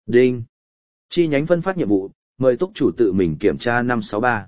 Đinh. Chi nhánh phân phát nhiệm vụ, mời túc chủ tự mình kiểm tra 563.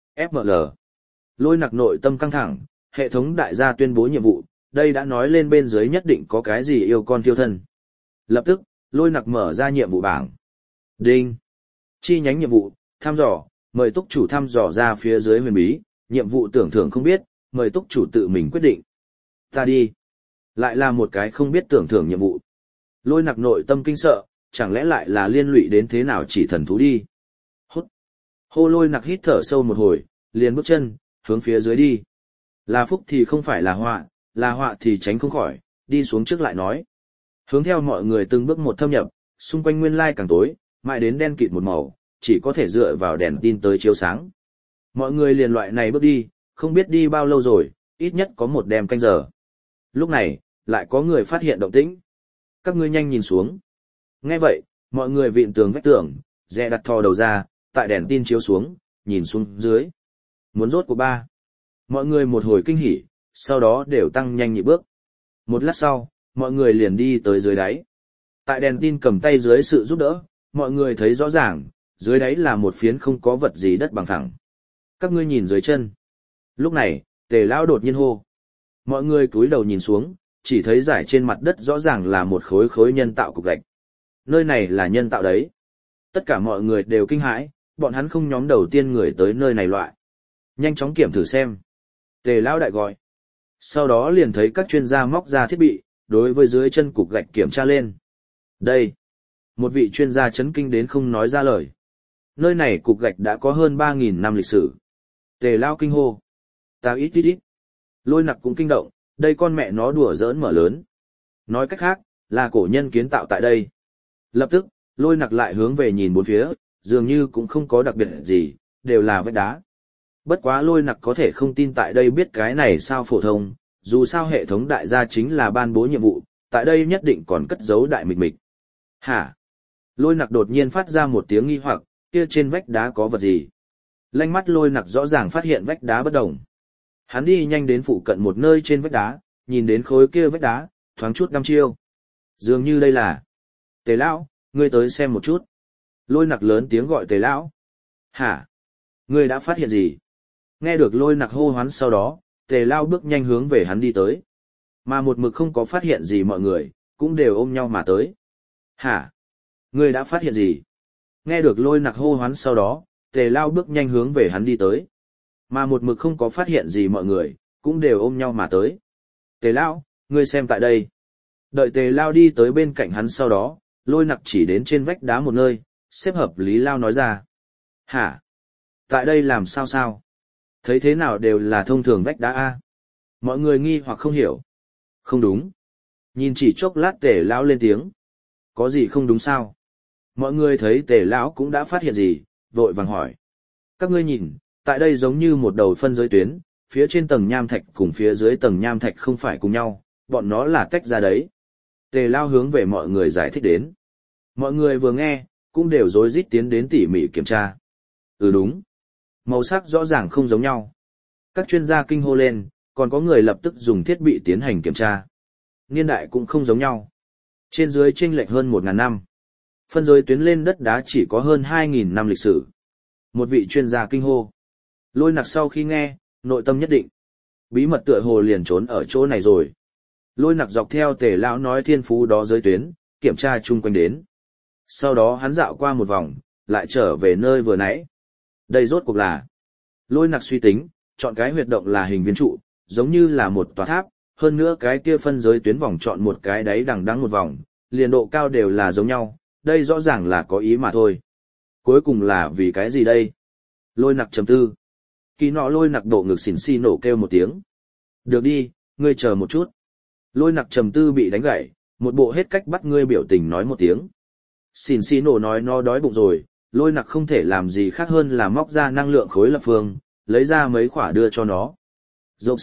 FML. Lôi nặc nội tâm căng thẳng, hệ thống đại gia tuyên bố nhiệm vụ, đây đã nói lên bên dưới nhất định có cái gì yêu con tiêu thân. Lập tức, lôi nặc mở ra nhiệm vụ bảng. Đinh. Chi nhánh nhiệm vụ, thăm dò, mời túc chủ thăm dò ra phía dưới huyền bí, nhiệm vụ tưởng thưởng không biết, mời túc chủ tự mình quyết định. Ta đi. Lại là một cái không biết tưởng thưởng nhiệm vụ. Lôi nặc nội tâm kinh sợ, chẳng lẽ lại là liên lụy đến thế nào chỉ thần thú đi. Hút. Hô lôi nặc hít thở sâu một hồi, liền bước chân, hướng phía dưới đi. Là phúc thì không phải là họa thì tránh không khỏi, đi xuống trước lại nói. Hướng theo mọi người từng bước một thâm nhập, xung quanh nguyên lai càng tối, mãi đến đen kịt một màu, chỉ có thể dựa vào đèn tin tới chiếu sáng. Mọi người liền loại này bước đi, không biết đi bao lâu rồi, ít nhất có một đêm canh giờ. Lúc này, lại có người phát hiện động tĩnh. Các ngươi nhanh nhìn xuống. Nghe vậy, mọi người vịn tường vách tường, dè đặt thò đầu ra, tại đèn tin chiếu xuống, nhìn xuống dưới. Muốn rốt của ba. Mọi người một hồi kinh hỉ, sau đó đều tăng nhanh nhịp bước. Một lát sau, mọi người liền đi tới dưới đáy. Tại đèn tin cầm tay dưới sự giúp đỡ, mọi người thấy rõ ràng, dưới đáy là một phiến không có vật gì đất bằng phẳng. Các ngươi nhìn dưới chân. Lúc này, Tề lão đột nhiên hô. Mọi người cúi đầu nhìn xuống, chỉ thấy rải trên mặt đất rõ ràng là một khối khối nhân tạo cục gạch. Nơi này là nhân tạo đấy. Tất cả mọi người đều kinh hãi, bọn hắn không nhóm đầu tiên người tới nơi này loại. Nhanh chóng kiểm thử xem. Tề lão đại gọi. Sau đó liền thấy các chuyên gia móc ra thiết bị, đối với dưới chân cục gạch kiểm tra lên. Đây. Một vị chuyên gia chấn kinh đến không nói ra lời. Nơi này cục gạch đã có hơn 3.000 năm lịch sử. Tề lão kinh hô. Ta ít. Lôi nặc cũng kinh động, đây con mẹ nó đùa giỡn mở lớn. Nói cách khác, là cổ nhân kiến tạo tại đây. Lập tức, lôi nặc lại hướng về nhìn bốn phía, dường như cũng không có đặc biệt gì, đều là vách đá. Bất quá lôi nặc có thể không tin tại đây biết cái này sao phổ thông, dù sao hệ thống đại gia chính là ban bố nhiệm vụ, tại đây nhất định còn cất giấu đại mịch mịch. Hả? Lôi nặc đột nhiên phát ra một tiếng nghi hoặc, kia trên vách đá có vật gì? Lanh mắt lôi nặc rõ ràng phát hiện vách đá bất đồng. Hắn đi nhanh đến phụ cận một nơi trên vách đá, nhìn đến khối kia vách đá, thoáng chút đăm chiêu. Dường như đây là... Tề lão, ngươi tới xem một chút. Lôi nặc lớn tiếng gọi Tề lão. Hả? Ngươi đã phát hiện gì? Nghe được lôi nặc hô hoán sau đó, Tề lão bước nhanh hướng về hắn đi tới. Mà một mực không có phát hiện gì mọi người, cũng đều ôm nhau mà tới. Hả? Ngươi đã phát hiện gì? Nghe được lôi nặc hô hoán sau đó, Tề lão bước nhanh hướng về hắn đi tới. Mà một mực không có phát hiện gì mọi người, cũng đều ôm nhau mà tới. Tề lão, ngươi xem tại đây. Đợi Tề lão đi tới bên cạnh hắn sau đó, lôi nặc chỉ đến trên vách đá một nơi, xếp hợp lý lao nói ra. Hả? Tại đây làm sao? Thấy thế nào đều là thông thường vách đá A. Mọi người nghi hoặc không hiểu. Không đúng. Nhìn chỉ chốc lát Tề lão lên tiếng. Có gì không đúng sao? Mọi người thấy Tề lão cũng đã phát hiện gì, vội vàng hỏi. Các ngươi nhìn, tại đây giống như một đầu phân giới tuyến, phía trên tầng nham thạch cùng phía dưới tầng nham thạch không phải cùng nhau, bọn nó là tách ra đấy. Tề lão hướng về mọi người giải thích đến. Mọi người vừa nghe, cũng đều rối rít tiến đến tỉ mỉ kiểm tra. Đúng. Màu sắc rõ ràng không giống nhau. Các chuyên gia kinh hô lên, còn có người lập tức dùng thiết bị tiến hành kiểm tra. Niên đại cũng không giống nhau. Trên dưới chênh lệch hơn 1.000 năm. Phân giới tuyến lên đất đá chỉ có hơn 2.000 năm lịch sử. Một vị chuyên gia kinh hô. Lôi nặc sau khi nghe, nội tâm nhất định. Bí mật tựa hồ liền trốn ở chỗ này rồi. Lôi nặc dọc theo Tề lão nói thiên phú đó giới tuyến, kiểm tra chung quanh đến. Sau đó hắn dạo qua một vòng, lại trở về nơi vừa nãy. Đây rốt cuộc là. Lôi nặc suy tính, chọn cái huyệt động là hình viên trụ, giống như là một tòa tháp, hơn nữa cái kia phân giới tuyến vòng chọn một cái đáy đằng đẵng một vòng, liền độ cao đều là giống nhau, đây rõ ràng là có ý mà thôi. Cuối cùng là vì cái gì đây? Lôi nặc trầm tư. Kỳ nọ lôi nặc độ ngực xỉn xi nổ kêu một tiếng. Được đi, ngươi chờ một chút. Lôi nặc trầm tư bị đánh gãy, một bộ hết cách bắt ngươi biểu tình nói một tiếng. Xỉn xi nổ nói nó đói bụng rồi, lôi nặc không thể làm gì khác hơn là móc ra năng lượng khối lập phương, lấy ra mấy quả đưa cho nó. Dốc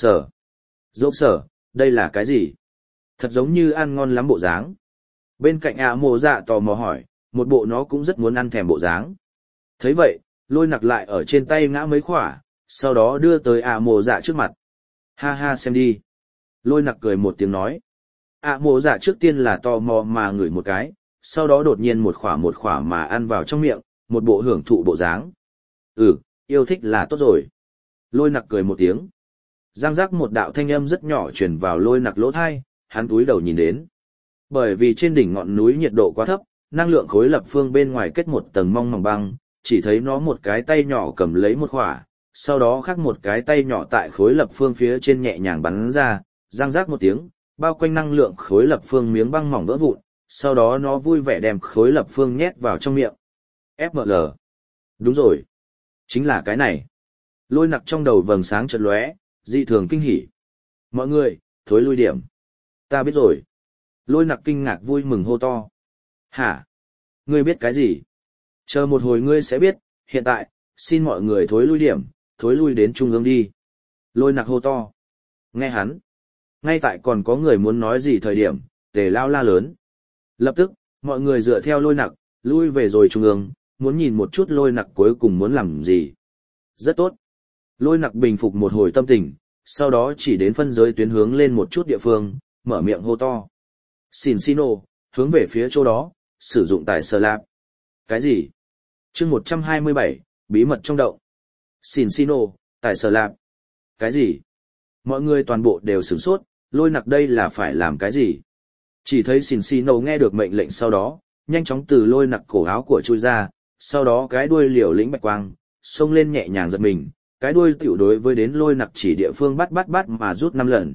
sở, đây là cái gì? Thật giống như ăn ngon lắm bộ dáng. Bên cạnh mộ dạ tò mò hỏi, một bộ nó cũng rất muốn ăn thèm bộ dáng. Thấy vậy, lôi nặc lại ở trên tay ngã mấy quả, sau đó đưa tới mộ dạ trước mặt. Ha ha xem đi. Lôi nặc cười một tiếng nói. Mộ dạ trước tiên là tò mò mà ngửi một cái, sau đó đột nhiên một khỏa mà ăn vào trong miệng, một bộ hưởng thụ bộ dáng. Yêu thích là tốt rồi. Lôi nặc cười một tiếng. Giang giác một đạo thanh âm rất nhỏ truyền vào lôi nặc lỗ thai, hắn cúi đầu nhìn đến. Bởi vì trên đỉnh ngọn núi nhiệt độ quá thấp, năng lượng khối lập phương bên ngoài kết một tầng mong mỏng băng, chỉ thấy nó một cái tay nhỏ cầm lấy một khỏa, sau đó khác một cái tay nhỏ tại khối lập phương phía trên nhẹ nhàng bắn ra, giang giác một tiếng, bao quanh năng lượng khối lập phương miếng băng mỏng vỡ vụn, sau đó nó vui vẻ đem khối lập phương nhét vào trong miệng. FML. Đúng rồi. Chính là cái này. Lôi nặc trong đầu vầng sáng chợt lóe, dị thường kinh hỉ. Mọi người, thối lui điểm. Ta biết rồi. Lôi nặc kinh ngạc vui mừng hô to. Hả? Ngươi biết cái gì? Chờ một hồi ngươi sẽ biết, hiện tại, xin mọi người thối lui điểm, thối lui đến trung ương đi. Lôi nặc hô to. Nghe hắn. Ngay tại còn có người muốn nói gì thời điểm, Tề Lao la lớn. Lập tức, mọi người dựa theo lôi nặc, lui về rồi trung ương, muốn nhìn một chút lôi nặc cuối cùng muốn làm gì. Rất tốt. Lôi nặc bình phục một hồi tâm tình, sau đó chỉ đến phân giới tuyến hướng lên một chút địa phương, mở miệng hô to. Xin Sino, hướng về phía chỗ đó, sử dụng tài sở lạp. Cái gì? chương 127, bí mật trong động. Xin Sino, tài sở lạp. Cái gì? Mọi người toàn bộ đều sửng sốt, lôi nặc đây là phải làm cái gì? Chỉ thấy Xin Sino nghe được mệnh lệnh sau đó, nhanh chóng từ lôi nặc cổ áo của chui ra, sau đó cái đuôi liều lĩnh bạch quang, xông lên nhẹ nhàng giật mình, cái đuôi tiểu đối với đến lôi nặc chỉ địa phương bắt mà rút 5 lần.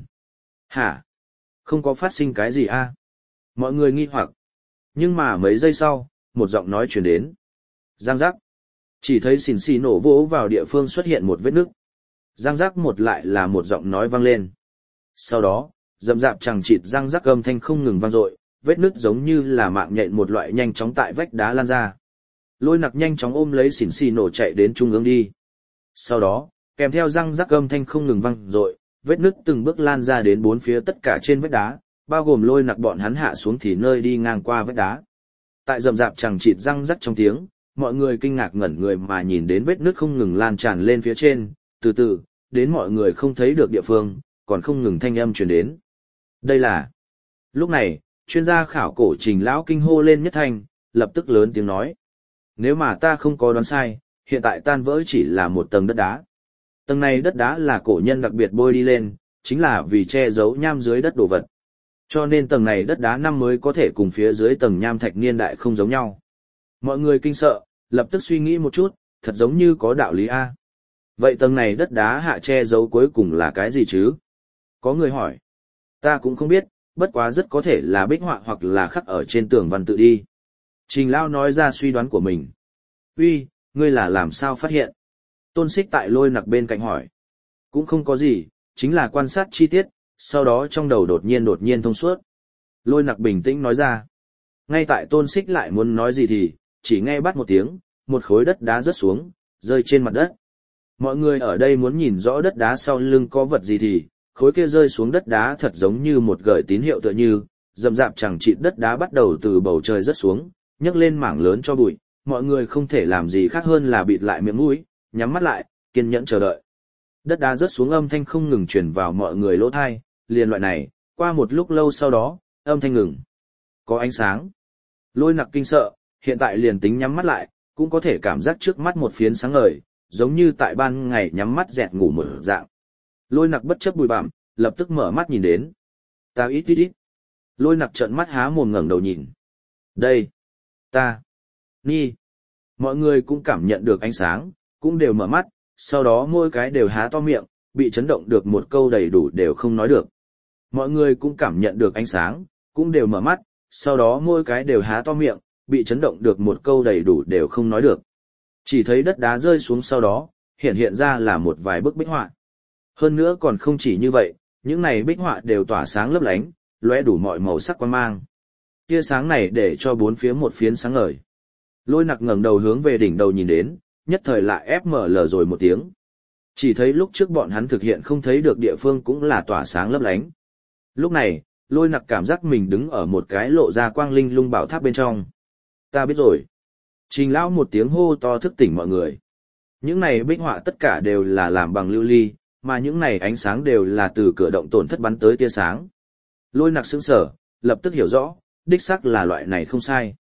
Hả? Không có phát sinh cái gì a? Mọi người nghi hoặc. Nhưng mà mấy giây sau, một giọng nói truyền đến. Giang giác. Chỉ thấy xỉn xì nổ vỗ vào địa phương xuất hiện một vết nứt. Giang giác một lại là một giọng nói vang lên. Sau đó, rậm rạp chẳng chịt giang giác âm thanh không ngừng vang dội, vết nứt giống như là mạng nhện một loại nhanh chóng tại vách đá lan ra. Lôi nặc nhanh chóng ôm lấy xỉn xì nổ chạy đến trung ương đi. Sau đó, kèm theo răng rắc âm thanh không ngừng vang dội, vết nứt từng bước lan ra đến bốn phía tất cả trên vách đá, bao gồm lôi nặc bọn hắn hạ xuống thì nơi đi ngang qua vách đá. Tại rậm rạp chẳng chịt răng rắc trong tiếng, mọi người kinh ngạc ngẩn người mà nhìn đến vết nứt không ngừng lan tràn lên phía trên, từ từ, đến mọi người không thấy được địa phương, còn không ngừng thanh âm truyền đến. Đây là... Lúc này, chuyên gia khảo cổ Trình lão kinh hô lên nhất thanh, lập tức lớn tiếng nói. Nếu mà ta không có đoán sai, hiện tại tan vỡ chỉ là một tầng đất đá. Tầng này đất đá là cổ nhân đặc biệt bôi đi lên, chính là vì che giấu nham dưới đất đồ vật. Cho nên tầng này đất đá năm mới có thể cùng phía dưới tầng nham thạch niên đại không giống nhau. Mọi người kinh sợ, lập tức suy nghĩ một chút, thật giống như có đạo lý A. Vậy tầng này đất đá hạ che giấu cuối cùng là cái gì chứ? Có người hỏi. Ta cũng không biết, bất quá rất có thể là bích họa hoặc là khắc ở trên tường văn tự đi. Trình Lao nói ra suy đoán của mình. Uy, ngươi là làm sao phát hiện? Tôn Xích tại lôi nặc bên cạnh hỏi. Cũng không có gì, chính là quan sát chi tiết, sau đó trong đầu đột nhiên thông suốt. Lôi nặc bình tĩnh nói ra. Ngay tại Tôn Xích lại muốn nói gì thì, chỉ nghe bắt một tiếng, một khối đất đá rớt xuống, rơi trên mặt đất. Mọi người ở đây muốn nhìn rõ đất đá sau lưng có vật gì thì, khối kia rơi xuống đất đá thật giống như một gợi tín hiệu tựa như, rậm rạp chẳng chịt đất đá bắt đầu từ bầu trời rớt xuống, nhấc lên mảng lớn cho bụi, mọi người không thể làm gì khác hơn là bịt lại miệng mũi, nhắm mắt lại, kiên nhẫn chờ đợi. Đất đá rớt xuống âm thanh không ngừng truyền vào mọi người lỗ tai, liền loại này, qua một lúc lâu sau đó, âm thanh ngừng. Có ánh sáng. Lôi nặc kinh sợ, hiện tại liền tính nhắm mắt lại, cũng có thể cảm giác trước mắt một phiến sáng ngời, giống như tại ban ngày nhắm mắt dẹt ngủ một dạng. Lôi nặc bất chấp bụi bặm, lập tức mở mắt nhìn đến. Ta ít. Lôi nặc trợn mắt há mồm ngẩng đầu nhìn. Đây. Ta. Ni. Mọi người cũng cảm nhận được ánh sáng, cũng đều mở mắt, sau đó mỗi cái đều há to miệng, bị chấn động được một câu đầy đủ đều không nói được. Mọi người cũng cảm nhận được ánh sáng, cũng đều mở mắt, sau đó mỗi cái đều há to miệng, bị chấn động được một câu đầy đủ đều không nói được. Chỉ thấy đất đá rơi xuống sau đó, hiện ra là một vài bức bích họa. Hơn nữa còn không chỉ như vậy, những này bích họa đều tỏa sáng lấp lánh, lóe đủ mọi màu sắc quang mang. Tia sáng này để cho bốn phía một phiến sáng ngời. Lôi nặc ngẩng đầu hướng về đỉnh đầu nhìn đến, nhất thời lại FML rồi một tiếng. Chỉ thấy lúc trước bọn hắn thực hiện không thấy được địa phương cũng là tỏa sáng lấp lánh. Lúc này, lôi nặc cảm giác mình đứng ở một cái lộ ra quang linh lung bảo tháp bên trong. Ta biết rồi. Trình lão một tiếng hô to thức tỉnh mọi người. Những này bích họa tất cả đều là làm bằng lưu ly, mà những này ánh sáng đều là từ cửa động tổn thất bắn tới tia sáng. Lôi nặc sững sở, lập tức hiểu rõ, đích xác là loại này không sai.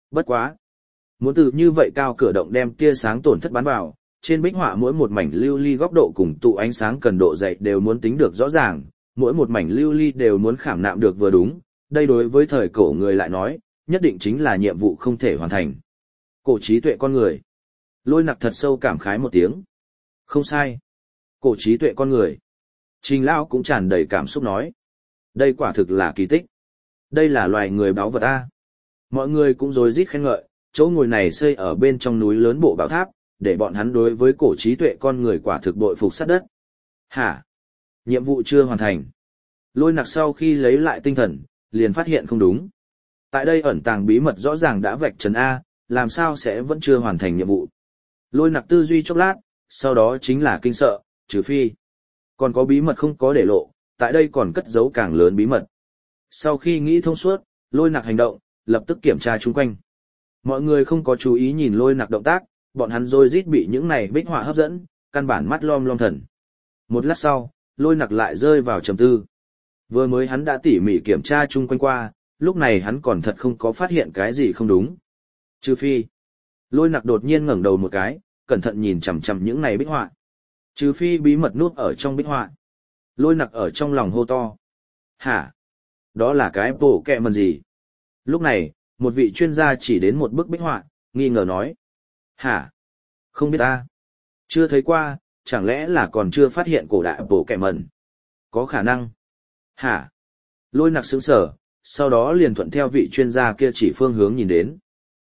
Bất quá. Muốn từ như vậy cao cửa động đem tia sáng tổn thất bắn vào, trên bích họa mỗi một mảnh lưu ly góc độ cùng tụ ánh sáng cần độ dày đều muốn tính được rõ ràng, mỗi một mảnh lưu ly đều muốn khảm nạm được vừa đúng, đây đối với thời cổ người lại nói, nhất định chính là nhiệm vụ không thể hoàn thành. Cổ trí tuệ con người. Lôi Nặc thật sâu cảm khái một tiếng. Không sai. Cổ trí tuệ con người. Trình Lão cũng tràn đầy cảm xúc nói. Đây quả thực là kỳ tích. Đây là loài người báu vật A. Mọi người cũng rối rít khen ngợi, chỗ ngồi này xây ở bên trong núi lớn bộ bảo tháp, để bọn hắn đối với cổ trí tuệ con người quả thực bội phục sát đất. Hả? Nhiệm vụ chưa hoàn thành. Lôi Nặc sau khi lấy lại tinh thần, liền phát hiện không đúng. Tại đây ẩn tàng bí mật rõ ràng đã vạch trần A, làm sao sẽ vẫn chưa hoàn thành nhiệm vụ. Lôi Nặc tư duy chốc lát, sau đó chính là kinh sợ, trừ phi. Còn có bí mật không có để lộ, tại đây còn cất giấu càng lớn bí mật. Sau khi nghĩ thông suốt, Lôi Nặc hành động, lập tức kiểm tra chung quanh. Mọi người không có chú ý nhìn Lôi Nặc động tác, bọn hắn rối rít bị những này bích họa hấp dẫn, căn bản mắt lom lom thần. Một lát sau, Lôi Nặc lại rơi vào trầm tư. Vừa mới hắn đã tỉ mỉ kiểm tra chung quanh qua, lúc này hắn còn thật không có phát hiện cái gì không đúng. Trừ phi. Lôi Nặc đột nhiên ngẩng đầu một cái, cẩn thận nhìn chằm chằm những này bích họa. Trừ phi bí mật núp ở trong bích họa. Lôi Nặc ở trong lòng hô to. Hả? Đó là cái bộ kẹ mần gì? Lúc này, một vị chuyên gia chỉ đến một bức bích họa, nghi ngờ nói. Hả? Không biết ta. Chưa thấy qua, chẳng lẽ là còn chưa phát hiện cổ đại bộ kẹ mần? Có khả năng. Hả? Lôi Nặc sững sờ, sau đó liền thuận theo vị chuyên gia kia chỉ phương hướng nhìn đến.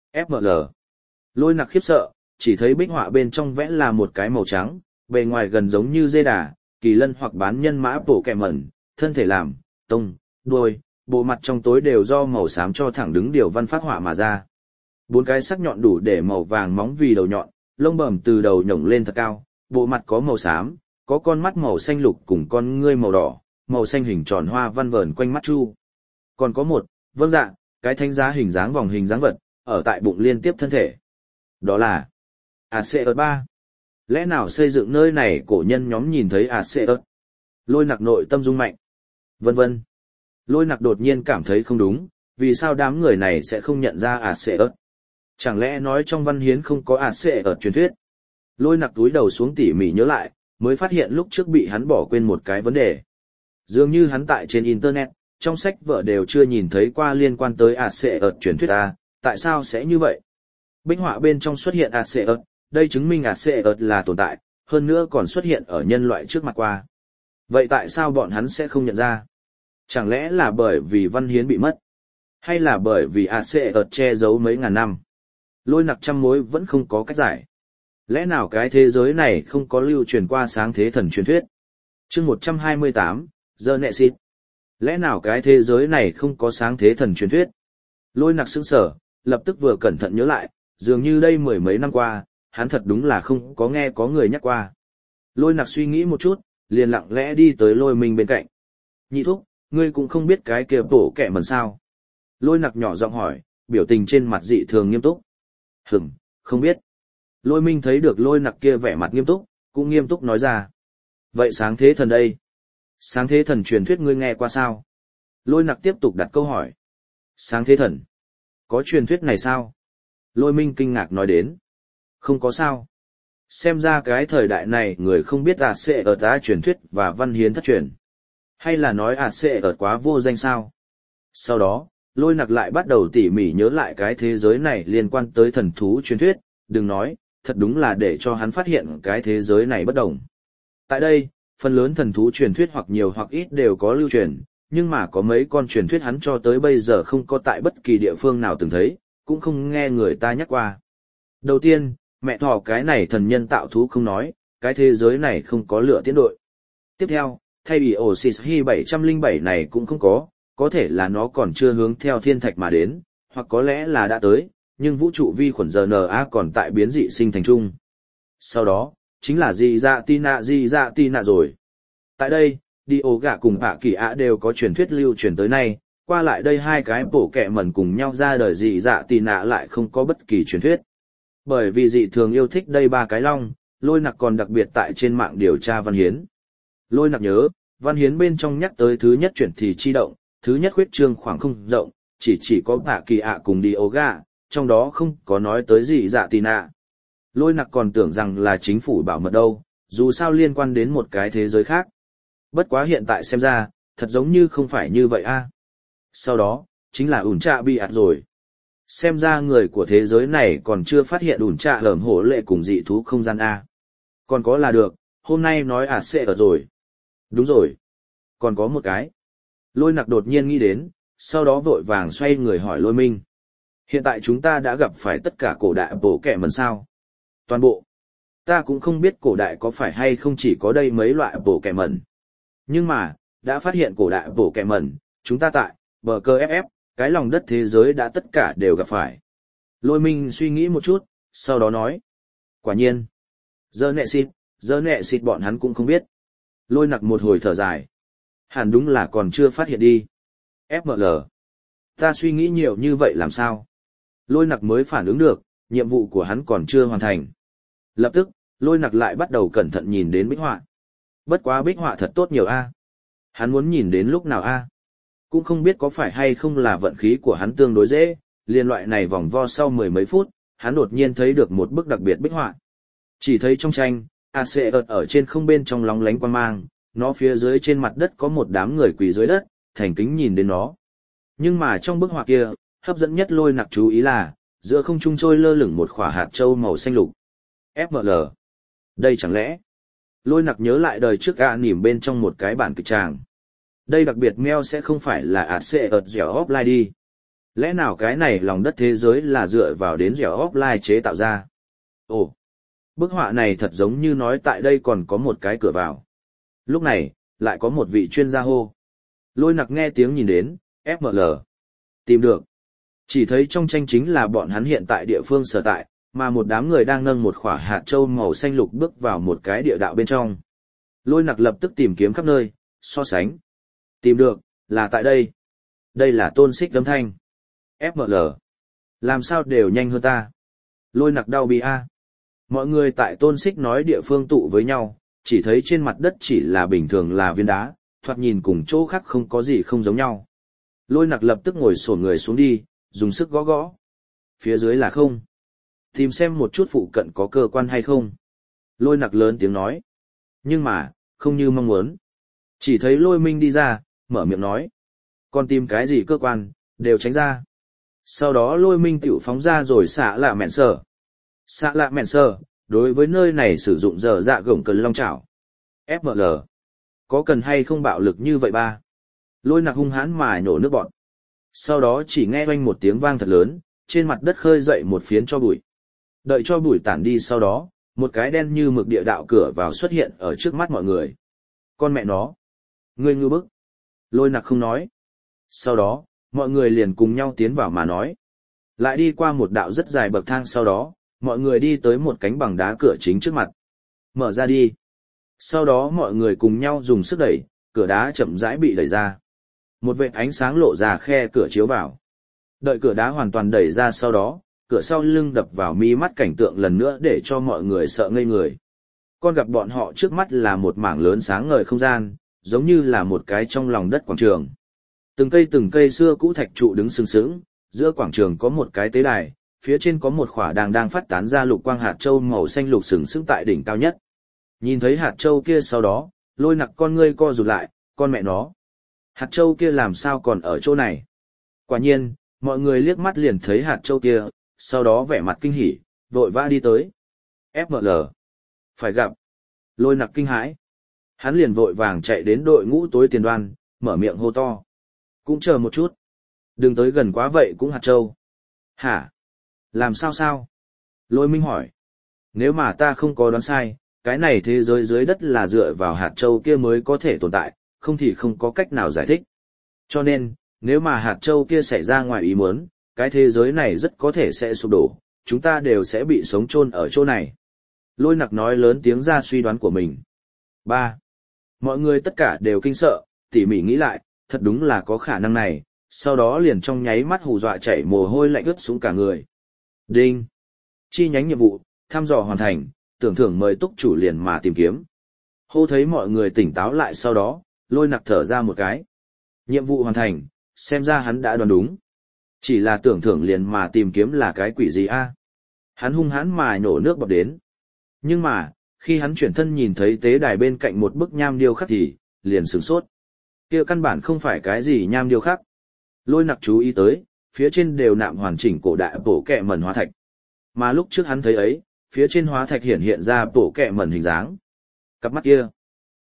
FML. Lôi Nặc khiếp sợ, chỉ thấy bích họa bên trong vẽ là một cái màu trắng, bề ngoài gần giống như dê đà, kỳ lân hoặc bán nhân mã bộ kẹ mẩn, thân thể làm, tông, đuôi, bộ mặt trong tối đều do màu xám cho thẳng đứng điều văn phát họa mà ra. Bốn cái sắc nhọn đủ để màu vàng móng vì đầu nhọn, lông bẩm từ đầu nhổng lên thật cao, bộ mặt có màu xám, có con mắt màu xanh lục cùng con ngươi màu đỏ, màu xanh hình tròn hoa văn vờn quanh mắt chu. Còn có một, vâng dạ, cái thánh giá hình dáng vòng hình dáng vật, ở tại bụng liên tiếp thân thể. Đó là Aseut 3. Lẽ nào xây dựng nơi này cổ nhân nhóm nhìn thấy Aseut? Lôi Nặc nội tâm rung mạnh. Vân vân. Lôi Nặc đột nhiên cảm thấy không đúng, vì sao đám người này sẽ không nhận ra Aseut? Chẳng lẽ nói trong văn hiến không có Aseut truyền thuyết? Lôi Nặc túi đầu xuống tỉ mỉ nhớ lại, mới phát hiện lúc trước bị hắn bỏ quên một cái vấn đề. Dường như hắn tại trên Internet, trong sách vở đều chưa nhìn thấy qua liên quan tới Aseut truyền thuyết à, tại sao sẽ như vậy? Bích họa bên trong xuất hiện Aseut, đây chứng minh Aseut là tồn tại, hơn nữa còn xuất hiện ở nhân loại trước mặt qua. Vậy tại sao bọn hắn sẽ không nhận ra? Chẳng lẽ là bởi vì văn hiến bị mất? Hay là bởi vì Aseut che giấu mấy ngàn năm? Lôi Nặc trăm mối vẫn không có cách giải. Lẽ nào cái thế giới này không có lưu truyền qua sáng thế thần truyền thuyết? Chương 128, The Nexus. Lẽ nào cái thế giới này không có sáng thế thần truyền thuyết? Lôi Nặc sững sờ, lập tức vừa cẩn thận nhớ lại, dường như đây mười mấy năm qua, hắn thật đúng là không có nghe có người nhắc qua. Lôi Nặc suy nghĩ một chút, liền lặng lẽ đi tới Lôi Minh bên cạnh. Nhị thúc, ngươi cũng không biết cái kia tổ kẻ mần sao? Lôi Nặc nhỏ giọng hỏi, biểu tình trên mặt dị thường nghiêm túc. Không biết. Lôi Minh thấy được Lôi Nặc kia vẻ mặt nghiêm túc, cũng nghiêm túc nói ra. Vậy sáng thế thần đây? Sáng thế thần truyền thuyết ngươi nghe qua sao? Lôi Nặc tiếp tục đặt câu hỏi. Sáng thế thần? Có truyền thuyết này sao? Lôi Minh kinh ngạc nói đến. Không có sao. Xem ra cái thời đại này người không biết Aseut truyền thuyết và văn hiến thất truyền. Hay là nói Aseut quá vô danh sao? Sau đó, Lôi Nặc lại bắt đầu tỉ mỉ nhớ lại cái thế giới này liên quan tới thần thú truyền thuyết, đừng nói, thật đúng là để cho hắn phát hiện cái thế giới này bất đồng. Tại đây, phần lớn thần thú truyền thuyết hoặc nhiều hoặc ít đều có lưu truyền, nhưng mà có mấy con truyền thuyết hắn cho tới bây giờ không có tại bất kỳ địa phương nào từng thấy, cũng không nghe người ta nhắc qua. Đầu tiên, mẹ thỏ cái này thần nhân tạo thú không nói, cái thế giới này không có lửa tiến đội. Tiếp theo, thay vì Osis Hi 707 này cũng không có thể là nó còn chưa hướng theo thiên thạch mà đến, hoặc có lẽ là đã tới, nhưng vũ trụ vi khuẩn RNA còn tại biến dị sinh thành trung. Sau đó, chính là dị dạ tina rồi. Tại đây, Dioga cùng Bạ Kỳ Ạ đều có truyền thuyết lưu truyền tới nay, qua lại đây hai cái bổ kẹ mẩn cùng nhau ra đời dị dạ tina lại không có bất kỳ truyền thuyết. Bởi vì dị thường yêu thích đây ba cái long, Lôi Nặc còn đặc biệt tại trên mạng điều tra văn hiến. Lôi Nặc nhớ, văn hiến bên trong nhắc tới thứ nhất chuyển thì chi động, thứ nhất khuyết trương khoảng không rộng, chỉ có Bạ Kỳ Ạ cùng Dioga, trong đó không có nói tới gì dạ tì nạ. Lôi nặc còn tưởng rằng là chính phủ bảo mật đâu, dù sao liên quan đến một cái thế giới khác. Bất quá hiện tại xem ra, thật giống như không phải như vậy a. Sau đó, chính là ủn trạ bị ạt rồi. Xem ra người của thế giới này còn chưa phát hiện ủn trạ hởm hổ lệ cùng dị thú không gian a. Còn có là được, hôm nay nói ạt sẽ ở rồi. Đúng rồi. Còn có một cái. Lôi nặc đột nhiên nghĩ đến, sau đó vội vàng xoay người hỏi Lôi Minh. Hiện tại chúng ta đã gặp phải tất cả cổ đại bộ kẻ mần sao? Toàn bộ. Ta cũng không biết cổ đại có phải hay không chỉ có đây mấy loại bộ kẻ mần. Nhưng mà, đã phát hiện cổ đại bộ kẻ mần, chúng ta tại, bờ cơ FF, cái lòng đất thế giới đã tất cả đều gặp phải. Lôi Minh suy nghĩ một chút, sau đó nói. Quả nhiên. Giờ nẹ xịt bọn hắn cũng không biết. Lôi nặc một hồi thở dài. Hẳn đúng là còn chưa phát hiện đi. FML. Ta suy nghĩ nhiều như vậy làm sao? Lôi nặc mới phản ứng được, nhiệm vụ của hắn còn chưa hoàn thành. Lập tức, lôi nặc lại bắt đầu cẩn thận nhìn đến bích họa. Bất quá bích họa thật tốt nhiều a. Hắn muốn nhìn đến lúc nào a? Cũng không biết có phải hay không là vận khí của hắn tương đối dễ, liên loại này vòng vo sau mười mấy phút, hắn đột nhiên thấy được một bức đặc biệt bích họa. Chỉ thấy trong tranh, AC ở trên không bên trong lóng lánh quang mang, nó phía dưới trên mặt đất có một đám người quỳ dưới đất, thành kính nhìn đến nó. Nhưng mà trong bức họa kia, hấp dẫn nhất lôi nặc chú ý là, giữa không trung trôi lơ lửng một quả hạt châu màu xanh lục. FML. Đây chẳng lẽ? Lôi nặc nhớ lại đời trước gã nỉm bên trong một cái bản kịch tràng. Đây đặc biệt meo sẽ không phải là AC ở dẻo offline đi. Lẽ nào cái này lòng đất thế giới là dựa vào đến dẻo offline chế tạo ra? Ồ! Bức họa này thật giống như nói tại đây còn có một cái cửa vào. Lúc này, lại có một vị chuyên gia hô. Lôi nặc nghe tiếng nhìn đến, FML. Tìm được. Chỉ thấy trong tranh chính là bọn hắn hiện tại địa phương sở tại, mà một đám người đang nâng một quả hạt châu màu xanh lục bước vào một cái địa đạo bên trong. Lôi nặc lập tức tìm kiếm khắp nơi, so sánh. Tìm được, là tại đây. Đây là tôn xích âm thanh. FML. Làm sao đều nhanh hơn ta. Lôi nặc đau bi a. Mọi người tại tôn xích nói địa phương tụ với nhau, chỉ thấy trên mặt đất chỉ là bình thường là viên đá, thoạt nhìn cùng chỗ khác không có gì không giống nhau. Lôi nặc lập tức ngồi xổm người xuống đi, dùng sức gõ gõ. Phía dưới là không. Tìm xem một chút phụ cận có cơ quan hay không. Lôi nặc lớn tiếng nói. Nhưng mà, không như mong muốn. Chỉ thấy Lôi Minh đi ra, mở miệng nói. Còn tìm cái gì cơ quan, đều tránh ra. Sau đó Lôi Minh tiểu phóng ra rồi xạ lạ mẹn sở. Xạ lạ mẹn sở, đối với nơi này sử dụng giờ dạ gổng cần long chảo. FML. Có cần hay không bạo lực như vậy ba? Lôi nặc hung hãn mà nhổ nước bọt. Sau đó chỉ nghe oanh một tiếng vang thật lớn, trên mặt đất khơi dậy một phiến cho bụi. Đợi cho bụi tản đi sau đó, một cái đen như mực địa đạo cửa vào xuất hiện ở trước mắt mọi người. Con mẹ nó. Ngươi ngư bức. Lôi nặc không nói. Sau đó, mọi người liền cùng nhau tiến vào mà nói. Lại đi qua một đạo rất dài bậc thang sau đó, mọi người đi tới một cánh bằng đá cửa chính trước mặt. Mở ra đi. Sau đó mọi người cùng nhau dùng sức đẩy, cửa đá chậm rãi bị đẩy ra. Một vệt ánh sáng lộ ra khe cửa chiếu vào. Đợi cửa đá hoàn toàn đẩy ra sau đó, cửa sau lưng đập vào mi mắt cảnh tượng lần nữa để cho mọi người sợ ngây người. Con gặp bọn họ trước mắt là một mảng lớn sáng ngời không gian, giống như là một cái trong lòng đất quảng trường. Từng cây xưa cũ thạch trụ đứng sừng sững, giữa quảng trường có một cái tế đài, phía trên có một khỏa đang phát tán ra lục quang hạt châu màu xanh lục sừng sững tại đỉnh cao nhất. Nhìn thấy hạt châu kia sau đó, Lôi nặc con ngươi co rụt lại, con mẹ nó. Hạt châu kia làm sao còn ở chỗ này? Quả nhiên, mọi người liếc mắt liền thấy hạt châu kia, sau đó vẻ mặt kinh hỉ, vội vã đi tới. FML. Phải gặp. Lôi nặc kinh hãi. Hắn liền vội vàng chạy đến đội ngũ tối tiền đoan, mở miệng hô to. Cũng chờ một chút. Đừng tới gần quá vậy cũng hạt châu. Hả? Làm sao? Lôi Minh hỏi. Nếu mà ta không có đoán sai, cái này thế giới dưới đất là dựa vào hạt châu kia mới có thể tồn tại, không thì không có cách nào giải thích. Cho nên, nếu mà hạt châu kia xảy ra ngoài ý muốn, cái thế giới này rất có thể sẽ sụp đổ, chúng ta đều sẽ bị sống chôn ở chỗ này. Lôi nặc nói lớn tiếng ra suy đoán của mình. 3. Mọi người tất cả đều kinh sợ, tỉ mỉ nghĩ lại, thật đúng là có khả năng này, sau đó liền trong nháy mắt hù dọa chảy mồ hôi lạnh ướt xuống cả người. Đinh. Chi nhánh nhiệm vụ, thăm dò hoàn thành, tưởng thưởng mời túc chủ liền mà tìm kiếm. Hô thấy mọi người tỉnh táo lại sau đó, Lôi nặc thở ra một cái. Nhiệm vụ hoàn thành, xem ra hắn đã đoán đúng. Chỉ là tưởng thưởng liền mà tìm kiếm là cái quỷ gì a? Hắn hung hãn mà nhổ nước bọt đến. Nhưng mà, khi hắn chuyển thân nhìn thấy tế đài bên cạnh một bức nham điêu khắc thì, liền sửng sốt. Kia căn bản không phải cái gì nham điêu khắc. Lôi nặc chú ý tới, phía trên đều nạm hoàn chỉnh cổ đại bổ kẹ mẩn hóa thạch. Mà lúc trước hắn thấy ấy, phía trên hóa thạch hiện ra bổ kẹ mẩn hình dáng. Cặp mắt kia.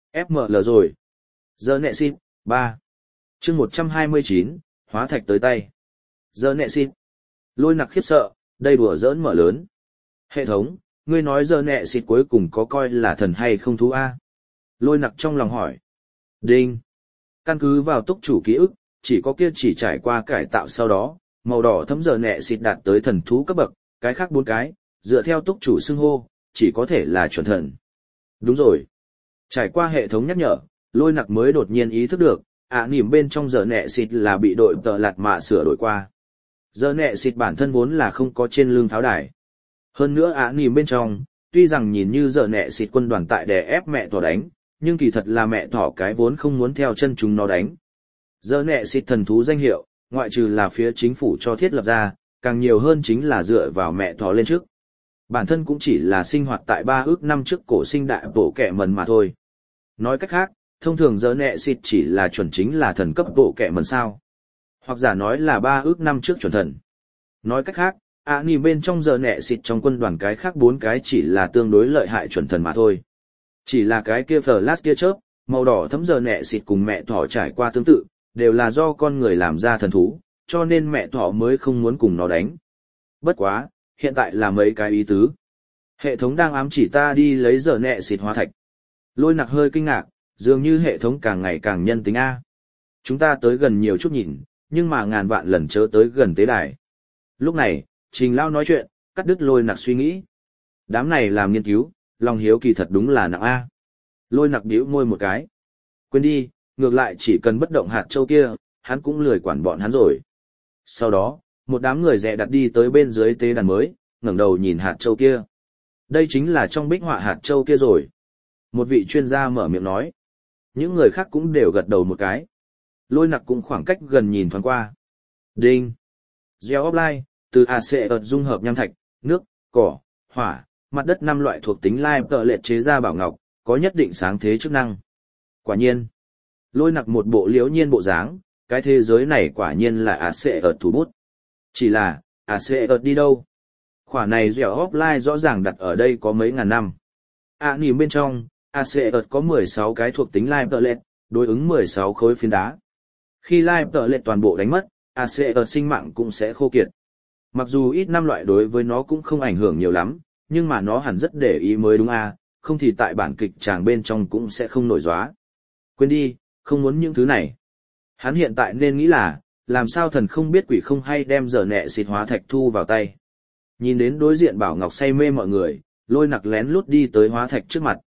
FML rồi. Giờ nẹ xin, 3. chương 129, hóa thạch tới tay. Giờ nẹ xin. Lôi nặc khiếp sợ, đây đùa giỡn mở lớn. Hệ thống, ngươi nói giờ nẹ xịt cuối cùng có coi là thần hay không thú a? Lôi nặc trong lòng hỏi. Đinh. Căn cứ vào túc chủ ký ức, chỉ có kia chỉ trải qua cải tạo sau đó, màu đỏ thấm giờ nẹ xịt đạt tới thần thú cấp bậc, cái khác 4 cái, dựa theo túc chủ xưng hô, chỉ có thể là chuẩn thần. Đúng rồi. Trải qua hệ thống nhắc nhở, lôi nặc mới đột nhiên ý thức được, nỉm bên trong giờ nẹ xịt là bị đội tờ lạt mạ sửa đổi qua. Giờ nẹ xịt bản thân vốn là không có trên lưng pháo đài. Hơn nữa nỉm bên trong, tuy rằng nhìn như giờ nẹ xịt quân đoàn tại đè ép mẹ thỏ đánh, nhưng kỳ thật là mẹ thỏ cái vốn không muốn theo chân chúng nó đánh. Giờ nẹ xịt thần thú danh hiệu, ngoại trừ là phía chính phủ cho thiết lập ra, càng nhiều hơn chính là dựa vào mẹ thỏ lên trước. Bản thân cũng chỉ là sinh hoạt tại 3 ước năm trước cổ sinh đại bộ kẹ mần mà thôi. Nói cách khác, thông thường giờ nẹ xịt chỉ là chuẩn chính là thần cấp bộ kẹ mần sao. Hoặc giả nói là 3 ước năm trước chuẩn thần. Nói cách khác, nhìn bên trong giờ nẹ xịt trong quân đoàn cái khác 4 cái chỉ là tương đối lợi hại chuẩn thần mà thôi. Chỉ là cái kia flash kia chớp, màu đỏ thấm giờ nẹ xịt cùng mẹ thỏ trải qua tương tự, đều là do con người làm ra thần thú, cho nên mẹ thỏ mới không muốn cùng nó đánh. Bất quá, hiện tại là mấy cái ý tứ. Hệ thống đang ám chỉ ta đi lấy giờ nẹ xịt hóa thạch. Lôi nặc hơi kinh ngạc, dường như hệ thống càng ngày càng nhân tính A. Chúng ta tới gần nhiều chút nhìn, nhưng mà ngàn vạn lần chớ tới gần tế đài. Lúc này, Trình Lao nói chuyện, cắt đứt lôi nặc suy nghĩ. Đám này làm nghiên cứu, lòng hiếu kỳ thật đúng là nặng A. Lôi nặc bĩu môi một cái. Quên đi, ngược lại chỉ cần bất động hạt châu kia, hắn cũng lười quản bọn hắn rồi. Sau đó, một đám người dè đặt đi tới bên dưới tế đàn mới, ngẩng đầu nhìn hạt châu kia. Đây chính là trong bích họa hạt châu kia rồi. Một vị chuyên gia mở miệng nói. Những người khác cũng đều gật đầu một cái. Lôi nặc cũng khoảng cách gần nhìn thoáng qua. Đinh. Gieo offline, từ AC dung hợp nham thạch, nước, cỏ, hỏa, mặt đất 5 loại thuộc tính lai tợ lệ chế ra bảo ngọc, có nhất định sáng thế chức năng. Quả nhiên. Lôi nặc một bộ liễu nhiên bộ dáng, cái thế giới này quả nhiên là AC thủ bút. Chỉ là, AC đi đâu? Khỏa này dẻo offline rõ ràng đặt ở đây có mấy ngàn năm. Nỉm bên trong, AC có 16 cái thuộc tính live tợ lệ, đối ứng 16 khối phiến đá. Khi live tợ lệ toàn bộ đánh mất, AC sinh mạng cũng sẽ khô kiệt. Mặc dù ít 5 loại đối với nó cũng không ảnh hưởng nhiều lắm, nhưng mà nó hẳn rất để ý mới đúng a, không thì tại bản kịch tràng bên trong cũng sẽ không nổi gióa. Quên đi, không muốn những thứ này. Hắn hiện tại nên nghĩ là, làm sao thần không biết quỷ không hay đem giờ nẹ xịt hóa thạch thu vào tay. Nhìn đến đối diện Bảo Ngọc say mê mọi người, lôi nặc lén lút đi tới hóa thạch trước mặt.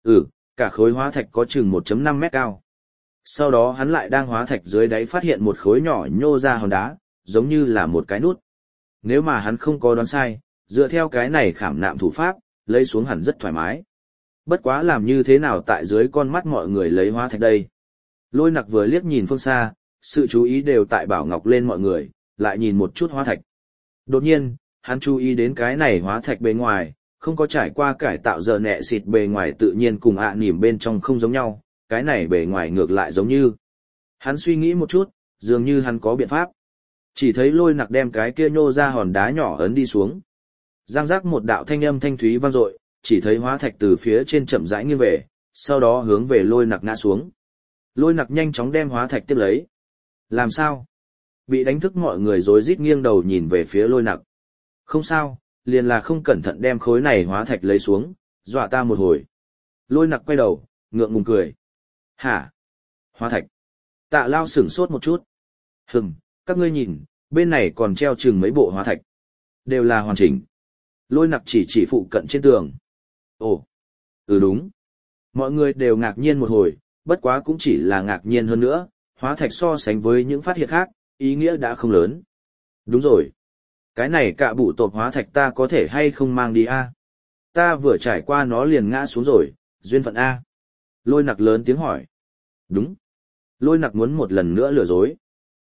Cả khối hóa thạch có chừng 1.5 mét cao. Sau đó hắn lại đang hóa thạch dưới đáy phát hiện một khối nhỏ nhô ra hòn đá, giống như là một cái nút. Nếu mà hắn không có đoán sai, dựa theo cái này khảm nạm thủ pháp, lấy xuống hẳn rất thoải mái. Bất quá làm như thế nào tại dưới con mắt mọi người lấy hóa thạch đây? Lôi nặc vừa liếc nhìn phương xa, sự chú ý đều tại Bảo Ngọc lên mọi người, lại nhìn một chút hóa thạch. Đột nhiên, hắn chú ý đến cái này hóa thạch bề ngoài, không có trải qua cải tạo giờ nẹ xịt bề ngoài tự nhiên cùng nỉm bên trong không giống nhau, cái này bề ngoài ngược lại giống như. Hắn suy nghĩ một chút, dường như hắn có biện pháp. Chỉ thấy lôi nặc đem cái kia nhô ra hòn đá nhỏ ấn đi xuống. Giang giác một đạo thanh âm thanh thúy vang dội, chỉ thấy hóa thạch từ phía trên chậm rãi nghiêng về, sau đó hướng về lôi nặc ngã xuống. Lôi nặc nhanh chóng đem hóa thạch tiếp lấy. Làm sao? Bị đánh thức mọi người rối rít nghiêng đầu nhìn về phía lôi nặc. Không sao, liền là không cẩn thận đem khối này hóa thạch lấy xuống, dọa ta một hồi. Lôi nặc quay đầu, ngượng ngùng cười. Hả? Hóa thạch. Tạ Lao sửng sốt một chút. Các ngươi nhìn, bên này còn treo chừng mấy bộ hóa thạch. Đều là hoàn chỉnh. Lôi nặc chỉ phụ cận trên tường. Ồ, đúng. Mọi người đều ngạc nhiên một hồi, bất quá cũng chỉ là ngạc nhiên hơn nữa, hóa thạch so sánh với những phát hiện khác, ý nghĩa đã không lớn. Đúng rồi. Cái này cạ bụ tộp hóa thạch ta có thể hay không mang đi a? Ta vừa trải qua nó liền ngã xuống rồi, duyên phận a. Lôi nặc lớn tiếng hỏi. Đúng. Lôi nặc muốn một lần nữa lừa dối.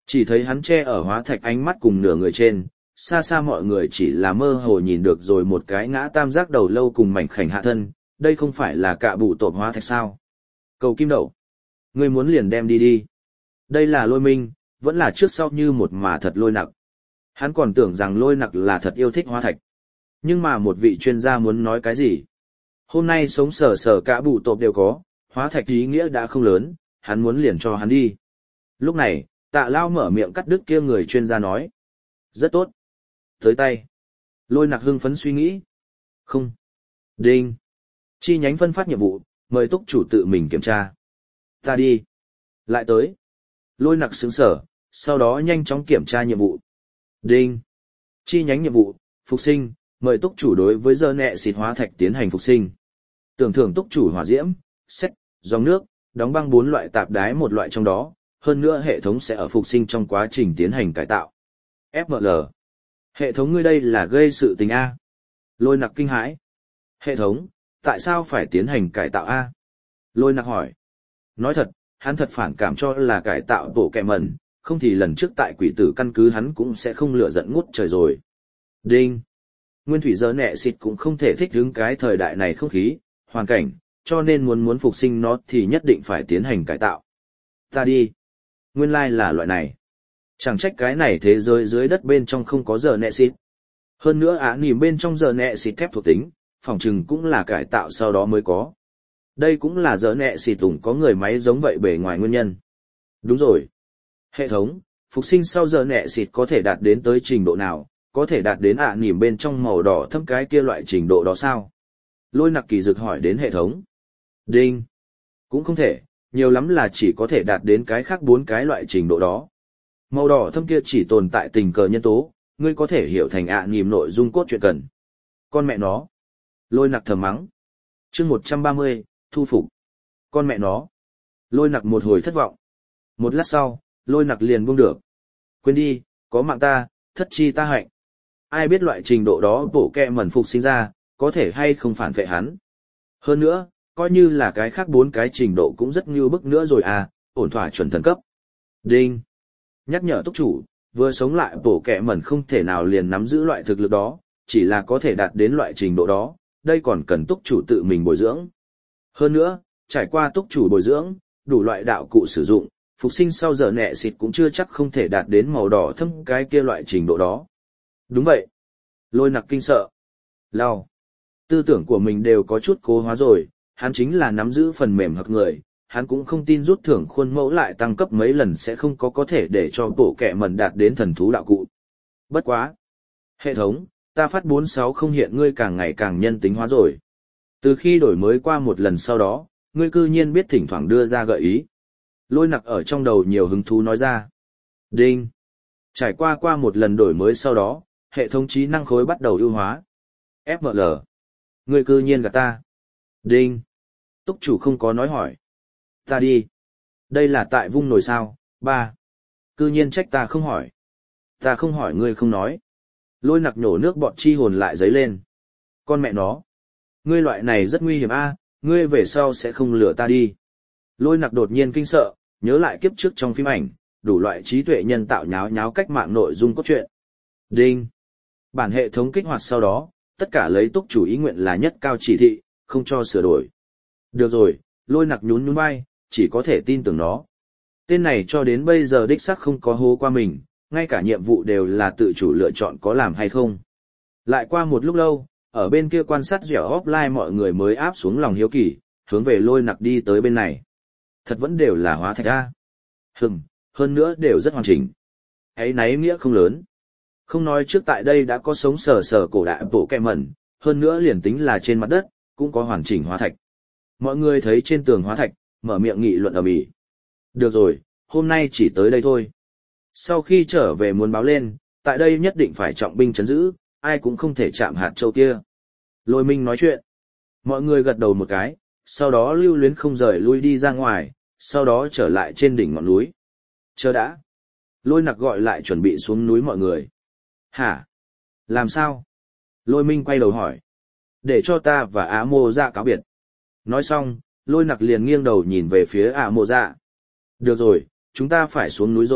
Chỉ thấy hắn che ở hóa thạch ánh mắt cùng nửa người trên, xa xa mọi người chỉ là mơ hồ nhìn được rồi một cái ngã tam giác đầu lâu cùng mảnh khảnh hạ thân, đây không phải là cạ bụ tộp hóa thạch sao. Cầu kim đậu. Ngươi muốn liền đem đi đi. Đây là Lôi Minh, vẫn là trước sau như một mà thật Lôi Nặc. Hắn còn tưởng rằng Lôi Nặc là thật yêu thích hóa thạch. Nhưng mà một vị chuyên gia muốn nói cái gì? Hôm nay sống sờ sờ cả bụ tộp đều có, hóa thạch ý nghĩa đã không lớn, hắn muốn liền cho hắn đi. Lúc này, Tạ Lao mở miệng cắt đứt kia người chuyên gia nói. Rất tốt. Tới tay. Lôi Nặc hưng phấn suy nghĩ. Không. Đinh. Chi nhánh phân phát nhiệm vụ, mời túc chủ tự mình kiểm tra. Ta đi. Lại tới. Lôi Nặc sững sở, sau đó nhanh chóng kiểm tra nhiệm vụ. Đinh. Chi nhánh nhiệm vụ, phục sinh, mời túc chủ đối với dơ nẹ xịt hóa thạch tiến hành phục sinh. Tưởng thưởng túc chủ hỏa diễm, sét, dòng nước, đóng băng 4 loại tạp đái một loại trong đó, hơn nữa hệ thống sẽ ở phục sinh trong quá trình tiến hành cải tạo. FML. Hệ thống ngươi đây là gây sự tình A. Lôi Nặc kinh hãi. Hệ thống, tại sao phải tiến hành cải tạo A? Lôi Nặc hỏi. Nói thật, hắn thật phản cảm cho là cải tạo bộ kẹ mẩn, không thì lần trước tại quỷ tử căn cứ hắn cũng sẽ không lựa giận ngút trời rồi. Đinh. Nguyên thủy giờ nẹ xịt cũng không thể thích ứng cái thời đại này không khí, hoàn cảnh, cho nên muốn phục sinh nó thì nhất định phải tiến hành cải tạo. Ta đi. Nguyên lai là loại này. Chẳng trách cái này thế giới dưới đất bên trong không có giờ nẹ xịt. Hơn nữa nỉm bên trong giờ nẹ xịt thép thuộc tính, phỏng chừng cũng là cải tạo sau đó mới có. Đây cũng là giờ nẹ xịt tùng có người máy giống vậy bề ngoài nguyên nhân. Đúng rồi. Hệ thống, phục sinh sau giờ nẹ xịt có thể đạt đến tới trình độ nào, có thể đạt đến nỉm bên trong màu đỏ thâm cái kia loại trình độ đó sao? Lôi Nặc kỳ dực hỏi đến hệ thống. Đinh. Cũng không thể, nhiều lắm là chỉ có thể đạt đến cái khác 4 cái loại trình độ đó. Màu đỏ thâm kia chỉ tồn tại tình cờ nhân tố, ngươi có thể hiểu thành nỉm nội dung cốt truyện cần. Con mẹ nó. Lôi Nặc thầm mắng. Chương 130, thu phục. Con mẹ nó. Lôi Nặc một hồi thất vọng. Một lát sau, Lôi Nặc liền buông được. Quên đi, có mạng ta, thất chi ta hạnh. Ai biết loại trình độ đó bộ kẹ mẩn phục sinh ra, có thể hay không phản vệ hắn. Hơn nữa, coi như là cái khác 4 cái trình độ cũng rất như bức nữa rồi ổn thỏa chuẩn thần cấp. Đinh. Nhắc nhở túc chủ, vừa sống lại bộ kẹ mẩn không thể nào liền nắm giữ loại thực lực đó, chỉ là có thể đạt đến loại trình độ đó, đây còn cần túc chủ tự mình bồi dưỡng. Hơn nữa, trải qua túc chủ bồi dưỡng, đủ loại đạo cụ sử dụng, phục sinh sau giờ nẹ xịt cũng chưa chắc không thể đạt đến màu đỏ thâm cái kia loại trình độ đó. Đúng vậy. Lôi Nặc kinh sợ. Lao. Tư tưởng của mình đều có chút cố hóa rồi, hắn chính là nắm giữ phần mềm hoặc người, hắn cũng không tin rút thưởng khuôn mẫu lại tăng cấp mấy lần sẽ không có thể để cho bộ kẹ mẩn đạt đến thần thú đạo cụ. Bất quá. Hệ thống, ta phát 46 không hiện ngươi càng ngày càng nhân tính hóa rồi. Từ khi đổi mới qua một lần sau đó, ngươi cư nhiên biết thỉnh thoảng đưa ra gợi ý. Lôi Nặc ở trong đầu nhiều hứng thú nói ra. Đinh. Trải qua một lần đổi mới sau đó, hệ thống trí năng khối bắt đầu ưu hóa. FML. Ngươi cư nhiên gạt ta. Đinh. Túc chủ không có nói hỏi. Ta đi. Đây là tại vung nồi sao. 3. Cư nhiên trách ta không hỏi. Ta không hỏi ngươi không nói. Lôi Nặc nhổ nước bọt chi hồn lại giấy lên. Con mẹ nó. Ngươi loại này rất nguy hiểm ngươi về sau sẽ không lừa ta đi. Lôi Nặc đột nhiên kinh sợ, nhớ lại kiếp trước trong phim ảnh, đủ loại trí tuệ nhân tạo nháo nháo cách mạng nội dung cốt truyện. Đinh. Bản hệ thống kích hoạt sau đó, tất cả lấy túc chủ ý nguyện là nhất cao chỉ thị, không cho sửa đổi. Được rồi, Lôi Nặc nhún nhún vai, chỉ có thể tin tưởng nó. Tên này cho đến bây giờ đích xác không có hố qua mình, ngay cả nhiệm vụ đều là tự chủ lựa chọn có làm hay không. Lại qua một lúc lâu, ở bên kia quan sát dẻo offline mọi người mới áp xuống lòng hiếu kỳ, hướng về Lôi Nặc đi tới bên này. Thật vẫn đều là hóa thạch hơn nữa đều rất hoàn chỉnh. Ấy nấy nghĩa không lớn. Không nói trước tại đây đã có sống sờ sờ cổ đại bộ kẹ mẩn, hơn nữa liền tính là trên mặt đất, cũng có hoàn chỉnh hóa thạch. Mọi người thấy trên tường hóa thạch, mở miệng nghị luận ầm ĩ. Được rồi, hôm nay chỉ tới đây thôi. Sau khi trở về muốn báo lên, tại đây nhất định phải trọng binh trấn giữ, ai cũng không thể chạm hạt châu kia. Lôi Minh nói chuyện. Mọi người gật đầu một cái, sau đó lưu luyến không rời lui đi ra ngoài, sau đó trở lại trên đỉnh ngọn núi. Chờ đã. Lôi Nặc gọi lại chuẩn bị xuống núi mọi người. Hả? Làm sao? Lôi Minh quay đầu hỏi. Để cho ta và Á Mô Dạ cáo biệt. Nói xong, Lôi Nặc liền nghiêng đầu nhìn về phía Á Mô Dạ. Được rồi, chúng ta phải xuống núi rồi,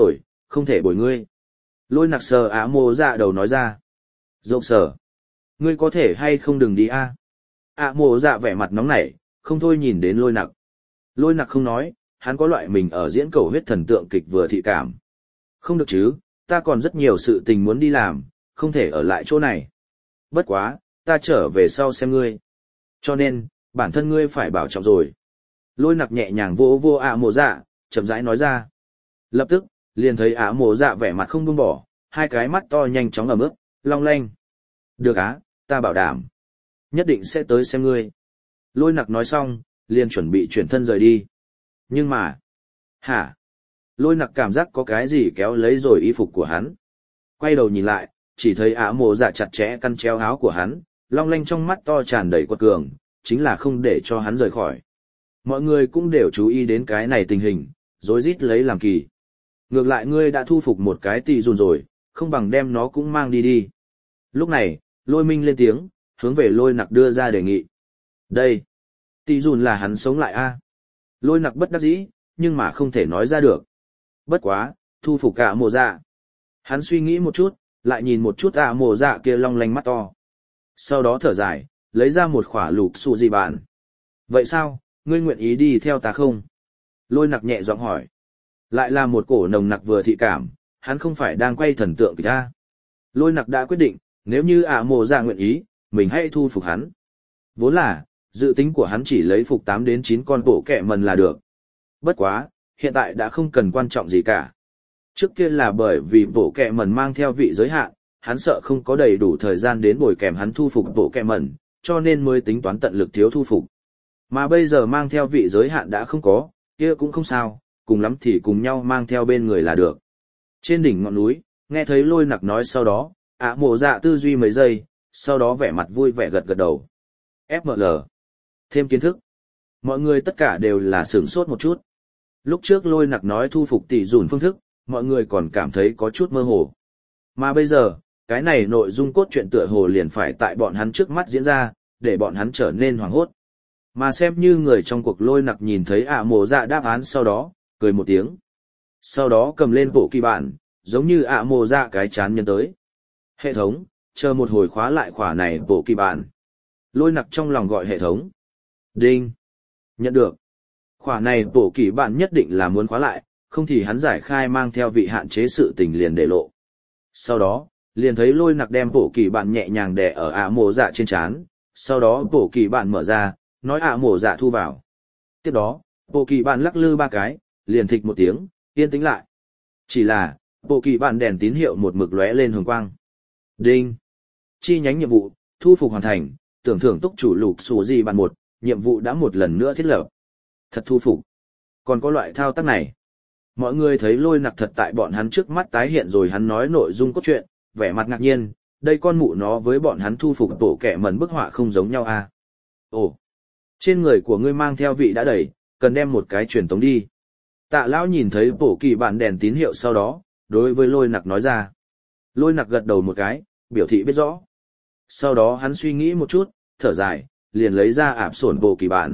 không thể bồi ngươi. Lôi nặc sờ ạ mộ dạ đầu nói ra. Dậu sờ. Ngươi có thể hay không đừng đi a? ạ mộ dạ vẻ mặt nóng nảy, không thôi nhìn đến lôi nặc. Lôi nặc không nói, hắn có loại mình ở diễn cầu huyết thần tượng kịch vừa thị cảm. Không được chứ, ta còn rất nhiều sự tình muốn đi làm, không thể ở lại chỗ này. Bất quá, ta trở về sau xem ngươi. Cho nên, bản thân ngươi phải bảo trọng rồi. Lôi nặc nhẹ nhàng vô vô ạ mộ dạ, chậm rãi nói ra. Lập tức, liền thấy ạ mộ dạ vẻ mặt không buông bỏ, hai cái mắt to nhanh chóng ẩm ướt, long lanh. Được á, ta bảo đảm. Nhất định sẽ tới xem ngươi. Lôi nặc nói xong, liền chuẩn bị chuyển thân rời đi. Nhưng mà... Hả? Lôi nặc cảm giác có cái gì kéo lấy rồi y phục của hắn. Quay đầu nhìn lại, chỉ thấy ả mộ dạ chặt chẽ căn treo áo của hắn, long lanh trong mắt to tràn đầy quật cường, chính là không để cho hắn rời khỏi. Mọi người cũng đều chú ý đến cái này tình hình, rối rít lấy làm kỳ. Ngược lại ngươi đã thu phục một cái tỳ dùn rồi, không bằng đem nó cũng mang đi đi. Lúc này, lôi minh lên tiếng, hướng về lôi nặc đưa ra đề nghị. Đây, tỳ dùn là hắn sống lại a. Lôi nặc bất đắc dĩ, nhưng mà không thể nói ra được. Bất quá, thu phục cả mộ dạ. Hắn suy nghĩ một chút, lại nhìn một chút ả mộ dạ kia long lanh mắt to. Sau đó thở dài, lấy ra một khỏa lục xù gì bạn. Vậy sao, ngươi nguyện ý đi theo ta không? Lôi nặc nhẹ giọng hỏi. Lại là một cổ nồng nặc vừa thị cảm, hắn không phải đang quay thần tượng kịch ta. Lôi nặc đã quyết định, nếu như ả mộ dạ nguyện ý, mình hãy thu phục hắn. Vốn là, dự tính của hắn chỉ lấy phục 8 đến 9 con bộ kẹ mần là được. Bất quá, hiện tại đã không cần quan trọng gì cả. Trước kia là bởi vì bộ kẹ mần mang theo vị giới hạn, hắn sợ không có đầy đủ thời gian đến bồi kèm hắn thu phục bộ kẹ mần, cho nên mới tính toán tận lực thiếu thu phục. Mà bây giờ mang theo vị giới hạn đã không có, kia cũng không sao, cùng lắm thì cùng nhau mang theo bên người là được. Trên đỉnh ngọn núi, nghe thấy lôi nặc nói sau đó, ả mộ dạ tư duy mấy giây, sau đó vẻ mặt vui vẻ gật gật đầu. FML. Thêm kiến thức. Mọi người tất cả đều là sửng sốt một chút. Lúc trước lôi nặc nói thu phục tỷ dùn phương thức, mọi người còn cảm thấy có chút mơ hồ. Mà bây giờ, cái này nội dung cốt truyện tựa hồ liền phải tại bọn hắn trước mắt diễn ra, để bọn hắn trở nên hoảng hốt. Mà xem như người trong cuộc lôi nặc nhìn thấy ả mộ dạ đáp án sau đó, cười một tiếng. Sau đó cầm lên bộ kỳ bản, giống như ả mộ dạ cái chán nhân tới. Hệ thống, chờ một hồi khóa lại khóa này bộ kỳ bản. Lôi nặc trong lòng gọi hệ thống. Đinh. Nhận được. Khóa này bộ kỳ bản nhất định là muốn khóa lại, không thì hắn giải khai mang theo vị hạn chế sự tình liền để lộ. Sau đó, liền thấy lôi nặc đem bộ kỳ bản nhẹ nhàng đè ở ả mộ dạ trên trán, sau đó bộ kỳ bản mở ra, nói ả mộ dạ thu vào. Tiếp đó, bộ kỳ bản lắc lư 3 cái, liền thịch một tiếng, yên tĩnh lại. Chỉ là, bộ kỳ bản đèn tín hiệu một mực lóe lên hồng quang. Đinh. Chi nhánh nhiệm vụ, thu phục hoàn thành, tưởng thưởng túc chủ lục xù gì bạn 1, nhiệm vụ đã một lần nữa thiết lập. Thật thu phục. Còn có loại thao tác này. Mọi người thấy lôi nặc thật tại bọn hắn trước mắt tái hiện rồi hắn nói nội dung cốt truyện, vẻ mặt ngạc nhiên, đây con mụ nó với bọn hắn thu phục tổ kẻ mẩn bức họa không giống nhau à. Ồ, trên người của ngươi mang theo vị đã đầy, cần đem một cái truyền tống đi. Tạ lão nhìn thấy bộ kỳ bản đèn tín hiệu sau đó, đối với lôi nặc nói ra. Lôi nặc gật đầu một cái, biểu thị biết rõ. Sau đó hắn suy nghĩ một chút, thở dài, liền lấy ra ạp sổn bộ kỳ bản.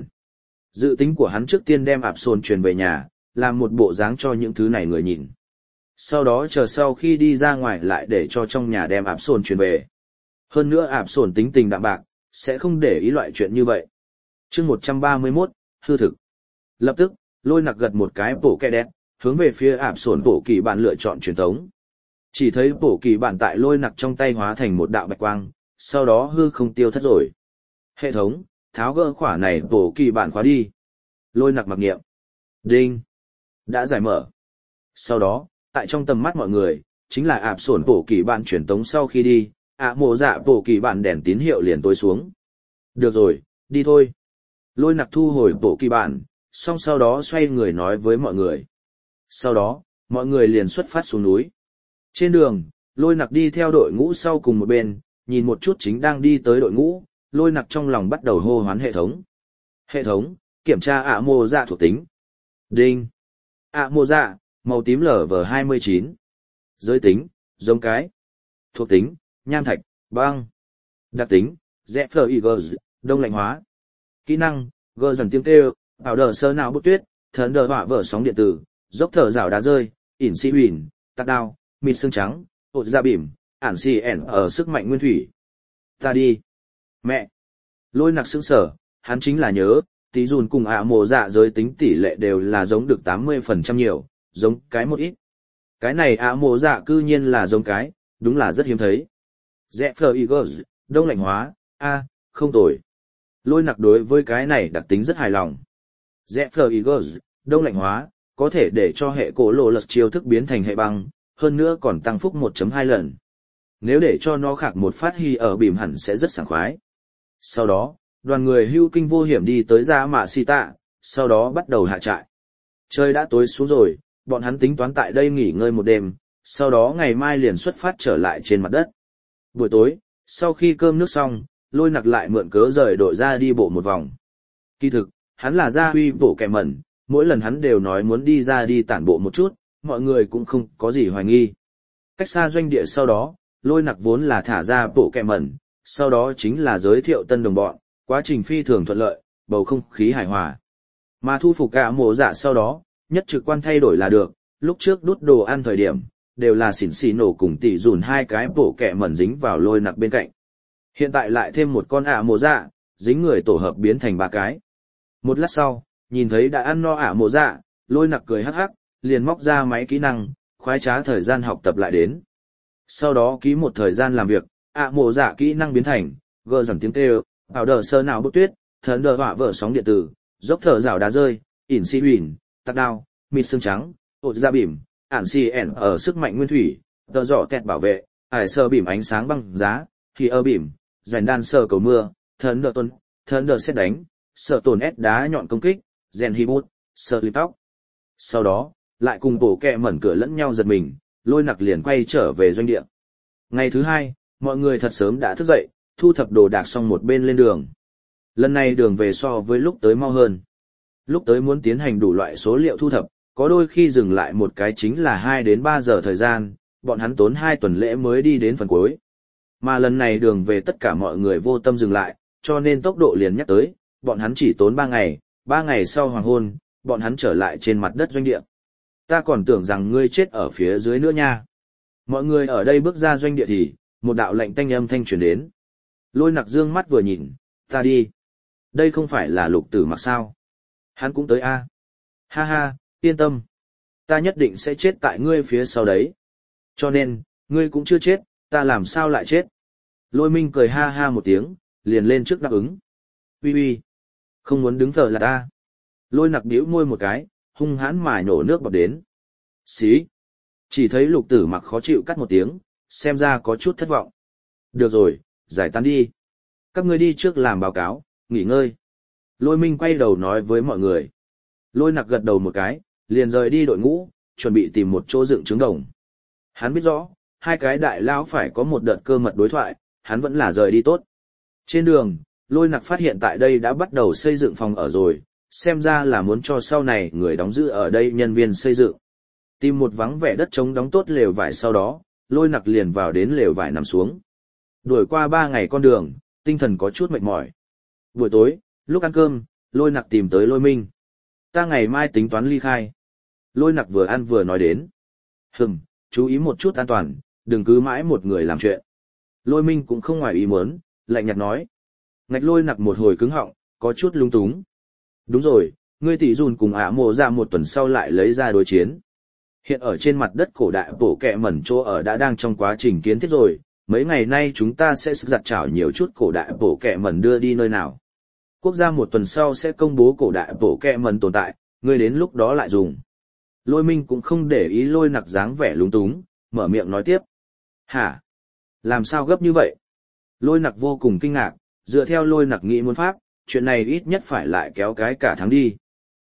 Dự tính của hắn trước tiên đem ạp sổn truyền về nhà, làm một bộ dáng cho những thứ này người nhìn. Sau đó chờ sau khi đi ra ngoài lại để cho trong nhà đem ạp sổn truyền về. Hơn nữa ạp sổn tính tình đạm bạc, sẽ không để ý loại chuyện như vậy. Chương 131, hư thực. Lập tức, lôi nặc gật một cái bộ kẹ đẹp, hướng về phía ạp sổn bộ kỳ bản lựa chọn truyền thống. Chỉ thấy bộ kỳ bản tại lôi nặc trong tay hóa thành một đạo bạch quang, sau đó hư không tiêu thất rồi. Hệ thống, tháo gỡ khỏa này bộ kỳ bản khóa đi. Lôi nặc mặc niệm. Đinh. Đã giải mở. Sau đó, tại trong tầm mắt mọi người, chính là ạp sổn bộ kỳ bản truyền tống sau khi đi, ả mộ dạ bộ kỳ bản đèn tín hiệu liền tối xuống. Được rồi, đi thôi. Lôi nặc thu hồi bộ kỳ bản, xong sau đó xoay người nói với mọi người. Sau đó, mọi người liền xuất phát xuống núi. Trên đường, lôi nặc đi theo đội ngũ sau cùng một bên, nhìn một chút chính đang đi tới đội ngũ, lôi nặc trong lòng bắt đầu hô hoán hệ thống. Hệ thống, kiểm tra ả mộ dạ thuộc tính. Đinh. Ả mộ dạ, màu tím LV29. Giới tính, giống cái. Thuộc tính, nham thạch, băng. Đặc tính, ZFIG, đông lạnh hóa. Kỹ năng, gờ dần tiếng kêu, ảo đờ sơ nào bút tuyết, thần đờ họa vở sóng điện tử, dốc thở rào đá rơi, ỉn si huỳnh, tạc đao, mịt xương trắng, ột da bìm, ản xì ẻn ở sức mạnh nguyên thủy. Ta đi. Mẹ. Lôi nặc sững sở, hắn chính là nhớ, tí dùn cùng ạ mộ dạ giới tính tỷ lệ đều là giống được 80% nhiều, giống cái một ít. Cái này ạ mộ dạ cư nhiên là giống cái, đúng là rất hiếm thấy. Zephyr Eagles, đông lạnh hóa, không tồi. Lôi nặc đối với cái này đặc tính rất hài lòng. Zephyr Eagles, đông lạnh hóa, có thể để cho hệ cổ lộ lật chiêu thức biến thành hệ băng, hơn nữa còn tăng phúc 1.2 lần. Nếu để cho nó khạc một phát hy ở bìm hẳn sẽ rất sảng khoái. Sau đó, đoàn người hưu kinh vô hiểm đi tới Dạ Mạ Xì Tạ, sau đó bắt đầu hạ trại. Trời đã tối xuống rồi, bọn hắn tính toán tại đây nghỉ ngơi một đêm, sau đó ngày mai liền xuất phát trở lại trên mặt đất. Buổi tối, sau khi cơm nước xong, Lôi nặc lại mượn cớ rời đội ra đi bộ một vòng. Kỳ thực, hắn là gia huy bổ kẻ mẩn, mỗi lần hắn đều nói muốn đi ra đi tản bộ một chút, mọi người cũng không có gì hoài nghi. Cách xa doanh địa sau đó, Lôi nặc vốn là thả ra bộ kẻ mẩn, sau đó chính là giới thiệu tân đồng bọn, quá trình phi thường thuận lợi, bầu không khí hài hòa. Mà thu phục cả mộ dạ sau đó, nhất trực quan thay đổi là được, lúc trước đút đồ ăn thời điểm, đều là xỉn xì nổ cùng tỉ dùn hai cái bộ kẻ mẩn dính vào Lôi nặc bên cạnh. Hiện tại lại thêm một con mộ dạ, dính người tổ hợp biến thành ba cái. Một lát sau, nhìn thấy đã ăn no mộ dạ, Lôi nặc cười hắc hắc, liền móc ra máy kỹ năng, khoái trá thời gian học tập lại đến. Sau đó ký một thời gian làm việc, mộ dạ kỹ năng biến thành, gờ dần tiếng kêu, ảo đờ sơ nào bức tuyết, thần đờ họa vợ sóng điện tử, dốc thở rào đá rơi, ỉn xì huỳnh, tắc đao, mịt xương trắng, ột da bìm, ản xì ẻn ở sức mạnh nguyên thủy, tờ giỏ tẹt bảo vệ, ải sơ bìm ánh sáng băng giá, thì ơ bìm, giành đan sơ cầu mưa, thần đờ tuân, thần đờ xét đánh, sợ tồn ép đá nhọn công kích, rèn hi bút, sợ lip tóc. Sau đó, lại cùng bổ kẹ mẩn cửa lẫn nhau giật mình, Lôi nặc liền quay trở về doanh địa. Ngày thứ hai, mọi người thật sớm đã thức dậy, thu thập đồ đạc xong một bên lên đường. Lần này đường về so với lúc tới mau hơn. Lúc tới muốn tiến hành đủ loại số liệu thu thập, có đôi khi dừng lại một cái chính là 2 đến 3 giờ thời gian, bọn hắn tốn 2 tuần lễ mới đi đến phần cuối. Mà lần này đường về tất cả mọi người vô tâm dừng lại, cho nên tốc độ liền nhắc tới, bọn hắn chỉ tốn 3 ngày, 3 ngày sau hoàng hôn, bọn hắn trở lại trên mặt đất doanh địa. Ta còn tưởng rằng ngươi chết ở phía dưới nữa nha. Mọi người ở đây bước ra doanh địa thì, một đạo lệnh tanh âm thanh truyền đến. Lôi nặc dương mắt vừa nhìn, ta đi. Đây không phải là Lục Tử Mặc sao? Hắn cũng tới a. Ha ha, yên tâm. Ta nhất định sẽ chết tại ngươi phía sau đấy. Cho nên, ngươi cũng chưa chết, ta làm sao lại chết? Lôi Minh cười ha ha một tiếng, liền lên trước đáp ứng. Ui ui, không muốn đứng thờ là ta. Lôi nặc bĩu môi một cái, hung hãn mài nổ nước bọt đến. Xí. Chỉ thấy Lục Tử Mặc khó chịu cắt một tiếng, xem ra có chút thất vọng. Được rồi, giải tán đi. Các ngươi đi trước làm báo cáo, nghỉ ngơi. Lôi Minh quay đầu nói với mọi người. Lôi nặc gật đầu một cái, liền rời đi đội ngũ, chuẩn bị tìm một chỗ dựng trứng đồng. Hắn biết rõ, hai cái đại lão phải có một đợt cơ mật đối thoại, hắn vẫn là rời đi tốt. Trên đường, Lôi nặc phát hiện tại đây đã bắt đầu xây dựng phòng ở rồi, xem ra là muốn cho sau này người đóng giữ ở đây nhân viên xây dựng. Tìm một vắng vẻ đất trống đóng tốt lều vải sau đó, Lôi nặc liền vào đến lều vải nằm xuống. Đuổi qua 3 ngày con đường, tinh thần có chút mệt mỏi. Buổi tối, lúc ăn cơm, Lôi nặc tìm tới Lôi Minh. Ta ngày mai tính toán ly khai. Lôi nặc vừa ăn vừa nói đến. Chú ý một chút an toàn, đừng cứ mãi một người làm chuyện. Lôi Minh cũng không ngoài ý muốn, lạnh nhạt nói. Ngạch Lôi nặc một hồi cứng họng, có chút lung túng. Đúng rồi, ngươi tỷ dùn cùng mộ ra một tuần sau lại lấy ra đối chiến. Hiện ở trên mặt đất cổ đại bổ kẹ mẩn chỗ ở đã đang trong quá trình kiến thiết rồi, mấy ngày nay chúng ta sẽ giặt trảo nhiều chút cổ đại bổ kẹ mẩn đưa đi nơi nào. Quốc gia một tuần sau sẽ công bố cổ đại bổ kẹ mẩn tồn tại, ngươi đến lúc đó lại dùng. Lôi Minh cũng không để ý Lôi nặc dáng vẻ lúng túng, mở miệng nói tiếp. Hả? Làm sao gấp như vậy? Lôi nặc vô cùng kinh ngạc, dựa theo Lôi nặc nghĩ muốn pháp, chuyện này ít nhất phải lại kéo cái cả tháng đi.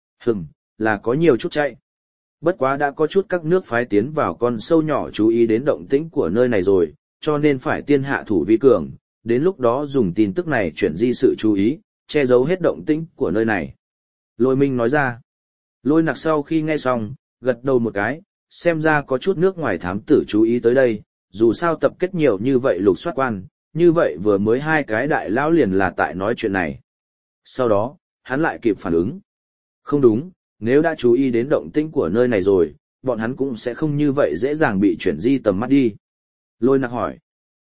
Là có nhiều chút chạy. Bất quá đã có chút các nước phái tiến vào con sâu nhỏ chú ý đến động tĩnh của nơi này rồi, cho nên phải tiên hạ thủ vi cường, đến lúc đó dùng tin tức này chuyển di sự chú ý, che giấu hết động tĩnh của nơi này. Lôi Minh nói ra. Lôi nặc sau khi nghe xong, gật đầu một cái, xem ra có chút nước ngoài thám tử chú ý tới đây, dù sao tập kết nhiều như vậy lục soát quan, như vậy vừa mới 2 cái đại lão liền là tại nói chuyện này. Sau đó, hắn lại kịp phản ứng. Không đúng, nếu đã chú ý đến động tĩnh của nơi này rồi, bọn hắn cũng sẽ không như vậy dễ dàng bị chuyển di tầm mắt đi. Lôi nặc hỏi.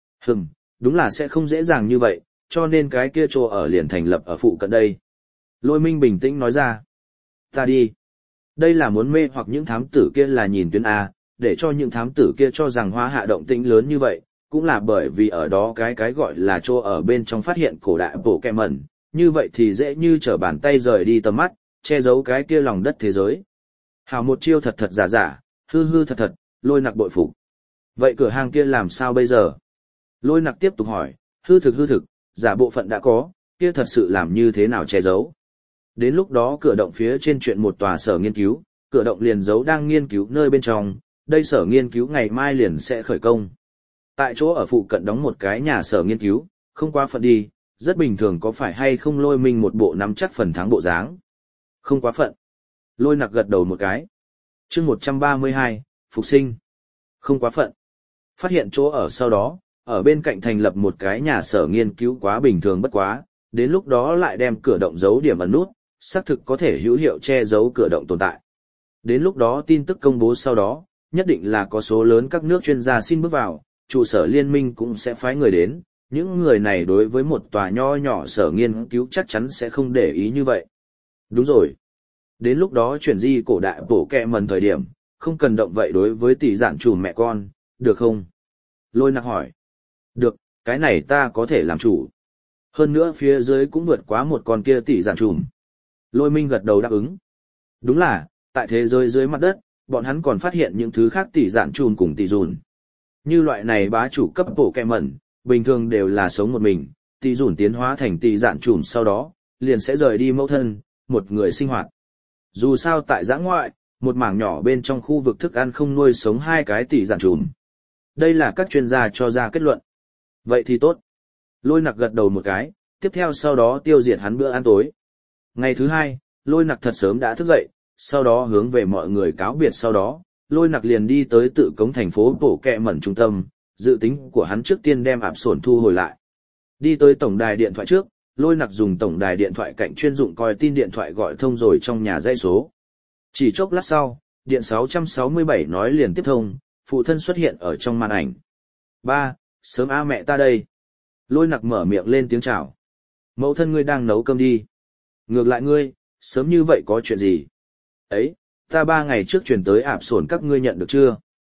Đúng là sẽ không dễ dàng như vậy, cho nên cái kia chỗ ở liền thành lập ở phụ cận đây. Lôi Minh bình tĩnh nói ra. Ta đi. Đây là muốn mê hoặc những thám tử kia là nhìn tuyến A, để cho những thám tử kia cho rằng Hoa Hạ động tĩnh lớn như vậy, cũng là bởi vì ở đó cái gọi là chỗ ở bên trong phát hiện cổ đại bộ kẹ mẩn, như vậy thì dễ như trở bàn tay rời đi tầm mắt, che giấu cái kia lòng đất thế giới. Hào một chiêu thật thật giả giả, hư hư thật thật, Lôi nặc bội phục. Vậy cửa hàng kia làm sao bây giờ? Lôi nặc tiếp tục hỏi, hư thực, giả bộ phận đã có, kia thật sự làm như thế nào che giấu? Đến lúc đó cửa động phía trên chuyện một tòa sở nghiên cứu, cửa động liền giấu đang nghiên cứu nơi bên trong, đây sở nghiên cứu ngày mai liền sẽ khởi công. Tại chỗ ở phụ cận đóng một cái nhà sở nghiên cứu, không quá phận đi, rất bình thường có phải hay không Lôi Minh một bộ nắm chắc phần thắng bộ dáng. Không quá phận. Lôi nặc gật đầu một cái. chương 132, Phục sinh. Không quá phận. Phát hiện chỗ ở sau đó, ở bên cạnh thành lập một cái nhà sở nghiên cứu quá bình thường bất quá, đến lúc đó lại đem cửa động giấu điểm ẩn nút, xác thực có thể hữu hiệu che giấu cửa động tồn tại. Đến lúc đó tin tức công bố sau đó, nhất định là có số lớn các nước chuyên gia xin bước vào, trụ sở liên minh cũng sẽ phái người đến, những người này đối với một tòa nho nhỏ sở nghiên cứu chắc chắn sẽ không để ý như vậy. Đúng rồi. Đến lúc đó chuyển di cổ đại bổ kẹ mần thời điểm, không cần động vậy đối với tỷ giản chủ mẹ con, được không? Lôi nặc hỏi. Được, cái này ta có thể làm chủ. Hơn nữa phía dưới cũng vượt quá một con kia tỷ giản trùm. Lôi Minh gật đầu đáp ứng. Đúng là, tại thế giới dưới mặt đất, bọn hắn còn phát hiện những thứ khác tỷ giản trùm cùng tỷ dùn. Như loại này bá chủ cấp bổ kẹ mẩn, bình thường đều là sống một mình, tỷ dùn tiến hóa thành tỷ giản trùm sau đó, liền sẽ rời đi mẫu thân, một người sinh hoạt. Dù sao tại giã ngoại, một mảng nhỏ bên trong khu vực thức ăn không nuôi sống hai cái tỷ giản trùm. Đây là các chuyên gia cho ra kết luận. Vậy thì tốt. Lôi nặc gật đầu một cái, tiếp theo sau đó tiêu diệt hắn bữa ăn tối. Ngày thứ hai, Lôi nặc thật sớm đã thức dậy, sau đó hướng về mọi người cáo biệt sau đó, Lôi nặc liền đi tới tự cống thành phố bổ kẹ mẩn trung tâm, dự tính của hắn trước tiên đem ạp sổn thu hồi lại. Đi tới tổng đài điện thoại trước, Lôi nặc dùng tổng đài điện thoại cạnh chuyên dụng coi tin điện thoại gọi thông rồi trong nhà dãy số. Chỉ chốc lát sau, điện 667 nói liền tiếp thông, phụ thân xuất hiện ở trong màn ảnh. Ba, sớm a mẹ ta đây. Lôi nặc mở miệng lên tiếng chào. Mẫu thân ngươi đang nấu cơm đi. Ngược lại ngươi, sớm như vậy có chuyện gì? Ấy, ta 3 ngày trước chuyển tới ạp sổn các ngươi nhận được chưa?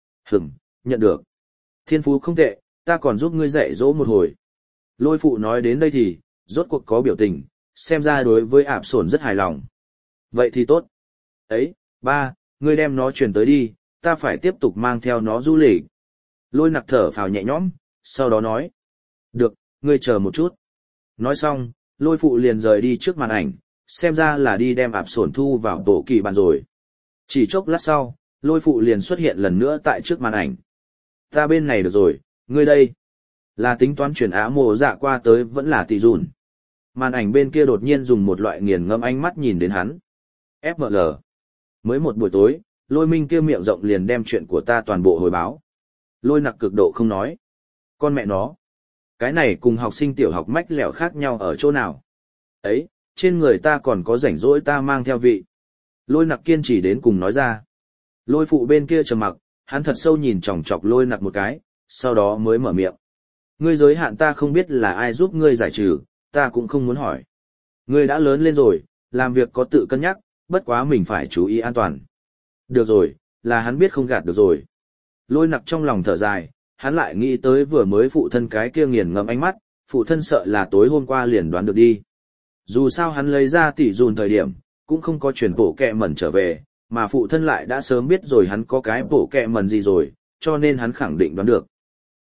Nhận được. Thiên phú không tệ, ta còn giúp ngươi dạy dỗ một hồi. Lôi phụ nói đến đây thì, rốt cuộc có biểu tình, xem ra đối với ạp sổn rất hài lòng. Vậy thì tốt. Ấy, ba, ngươi đem nó chuyển tới đi, ta phải tiếp tục mang theo nó du lịch. Lôi nặc thở phào nhẹ nhõm, sau đó nói. Được, ngươi chờ một chút. Nói xong, lôi phụ liền rời đi trước màn ảnh, xem ra là đi đem ạp sổn thu vào tổ kỳ bàn rồi. Chỉ chốc lát sau, lôi phụ liền xuất hiện lần nữa tại trước màn ảnh. Ta bên này được rồi, ngươi đây. Là tính toán chuyển á mồ dạ qua tới vẫn là tỷ dùn. Màn ảnh bên kia đột nhiên dùng một loại nghiền ngẫm ánh mắt nhìn đến hắn. FML. Mới một buổi tối, Lôi Minh kia miệng rộng liền đem chuyện của ta toàn bộ hồi báo. Lôi nặc cực độ không nói. Con mẹ nó. Cái này cùng học sinh tiểu học mách lẻo khác nhau ở chỗ nào? Ấy, trên người ta còn có rảnh rỗi ta mang theo vị. Lôi nặc kiên trì đến cùng nói ra. Lôi phụ bên kia trầm mặc, hắn thật sâu nhìn chòng chọc lôi nặc một cái, sau đó mới mở miệng. Ngươi giới hạn ta không biết là ai giúp ngươi giải trừ, ta cũng không muốn hỏi. Ngươi đã lớn lên rồi, làm việc có tự cân nhắc, bất quá mình phải chú ý an toàn. Được rồi, là hắn biết không gạt được rồi. Lôi nặc trong lòng thở dài, hắn lại nghĩ tới vừa mới phụ thân cái kia nghiền ngẫm ánh mắt, phụ thân sợ là tối hôm qua liền đoán được đi. Dù sao hắn lấy ra tỷ dùn thời điểm, cũng không có chuyển bổ kẹ mẩn trở về, mà phụ thân lại đã sớm biết rồi hắn có cái bổ kẹ mẩn gì rồi, cho nên hắn khẳng định đoán được.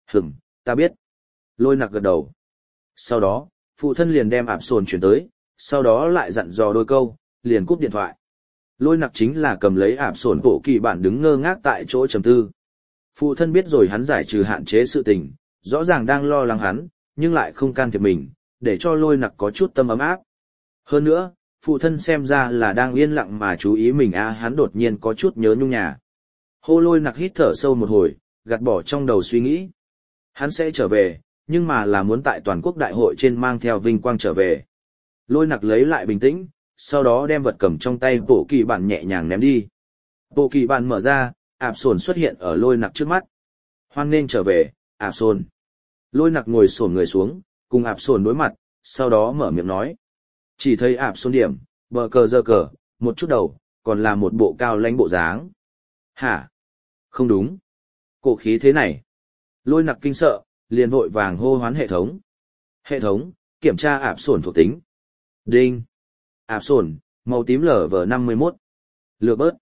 Ta biết. Lôi nặc gật đầu. Sau đó, phụ thân liền đem ạp sồn chuyển tới, sau đó lại dặn dò đôi câu, liền cúp điện thoại. Lôi nặc chính là cầm lấy ạp sồn bộ kỳ bản đứng ngơ ngác tại chỗ trầm tư. Phụ thân biết rồi hắn giải trừ hạn chế sự tình, rõ ràng đang lo lắng hắn, nhưng lại không can thiệp mình, để cho lôi nặc có chút tâm ấm áp. Hơn nữa, phụ thân xem ra là đang yên lặng mà chú ý mình hắn đột nhiên có chút nhớ nhung nhà. Hô lôi nặc hít thở sâu một hồi, gạt bỏ trong đầu suy nghĩ. Hắn sẽ trở về, nhưng mà là muốn tại toàn quốc đại hội trên mang theo vinh quang trở về. Lôi nặc lấy lại bình tĩnh, sau đó đem vật cầm trong tay bộ kỳ bản nhẹ nhàng ném đi. Bộ kỳ bản mở ra, ạp sồn xuất hiện ở lôi nặc trước mắt. Hoan nghênh trở về, ạp sồn. Lôi nặc ngồi xổm người xuống, cùng ạp sồn đối mặt, sau đó mở miệng nói. Chỉ thấy ạp sồn điểm, bờ cờ giơ cờ, một chút đầu, còn là một bộ cao lãnh bộ dáng. Hả? Không đúng. Cổ khí thế này. Lôi nặc kinh sợ, liền vội vàng hô hoán hệ thống. Hệ thống, kiểm tra ạp sồn thuộc tính. Đinh. Ạp sồn, màu tím LV51. Lược bớt.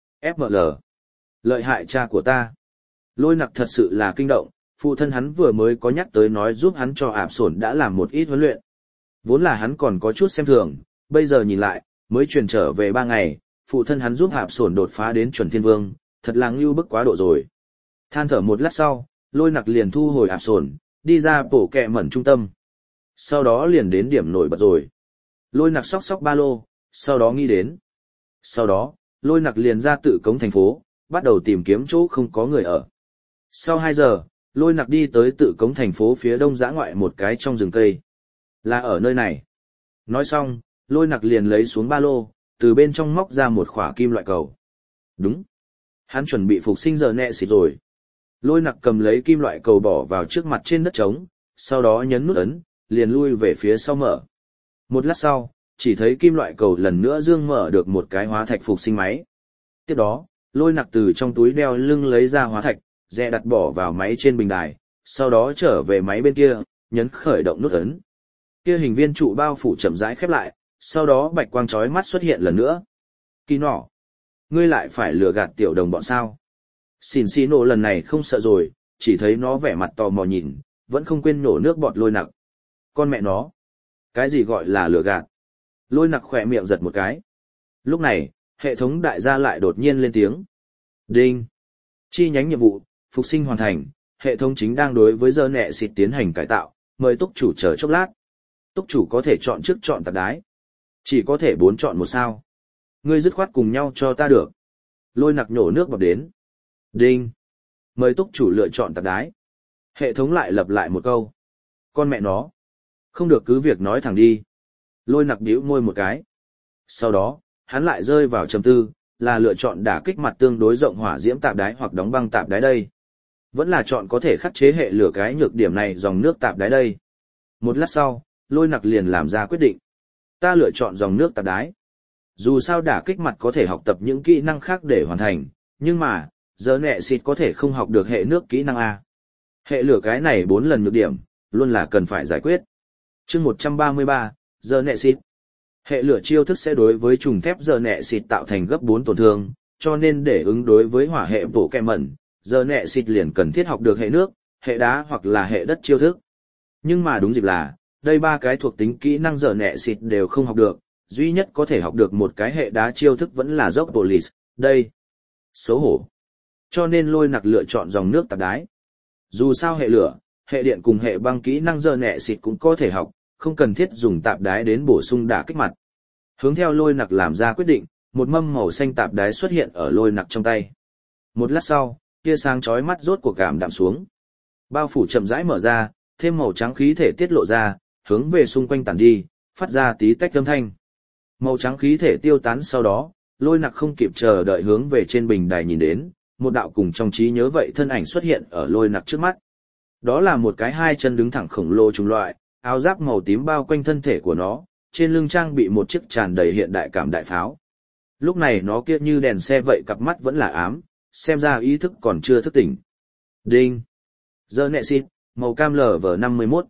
FML. Lợi hại cha của ta. Lôi nặc thật sự là kinh động, phụ thân hắn vừa mới có nhắc tới nói giúp hắn cho ạp sồn đã làm một ít huấn luyện. Vốn là hắn còn có chút xem thường, bây giờ nhìn lại, mới truyền trở về 3 ngày, phụ thân hắn giúp ạp sồn đột phá đến chuẩn thiên vương, thật là ngưu bức quá độ rồi. Than thở một lát sau, lôi nặc liền thu hồi ạp sồn, đi ra bổ kẹ mẩn trung tâm. Sau đó liền đến điểm nổi bật rồi. Lôi nặc xóc xóc ba lô, sau đó nghĩ đến. Sau đó, lôi nặc liền ra tự cống thành phố, bắt đầu tìm kiếm chỗ không có người ở. Sau 2 giờ, lôi nặc đi tới tự cống thành phố phía đông dã ngoại một cái trong rừng cây. Là ở nơi này. Nói xong, lôi nặc liền lấy xuống ba lô, từ bên trong móc ra một khỏa kim loại cầu. Đúng. Hắn chuẩn bị phục sinh giờ nẹ xịt rồi. Lôi nặc cầm lấy kim loại cầu bỏ vào trước mặt trên đất trống, sau đó nhấn nút ấn, liền lui về phía sau mở. Một lát sau, chỉ thấy kim loại cầu lần nữa dương mở được một cái hóa thạch phục sinh máy. Tiếp đó, lôi nặc từ trong túi đeo lưng lấy ra hóa thạch, dè đặt bỏ vào máy trên bình đài, sau đó trở về máy bên kia, nhấn khởi động nút ấn. Kia hình viên trụ bao phủ chậm rãi khép lại, sau đó bạch quang chói mắt xuất hiện lần nữa. Kỳ nọ, ngươi lại phải lừa gạt tiểu đồng bọn sao? Xỉn xì nổ lần này không sợ rồi, chỉ thấy nó vẻ mặt tò mò nhìn, vẫn không quên nổ nước bọt lôi nặc. Con mẹ nó, cái gì gọi là lừa gạt? Lôi nặc khỏe miệng giật một cái. Lúc này, hệ thống đại gia lại đột nhiên lên tiếng. Đinh. Chi nhánh nhiệm vụ, phục sinh hoàn thành, hệ thống chính đang đối với giờ nẹ xịt tiến hành cải tạo, mời túc chủ chờ chốc lát. Túc chủ có thể chọn trước chọn tạp đái. Chỉ có thể 4 chọn một sao. Ngươi dứt khoát cùng nhau cho ta được. Lôi nặc nhổ nước bọt đến. Đinh. Mời túc chủ lựa chọn tạp đái. Hệ thống lại lặp lại một câu. Con mẹ nó. Không được cứ việc nói thẳng đi. Lôi nặc bĩu môi một cái. Sau đó, hắn lại rơi vào trầm tư, là lựa chọn đả kích mặt tương đối rộng hỏa diễm tạp đái hoặc đóng băng tạp đái đây. Vẫn là chọn có thể khắc chế hệ lửa cái nhược điểm này dòng nước tạp đái đây. Một lát sau, lôi nặc liền làm ra quyết định. Ta lựa chọn dòng nước tạp đái. Dù sao đả kích mặt có thể học tập những kỹ năng khác để hoàn thành, nhưng mà, giờ nẹ xịt có thể không học được hệ nước kỹ năng A. Hệ lửa cái này 4 lần nhược điểm, luôn là cần phải giải quyết. Chương 133, giờ nẹ xịt. Hệ lửa chiêu thức sẽ đối với trùng thép giờ nẹ xịt tạo thành gấp 4 tổn thương, cho nên để ứng đối với hỏa hệ bổ kẹ mẩn, giờ nẹ xịt liền cần thiết học được hệ nước, hệ đá hoặc là hệ đất chiêu thức. Nhưng mà đúng dịp là, đây 3 cái thuộc tính kỹ năng giờ nẹ xịt đều không học được, duy nhất có thể học được một cái hệ đá chiêu thức vẫn là dốc police, đây. Xấu hổ. Cho nên lôi nặc lựa chọn dòng nước tạp đái. Dù sao hệ lửa, hệ điện cùng hệ băng kỹ năng giờ nẹ xịt cũng có thể học, không cần thiết dùng tạp đái đến bổ sung đả kích mặt. Hướng theo lôi nặc làm ra quyết định, một mâm màu xanh tạp đái xuất hiện ở lôi nặc trong tay. Một lát sau, tia sáng chói mắt rốt cuộc cảm đạm xuống. Bao phủ chậm rãi mở ra, thêm màu trắng khí thể tiết lộ ra, hướng về xung quanh tản đi, phát ra tí tách âm thanh. Màu trắng khí thể tiêu tán sau đó, lôi nặc không kịp chờ đợi hướng về trên bình đài nhìn đến, một đạo cùng trong trí nhớ vậy thân ảnh xuất hiện ở lôi nặc trước mắt. Đó là một cái 2 chân đứng thẳng khổng lồ chủng loại, áo giáp màu tím bao quanh thân thể của nó, trên lưng trang bị một chiếc tràn đầy hiện đại cảm đại pháo. Lúc này nó kia như đèn xe vậy, cặp mắt vẫn là ám, xem ra ý thức còn chưa thức tỉnh. Đinh. Giờ nẹ xịt, màu cam LV51.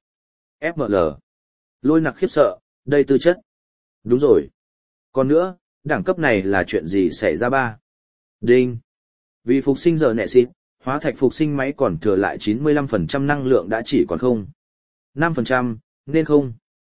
FML. Lôi nặc khiếp sợ, đây tư chất. Đúng rồi. Còn nữa, đẳng cấp này là chuyện gì xảy ra ba? Đinh. Vì phục sinh giờ nẹ xịt, hóa thạch phục sinh máy còn thừa lại 95% năng lượng đã chỉ còn không. 5%, nên không.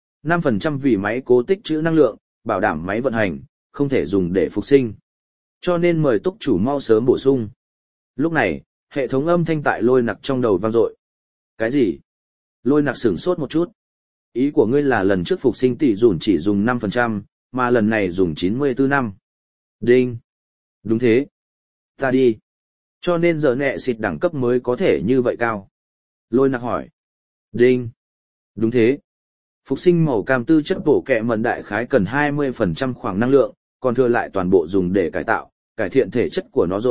5% vì máy cố tích trữ năng lượng, bảo đảm máy vận hành, không thể dùng để phục sinh. Cho nên mời túc chủ mau sớm bổ sung. Lúc này, hệ thống âm thanh tại lôi nặc trong đầu vang dội. Cái gì? Lôi nặc sửng sốt một chút. Ý của ngươi là lần trước phục sinh tỷ dùn chỉ dùng 5%, mà lần này dùng 94 năm. Đinh. Đúng thế. Ta đi. Cho nên giờ nẹ xịt đẳng cấp mới có thể như vậy cao. Lôi nặc hỏi. Đinh. Đúng thế. Phục sinh màu cam tư chất bổ kẹ mẩn đại khái cần 20% khoảng năng lượng, còn thừa lại toàn bộ dùng để cải tạo, cải thiện thể chất của nó rồi,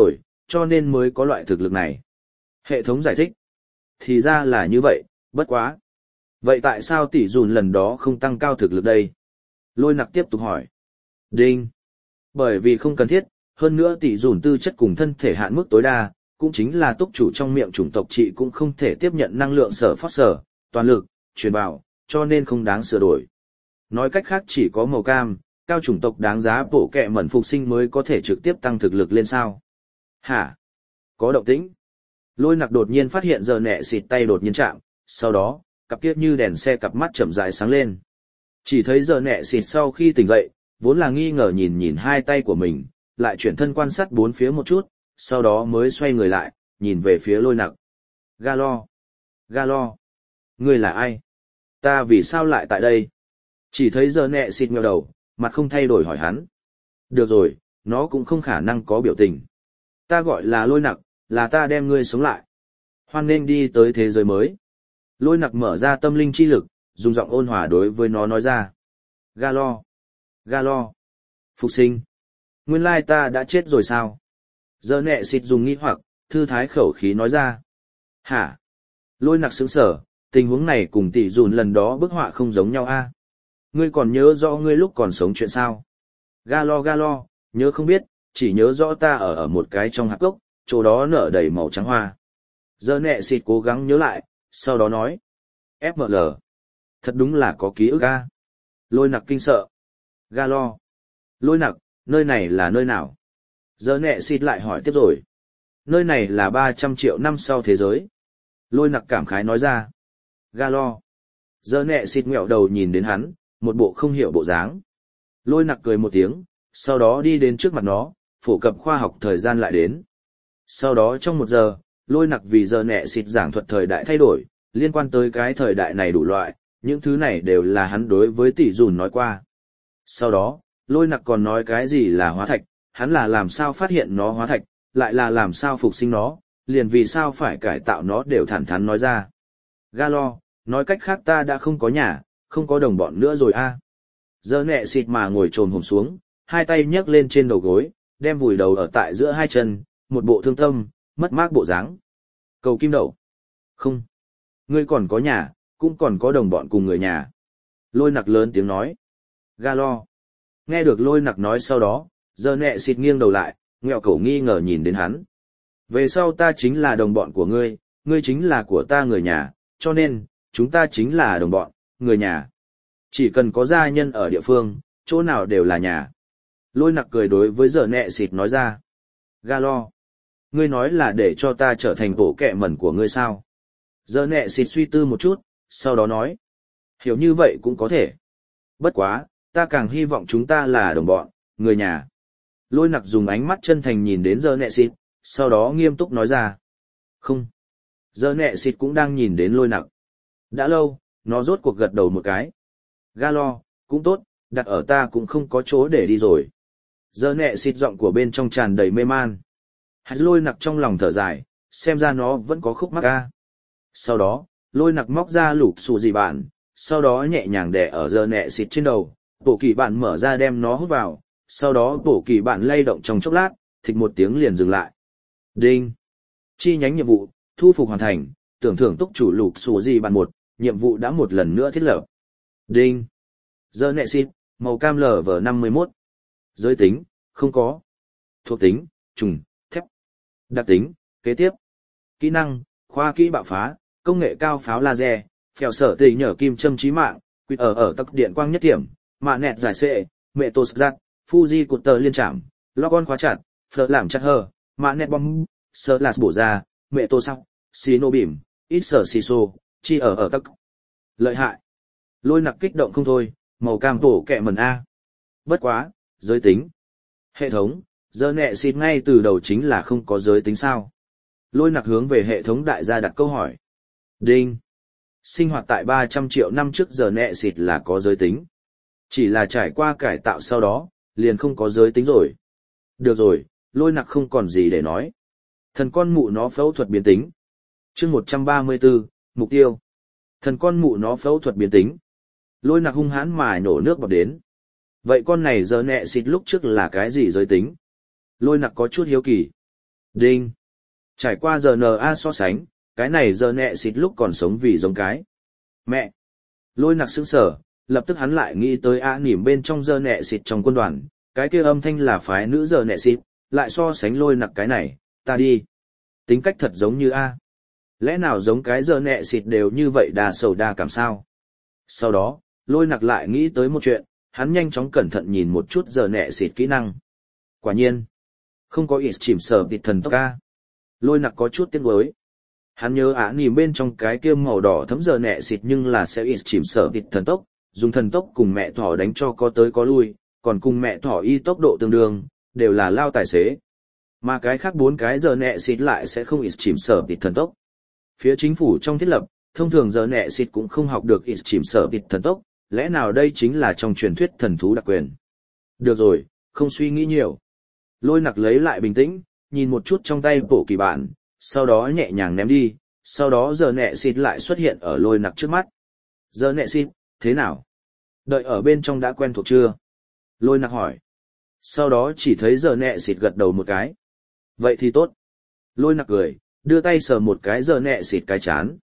cho nên mới có loại thực lực này. Hệ thống giải thích. Thì ra là như vậy, bất quá. Vậy tại sao tỷ dùn lần đó không tăng cao thực lực đây? Lôi nặc tiếp tục hỏi. Đinh. Bởi vì không cần thiết, hơn nữa tỷ dùn tư chất cùng thân thể hạn mức tối đa, cũng chính là túc chủ trong miệng chủng tộc chị cũng không thể tiếp nhận năng lượng sở phót sở, toàn lực, truyền vào, cho nên không đáng sửa đổi. Nói cách khác chỉ có màu cam, cao chủng tộc đáng giá bổ kẹ mẩn phục sinh mới có thể trực tiếp tăng thực lực lên sao. Hả? Có động tĩnh. Lôi nặc đột nhiên phát hiện giờ nẹ xịt tay đột nhiên chạm, sau đó, cặp kiết như đèn xe cặp mắt chậm rãi sáng lên. Chỉ thấy giờ nẹ xịt sau khi tỉnh dậy, vốn là nghi ngờ nhìn nhìn hai tay của mình, lại chuyển thân quan sát bốn phía một chút, sau đó mới xoay người lại, nhìn về phía lôi nặc. Galo! Galo! Ngươi là ai? Ta vì sao lại tại đây? Chỉ thấy giờ nẹ xịt nghèo đầu, mặt không thay đổi hỏi hắn. Được rồi, nó cũng không khả năng có biểu tình. Ta gọi là lôi nặc, là ta đem ngươi sống lại. Hoan nên đi tới thế giới mới. Lôi nặc mở ra tâm linh chi lực, dùng giọng ôn hòa đối với nó nói ra. Galo! Galo! Phục sinh! Nguyên lai ta đã chết rồi sao? Giờ nẹ xịt dùng nghi hoặc, thư thái khẩu khí nói ra. Hả? Lôi nặc sững sở, tình huống này cùng tỷ dùn lần đó bức họa không giống nhau a. Ngươi còn nhớ rõ ngươi lúc còn sống chuyện sao? Galo galo, nhớ không biết, chỉ nhớ rõ ta ở một cái trong hạp gốc, chỗ đó nở đầy màu trắng hoa. Giờ nẹ xịt cố gắng nhớ lại, sau đó nói. FML. Thật đúng là có ký ức a. Lôi nặc kinh sợ. Galo. Lôi nặc, nơi này là nơi nào? Giờ nẹ xịt lại hỏi tiếp rồi. Nơi này là 300 triệu năm sau thế giới. Lôi nặc cảm khái nói ra. Galo. Giờ nẹ xịt ngẹo đầu nhìn đến hắn, một bộ không hiểu bộ dáng. Lôi nặc cười một tiếng, sau đó đi đến trước mặt nó, phổ cập khoa học thời gian lại đến. Sau đó trong 1 giờ, lôi nặc vì giờ nẹ xịt giảng thuật thời đại thay đổi, liên quan tới cái thời đại này đủ loại, những thứ này đều là hắn đối với tỷ dùn nói qua. Sau đó, lôi nặc còn nói cái gì là hóa thạch, hắn là làm sao phát hiện nó hóa thạch, lại là làm sao phục sinh nó, liền vì sao phải cải tạo nó đều thẳng thắn nói ra. Galo, nói cách khác ta đã không có nhà, không có đồng bọn nữa rồi a. Giờ nẹ xịt mà ngồi trồm hổm xuống, hai tay nhấc lên trên đầu gối, đem vùi đầu ở tại giữa hai chân, một bộ thương tâm, mất mát bộ dáng. Cầu kim đậu. Không. Ngươi còn có nhà, cũng còn có đồng bọn cùng người nhà. Lôi nặc lớn tiếng nói. Galo. Nghe được lôi nặc nói sau đó, giờ nẹ xịt nghiêng đầu lại, nghẹo cổ nghi ngờ nhìn đến hắn. Về sau ta chính là đồng bọn của ngươi, ngươi chính là của ta người nhà, cho nên, chúng ta chính là đồng bọn, người nhà. Chỉ cần có gia nhân ở địa phương, chỗ nào đều là nhà. Lôi nặc cười đối với giờ nẹ xịt nói ra. Galo. Ngươi nói là để cho ta trở thành bộ kẹ mẩn của ngươi sao? Giờ nẹ xịt suy tư một chút, sau đó nói. Hiểu như vậy cũng có thể. Bất quá, ta càng hy vọng chúng ta là đồng bọn, người nhà. Lôi nặc dùng ánh mắt chân thành nhìn đến giờ nẹ xịt, sau đó nghiêm túc nói ra. Không. Giờ nẹ xịt cũng đang nhìn đến lôi nặc. Đã lâu, nó rốt cuộc gật đầu một cái. Galo, cũng tốt, đặt ở ta cũng không có chỗ để đi rồi. Giờ nẹ xịt giọng của bên trong tràn đầy mê man. Hãy lôi nặc trong lòng thở dài, xem ra nó vẫn có khúc mắc ca. Sau đó, lôi nặc móc ra lục xù gì bạn, sau đó nhẹ nhàng đè ở giờ nẹ xịt trên đầu, bộ kỳ bạn mở ra đem nó hút vào, sau đó bộ kỳ bạn lay động trong chốc lát, thịch một tiếng liền dừng lại. Đinh! Chi nhánh nhiệm vụ, thu phục hoàn thành, tưởng thưởng túc chủ lục xù gì bạn 1, nhiệm vụ đã một lần nữa thiết lập. Đinh! Giờ nẹ xịt, màu cam LV51. Giới tính, không có. Thuộc tính, trùng, thép. Đặc tính, kế tiếp. Kỹ năng, khoa kỹ bạo phá, công nghệ cao pháo laser, phèo sở tỉ nhở kim châm chí mạng, quýt ở tắc điện quang nhất điểm, mạ nẹt giải xệ, mẹ tô giặt, Fuji cụt tờ liên trảm, logon khóa chặt, phở làm chặt hờ, mạ nẹt bom, sơ lạt bổ ra, mẹ tô sắc, xì nô bìm, ít sở xì xô, chi ở tắc. Lợi hại. Lôi nặc kích động không thôi, màu cam tổ kẹ mần A. Bất quá, giới tính. Hệ thống, giờ nẹ xịt ngay từ đầu chính là không có giới tính sao. Lôi nặc hướng về hệ thống đại gia đặt câu hỏi. Đinh. Sinh hoạt tại 300 triệu năm trước giờ nẹ xịt là có giới tính. Chỉ là trải qua cải tạo sau đó, liền không có giới tính rồi. Được rồi, lôi nặc không còn gì để nói. Thần con mụ nó phẫu thuật biến tính. Chương 134, mục tiêu. Thần con mụ nó phẫu thuật biến tính. Lôi nặc hung hãn mà nổ nước bọt đến. Vậy con này giờ nẹ xịt lúc trước là cái gì giới tính? Lôi nặc có chút hiếu kỳ. Đinh. Trải qua RNA so sánh, cái này giờ nẹ xịt lúc còn sống vì giống cái. Mẹ. Lôi nặc sững sở, lập tức hắn lại nghĩ tới nỉm bên trong giờ nẹ xịt trong quân đoàn, cái kia âm thanh là phái nữ giờ nẹ xịt, lại so sánh lôi nặc cái này, ta đi. Tính cách thật giống như A. Lẽ nào giống cái giờ nẹ xịt đều như vậy đa sầu đa cảm sao? Sau đó, lôi nặc lại nghĩ tới một chuyện, hắn nhanh chóng cẩn thận nhìn một chút giờ nẹ xịt kỹ năng. Quả nhiên, không có ít chìm sở tịt thần tốc A. Lôi nặc có chút tiếc nuối. Hắn nhớ nỉm bên trong cái kia màu đỏ thấm giờ nẹ xịt nhưng là sẽ ít chìm sở tịt thần tốc, dùng thần tốc cùng mẹ thỏ đánh cho có tới có lui, còn cùng mẹ thỏ y tốc độ tương đương, đều là lao tài xế. Mà cái khác 4 cái giờ nẹ xịt lại sẽ không ít chìm sở tịt thần tốc. Phía chính phủ trong thiết lập, thông thường giờ nẹ xịt cũng không học được ít chìm sở tịt thần tốc, lẽ nào đây chính là trong truyền thuyết thần thú đặc quyền. Được rồi, không suy nghĩ nhiều. Lôi nặc lấy lại bình tĩnh, nhìn một chút trong tay bộ kỳ bản, sau đó nhẹ nhàng ném đi, sau đó giờ nẹ xịt lại xuất hiện ở lôi nặc trước mắt. Giờ nẹ xịt, thế nào? Đợi ở bên trong đã quen thuộc chưa? Lôi nặc hỏi. Sau đó chỉ thấy giờ nẹ xịt gật đầu một cái. Vậy thì tốt. Lôi nặc cười, đưa tay sờ một cái giờ nẹ xịt cái chán.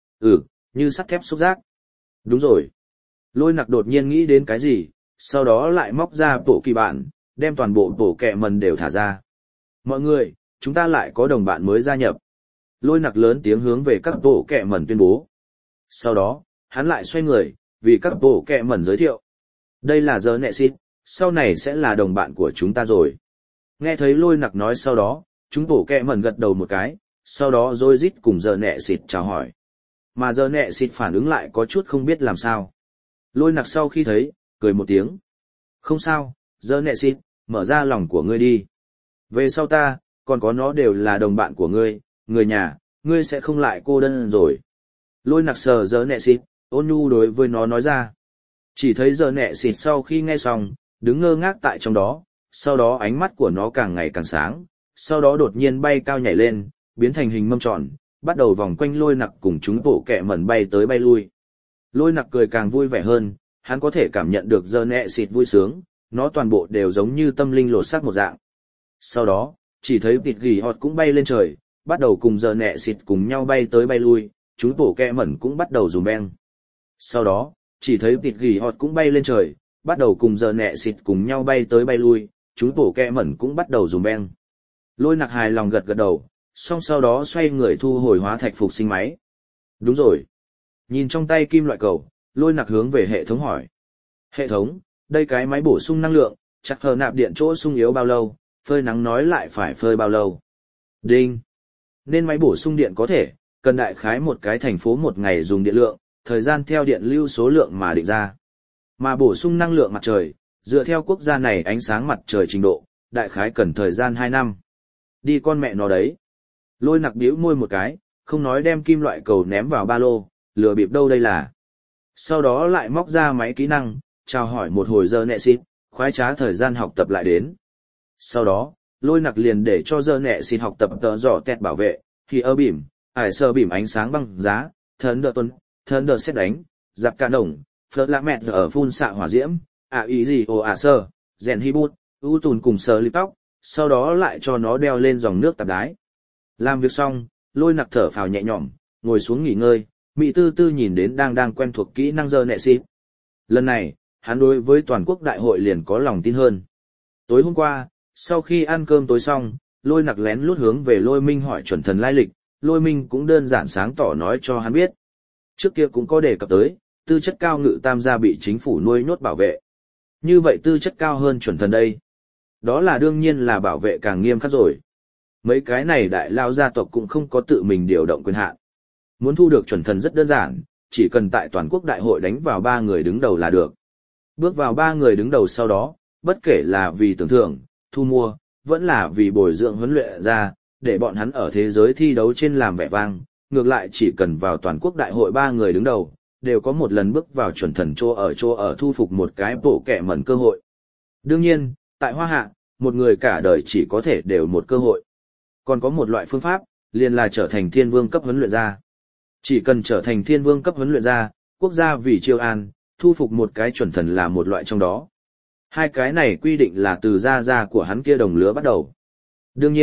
Như sắt thép xúc giác. Đúng rồi. Lôi nặc đột nhiên nghĩ đến cái gì, sau đó lại móc ra bộ kỳ bản, đem toàn bộ bộ kẹ mần đều thả ra. Mọi người, chúng ta lại có đồng bạn mới gia nhập. Lôi nặc lớn tiếng hướng về các bộ kẹ mần tuyên bố. Sau đó, hắn lại xoay người, vì các bộ kẹ mần giới thiệu. Đây là giờ nẹ xịt, sau này sẽ là đồng bạn của chúng ta rồi. Nghe thấy lôi nặc nói sau đó, chúng bộ kẹ mần gật đầu một cái, sau đó rồi rít cùng giờ nẹ xịt chào hỏi. Mà giờ nẹ xịt phản ứng lại có chút không biết làm sao. Lôi nặc sau khi thấy, cười một tiếng. Không sao, giờ nẹ xịt, mở ra lòng của ngươi đi. Về sau ta, còn có nó đều là đồng bạn của ngươi, người nhà, ngươi sẽ không lại cô đơn rồi. Lôi nặc sờ giờ nẹ xịt, ôn nhu đối với nó nói ra. Chỉ thấy giờ nẹ xịt sau khi nghe xong, đứng ngơ ngác tại trong đó, sau đó ánh mắt của nó càng ngày càng sáng, sau đó đột nhiên bay cao nhảy lên, biến thành hình mâm tròn, bắt đầu vòng quanh lôi nặc cùng chúng bộ kẹ mẩn bay tới bay lui. Lôi nặc cười càng vui vẻ hơn, hắn có thể cảm nhận được giờ nẹ xịt vui sướng, nó toàn bộ đều giống như tâm linh lột xác một dạng. Sau đó, chỉ thấy tịt gỉ họt cũng bay lên trời, bắt đầu cùng giờ nẹ xịt cùng nhau bay tới bay lui, chúng bộ kẹ mẩn cũng bắt đầu dùm beng. Sau đó, chỉ thấy tịt gỉ họt cũng bay lên trời, bắt đầu cùng giờ nẹ xịt cùng nhau bay tới bay lui, chúng bộ kẹ mẩn cũng bắt đầu dùm beng. Lôi nặc hài lòng gật gật đầu, xong sau đó xoay người thu hồi hóa thạch phục sinh máy. Đúng rồi. Nhìn trong tay kim loại cầu, lôi nặc hướng về hệ thống hỏi. Hệ thống, đây cái máy bổ sung năng lượng, chắc hờ nạp điện chỗ sung yếu bao lâu, phơi nắng nói lại phải phơi bao lâu. Đinh. Nên máy bổ sung điện có thể, cần đại khái một cái thành phố một ngày dùng điện lượng, thời gian theo điện lưu số lượng mà định ra. Mà bổ sung năng lượng mặt trời, dựa theo quốc gia này ánh sáng mặt trời trình độ, đại khái cần thời gian 2 năm. Đi con mẹ nó đấy. Lôi nặc bĩu môi một cái, không nói đem kim loại cầu ném vào ba lô, lừa bịp đâu đây là. Sau đó lại móc ra máy kỹ năng, chào hỏi một hồi giờ nẹ xịt, khoái trá thời gian học tập lại đến. Sau đó, lôi nặc liền để cho giờ nẹ xịt học tập tờ dò tẹt bảo vệ, thì ơ bỉm, ải sơ bỉm ánh sáng băng giá, thần đờ tuần, thần đờ xét đánh, giáp ca đồng, phớt lạ mẹt ở phun xạ hỏa diễm, ý gì ồ sơ, rèn hi bút, ưu tùn cùng sờ lip tóc, sau đó lại cho nó đeo lên dòng nước tạp đái. Làm việc xong, lôi nặc thở phào nhẹ nhõm, ngồi xuống nghỉ ngơi, Mỹ tư tư nhìn đến đang quen thuộc kỹ năng giờ nẹ xịt. Lần này, hắn đối với toàn quốc đại hội liền có lòng tin hơn. Tối hôm qua, sau khi ăn cơm tối xong, lôi nặc lén lút hướng về lôi minh hỏi chuẩn thần lai lịch, lôi minh cũng đơn giản sáng tỏ nói cho hắn biết. Trước kia cũng có đề cập tới, tư chất cao ngự tam gia bị chính phủ nuôi nhốt bảo vệ. Như vậy tư chất cao hơn chuẩn thần đây. Đó là đương nhiên là bảo vệ càng nghiêm khắc rồi. Mấy cái này đại lao gia tộc cũng không có tự mình điều động quyền hạn. Muốn thu được chuẩn thần rất đơn giản, chỉ cần tại toàn quốc đại hội đánh vào 3 người đứng đầu là được. Bước vào 3 người đứng đầu sau đó, bất kể là vì tưởng thưởng, thu mua, vẫn là vì bồi dưỡng huấn luyện ra, để bọn hắn ở thế giới thi đấu trên làm vẻ vang, ngược lại chỉ cần vào toàn quốc đại hội 3 người đứng đầu, đều có một lần bước vào chuẩn thần chỗ ở thu phục một cái bộ kẹ mẩn cơ hội. Đương nhiên, tại Hoa Hạ, một người cả đời chỉ có thể đều một cơ hội. Còn có một loại phương pháp, liền là trở thành thiên vương cấp huấn luyện gia. Chỉ cần trở thành thiên vương cấp huấn luyện gia, quốc gia vì chiêu an, thu phục một cái chuẩn thần là một loại trong đó. Hai cái này quy định là từ gia của hắn kia đồng lứa bắt đầu. Đương nhiên,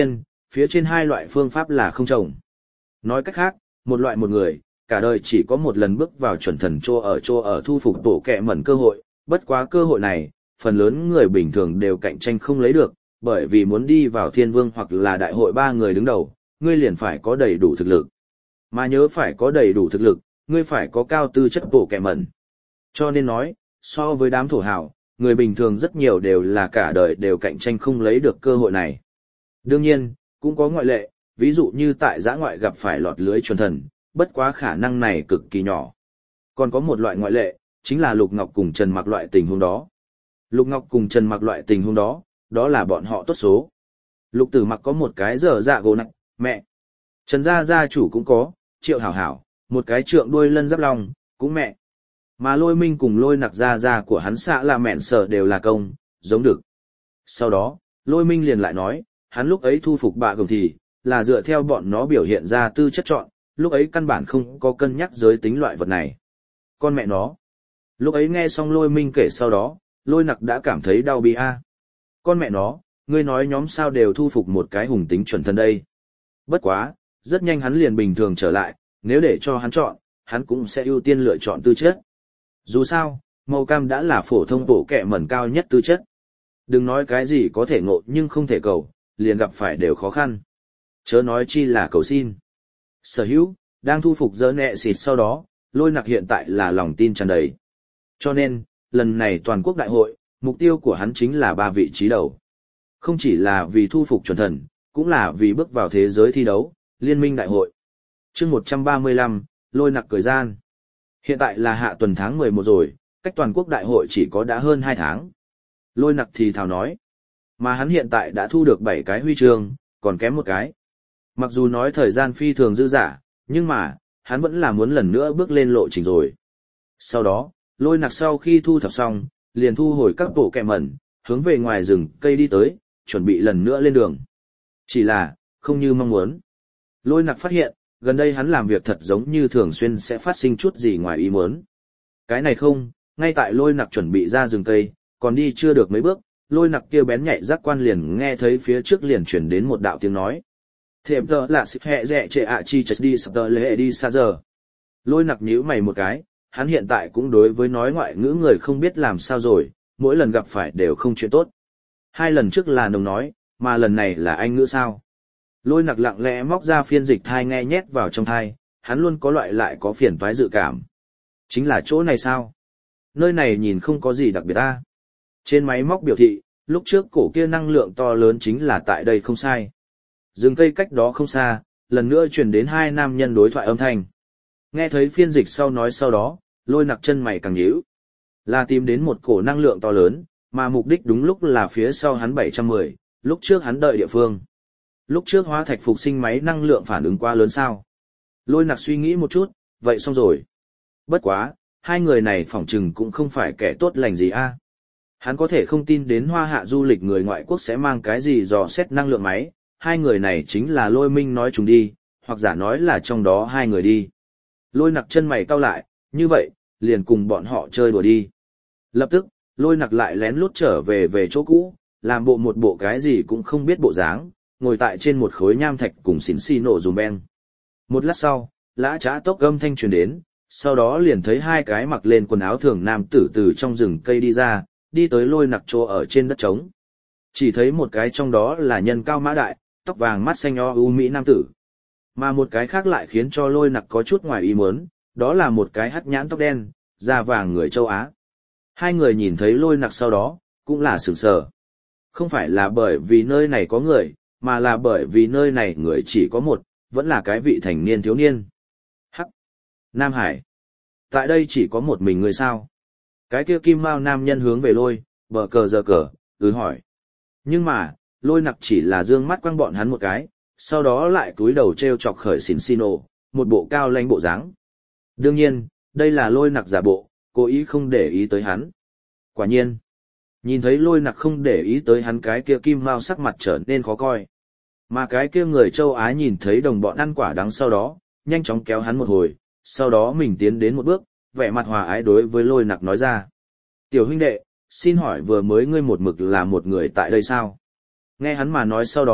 phía trên hai loại phương pháp là không trồng. Nói cách khác, một loại một người, cả đời chỉ có một lần bước vào chuẩn thần chỗ ở thu phục tổ kẹ mẩn cơ hội, bất quá cơ hội này, phần lớn người bình thường đều cạnh tranh không lấy được, bởi vì muốn đi vào thiên vương hoặc là đại hội ba người đứng đầu, ngươi liền phải có đầy đủ thực lực. Mà nhớ phải có đầy đủ thực lực, ngươi phải có cao tư chất bộ kẹ mẩn. Cho nên nói, so với đám thổ hào, người bình thường rất nhiều đều là cả đời đều cạnh tranh không lấy được cơ hội này. Đương nhiên, cũng có ngoại lệ, ví dụ như tại giã ngoại gặp phải lọt lưới chuẩn thần, bất quá khả năng này cực kỳ nhỏ. Còn có một loại ngoại lệ, chính là Lục Ngọc cùng Trần Mặc loại tình huống đó. Lục Ngọc cùng Trần Mặc loại tình huống đó, đó là bọn họ tốt số. Lục Tử Mặc có một cái dở dạ gỗ nặng, mẹ. Trần gia gia chủ cũng có, Triệu Hảo Hảo, một cái trượng đuôi lân giáp long, cũng mẹ. Mà Lôi Minh cùng Lôi Nặc gia của hắn xạ là mẹn sở đều là công, giống được. Sau đó, Lôi Minh liền lại nói, hắn lúc ấy thu phục bạ gồng thì, là dựa theo bọn nó biểu hiện ra tư chất chọn, lúc ấy căn bản không có cân nhắc giới tính loại vật này. Con mẹ nó. Lúc ấy nghe xong Lôi Minh kể sau đó, Lôi Nặc đã cảm thấy đau bi a. Con mẹ nó, ngươi nói nhóm sao đều thu phục một cái hùng tính chuẩn thần đây. Bất quá, rất nhanh hắn liền bình thường trở lại, nếu để cho hắn chọn, hắn cũng sẽ ưu tiên lựa chọn tư chất. Dù sao, màu cam đã là phổ thông bộ kẹ mẩn cao nhất tư chất. Đừng nói cái gì có thể ngộ nhưng không thể cầu, liền gặp phải đều khó khăn. Chớ nói chi là cầu xin. Sở hữu, đang thu phục dỡ nẹ xịt sau đó, Lôi Nặc hiện tại là lòng tin tràn đầy. Cho nên, lần này toàn quốc đại hội, mục tiêu của hắn chính là 3 vị trí đầu. Không chỉ là vì thu phục chuẩn thần, cũng là vì bước vào thế giới thi đấu, liên minh đại hội. Chương 135, Lôi Nặc cười gian. Hiện tại là hạ tuần tháng 11 rồi, cách toàn quốc đại hội chỉ có đã hơn 2 tháng. Lôi Nặc thì thào nói. Mà hắn hiện tại đã thu được 7 cái huy chương, còn kém một cái. Mặc dù nói thời gian phi thường dư dả, nhưng mà, hắn vẫn là muốn lần nữa bước lên lộ trình rồi. Sau đó, Lôi Nặc sau khi thu thập xong, liền thu hồi các bộ kẹ mẩn, hướng về ngoài rừng cây đi tới, chuẩn bị lần nữa lên đường. Chỉ là, không như mong muốn. Lôi Nặc phát hiện, gần đây hắn làm việc thật giống như thường xuyên sẽ phát sinh chút gì ngoài ý muốn. Cái này không, ngay tại Lôi Nặc chuẩn bị ra rừng cây, còn đi chưa được mấy bước, Lôi Nặc kia bén nhạy giác quan liền nghe thấy phía trước liền chuyển đến một đạo tiếng nói. Thềm tờ là xịp hẹ dẹ trệ ạ chi chật đi sập tờ lệ đi xa giờ. Lôi Nặc nhíu mày một cái, hắn hiện tại cũng đối với nói ngoại ngữ người không biết làm sao rồi, mỗi lần gặp phải đều không chuyện tốt. 2 lần trước là nồng nói, mà lần này là anh ngữ sao. Lôi Nặc lặng lẽ móc ra phiên dịch thai nghe nhét vào trong thai, hắn luôn có loại lại có phiền toái dự cảm. Chính là chỗ này sao? Nơi này nhìn không có gì đặc biệt ta. Trên máy móc biểu thị, lúc trước cổ kia năng lượng to lớn chính là tại đây không sai. Rừng cây cách đó không xa, lần nữa truyền đến 2 nam nhân đối thoại âm thanh. Nghe thấy phiên dịch sau nói sau đó, Lôi Nặc chân mày càng nhíu. Là tìm đến một cổ năng lượng to lớn, mà mục đích đúng lúc là phía sau hắn 710, lúc trước hắn đợi địa phương. Lúc trước hóa thạch phục sinh máy năng lượng phản ứng quá lớn sao? Lôi Nặc suy nghĩ một chút, vậy xong rồi. Bất quá, 2 người này phỏng chừng cũng không phải kẻ tốt lành gì a. Hắn có thể không tin đến Hoa Hạ du lịch người ngoại quốc sẽ mang cái gì dò xét năng lượng máy, 2 người này chính là Lôi Minh nói chúng đi, hoặc giả nói là trong đó 2 người đi. Lôi Nặc chân mày cau lại, như vậy, liền cùng bọn họ chơi đùa đi. Lập tức, Lôi Nặc lại lén lút trở về chỗ cũ, làm một bộ cái gì cũng không biết bộ dáng, ngồi tại trên một khối nham thạch cùng xỉn xì nổ dùm beng. Một lát sau, lã trá tốc âm thanh truyền đến, sau đó liền thấy 2 cái mặc lên quần áo thường nam tử từ trong rừng cây đi ra, đi tới Lôi Nặc chỗ ở trên đất trống. Chỉ thấy một cái trong đó là nhân cao mã đại, tóc vàng mắt xanh o u mỹ nam tử. Mà một cái khác lại khiến cho Lôi Nặc có chút ngoài ý muốn, đó là một cái hắt nhãn tóc đen, da vàng người châu Á. 2 người nhìn thấy Lôi Nặc sau đó, cũng là sửng sờ. Không phải là bởi vì nơi này có người, mà là bởi vì nơi này người chỉ có một, vẫn là cái vị thành niên thiếu niên. Hắc! Nam Hải! Tại đây chỉ có một mình người sao? Cái kia kim mao nam nhân hướng về Lôi, bờ cờ giờ cờ, hỏi. Nhưng mà, Lôi Nặc chỉ là dương mắt quăng bọn hắn một cái, sau đó lại cúi đầu treo chọc khởi xỉn xì nổ, một bộ cao lãnh bộ dáng. Đương nhiên, đây là Lôi Nặc giả bộ, cố ý không để ý tới hắn. Quả nhiên, nhìn thấy Lôi Nặc không để ý tới hắn, cái kia kim mao sắc mặt trở nên khó coi. Mà cái kia người châu Á nhìn thấy đồng bọn ăn quả đắng sau đó, nhanh chóng kéo hắn một hồi, sau đó mình tiến đến một bước, vẻ mặt hòa ái đối với Lôi Nặc nói ra. Tiểu huynh đệ, xin hỏi vừa mới ngươi một mực là một người tại đây sao? Nghe hắn mà nói sau đó,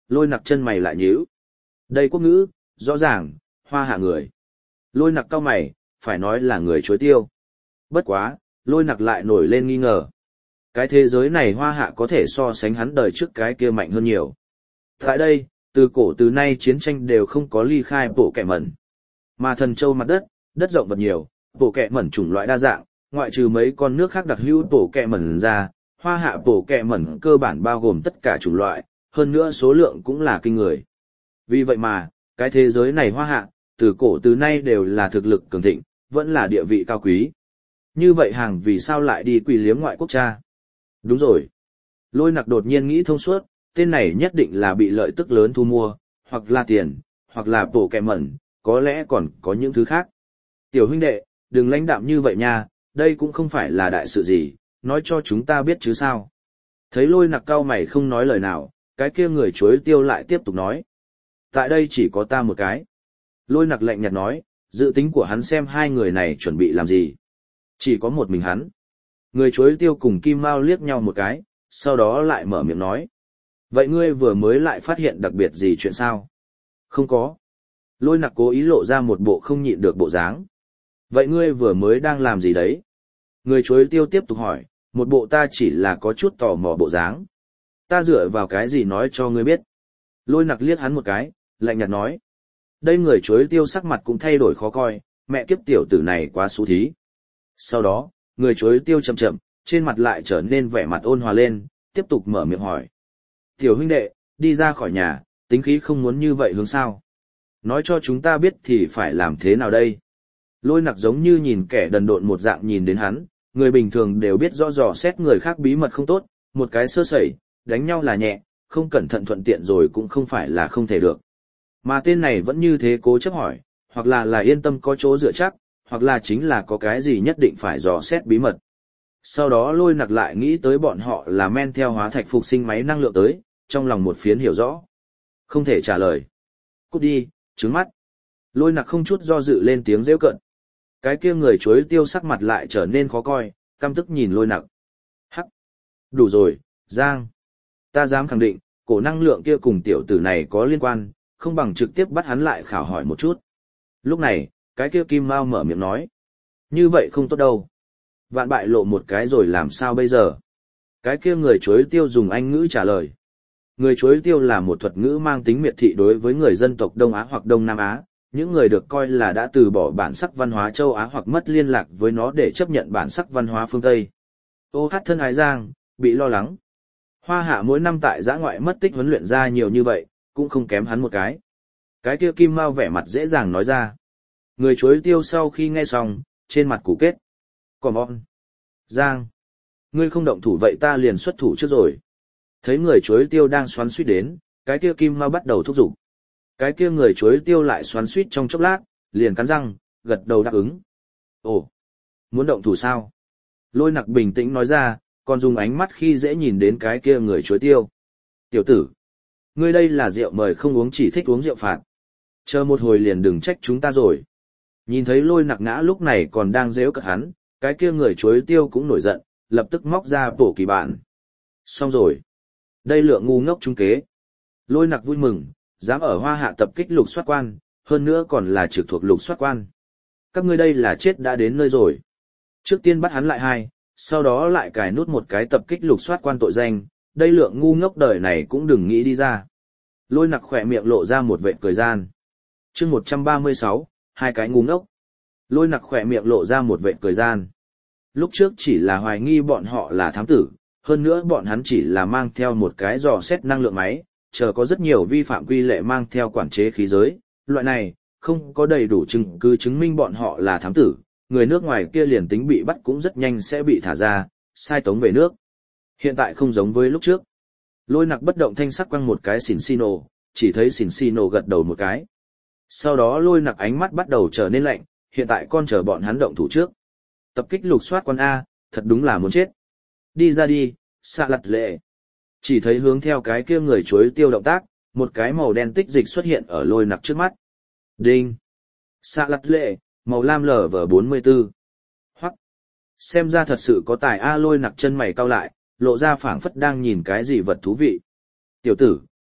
Lôi nặc chân mày lại nhíu. Đây quốc ngữ, rõ ràng, hoa hạ người. Lôi nặc cau mày, phải nói là người chuối tiêu. Bất quá, lôi nặc lại nổi lên nghi ngờ. Cái thế giới này hoa hạ có thể so sánh hắn đời trước cái kia mạnh hơn nhiều. Tại đây, từ cổ từ nay chiến tranh đều không có ly khai bộ kẹ mẩn. Mà thần châu mặt đất, đất rộng vật nhiều, bộ kẹ mẩn chủng loại đa dạng, ngoại trừ mấy con nước khác đặc hữu bộ kẹ mẩn ra, hoa hạ bộ kẹ mẩn cơ bản bao gồm tất cả chủng loại, hơn nữa số lượng cũng là kinh người. Vì vậy mà, cái thế giới này hoa hạ, từ cổ từ nay đều là thực lực cường thịnh, vẫn là địa vị cao quý. Như vậy hàng vì sao lại đi quỳ liếm ngoại quốc cha? Đúng rồi. Lôi nặc đột nhiên nghĩ thông suốt, tên này nhất định là bị lợi tức lớn thu mua, hoặc là tiền, hoặc là bộ kẹ mẩn, có lẽ còn có những thứ khác. Tiểu huynh đệ, đừng lãnh đạm như vậy nha, đây cũng không phải là đại sự gì, nói cho chúng ta biết chứ sao. Thấy lôi nặc cau mày không nói lời nào, cái kia người chuối tiêu lại tiếp tục nói. Tại đây chỉ có ta một cái. Lôi nặc lạnh nhạt nói, dự tính của hắn xem hai người này chuẩn bị làm gì. Chỉ có một mình hắn. Người chuối tiêu cùng Kim Mao liếc nhau một cái, sau đó lại mở miệng nói. Vậy ngươi vừa mới lại phát hiện đặc biệt gì chuyện sao? Không có. Lôi nặc cố ý lộ ra một bộ không nhịn được bộ dáng. Vậy ngươi vừa mới đang làm gì đấy? Người chuối tiêu tiếp tục hỏi, một bộ ta chỉ là có chút tò mò bộ dáng. Ta dựa vào cái gì nói cho ngươi biết? Lôi nặc liếc hắn một cái, lạnh nhạt nói. Đây người chuối tiêu sắc mặt cũng thay đổi khó coi, mẹ kiếp tiểu tử này quá xú thí. Sau đó, người chuối tiêu chậm chậm, trên mặt lại trở nên vẻ mặt ôn hòa lên, tiếp tục mở miệng hỏi. Tiểu huynh đệ, đi ra khỏi nhà, tính khí không muốn như vậy hướng sao? Nói cho chúng ta biết thì phải làm thế nào đây? Lôi nặc giống như nhìn kẻ đần độn một dạng nhìn đến hắn, người bình thường đều biết rõ dò xét người khác bí mật không tốt, một cái sơ sẩy, đánh nhau là nhẹ, không cẩn thận thuận tiện rồi cũng không phải là không thể được. Mà tên này vẫn như thế cố chấp hỏi, hoặc là yên tâm có chỗ dựa chắc, hoặc là chính là có cái gì nhất định phải dò xét bí mật. Sau đó lôi nặc lại nghĩ tới bọn họ là men theo hóa thạch phục sinh máy năng lượng tới, trong lòng một phiến hiểu rõ. Không thể trả lời. Cút đi, trứng mắt. Lôi nặc không chút do dự lên tiếng rêu cận. Cái kia người chuối tiêu sắc mặt lại trở nên khó coi, căm tức nhìn lôi nặc. Hắc. Đủ rồi, Giang. Ta dám khẳng định, cổ năng lượng kia cùng tiểu tử này có liên quan, không bằng trực tiếp bắt hắn lại khảo hỏi một chút. Lúc này, cái kia Kim Mao mở miệng nói. Như vậy không tốt đâu. Vạn bại lộ một cái rồi làm sao bây giờ? Cái kia người chuối tiêu dùng Anh ngữ trả lời. Người chuối tiêu là một thuật ngữ mang tính miệt thị đối với người dân tộc Đông Á hoặc Đông Nam Á, những người được coi là đã từ bỏ bản sắc văn hóa châu Á hoặc mất liên lạc với nó để chấp nhận bản sắc văn hóa phương Tây. Ô hát thân ái Giang, bị lo lắng. Hoa hạ mỗi năm tại giã ngoại mất tích huấn luyện ra nhiều như vậy, cũng không kém hắn một cái. Cái kia Kim Mao vẻ mặt dễ dàng nói ra. Người chuối tiêu sau khi nghe xong, trên mặt củ kết. Còn on. Giang. Ngươi không động thủ vậy ta liền xuất thủ trước rồi. Thấy người chuối tiêu đang xoắn suýt đến, cái kia Kim Mao bắt đầu thúc giục. Cái kia người chuối tiêu lại xoắn suýt trong chốc lát, liền cắn răng, gật đầu đáp ứng. Ồ, muốn động thủ sao? Lôi nặc bình tĩnh nói ra, còn dùng ánh mắt khi dễ nhìn đến cái kia người chuối tiêu. Tiểu tử, ngươi đây là rượu mời không uống chỉ thích uống rượu phạt. Chờ một hồi liền đừng trách chúng ta rồi. Nhìn thấy lôi nặc ngã lúc này còn đang giễu cợt hắn, cái kia người chuối tiêu cũng nổi giận, lập tức móc ra bổ kỳ bản. Xong rồi. Đây lượng ngu ngốc trung kế. Lôi nặc vui mừng, dám ở hoa hạ tập kích lục soát quan, hơn nữa còn là trực thuộc lục soát quan. Các ngươi đây là chết đã đến nơi rồi. Trước tiên bắt hắn lại hai, sau đó lại cài nút một cái tập kích lục soát quan tội danh, đây lượng ngu ngốc đời này cũng đừng nghĩ đi ra. Lôi nặc khỏe miệng lộ ra một vệt cười gian. Chương 136, hai cái ngu ngốc. Lôi nặc khỏe miệng lộ ra một vệt cười gian. Lúc trước chỉ là hoài nghi bọn họ là thám tử, hơn nữa bọn hắn chỉ là mang theo một cái dò xét năng lượng máy, chờ có rất nhiều vi phạm quy lệ mang theo quản chế khí giới, loại này, không có đầy đủ chứng cứ chứng minh bọn họ là thám tử, người nước ngoài kia liền tính bị bắt cũng rất nhanh sẽ bị thả ra, sai tống về nước. Hiện tại không giống với lúc trước. Lôi nặc bất động thanh sắc quăng một cái xỉn xì nổ, chỉ thấy xỉn xì nổ gật đầu một cái. Sau đó lôi nặc ánh mắt bắt đầu trở nên lạnh, hiện tại con chờ bọn hắn động thủ trước. Tập kích lục soát con A, thật đúng là muốn chết. Đi ra đi, xạ lặt lệ. Chỉ thấy hướng theo cái kia người chuối tiêu động tác, một cái màu đen tích dịch xuất hiện ở lôi nặc trước mắt. Đinh. Xạ lặt lệ, màu lam LV44. Hoắc. Xem ra thật sự có tài A. Lôi nặc chân mày cau lại, lộ ra phảng phất đang nhìn cái gì vật thú vị. Tiểu tử,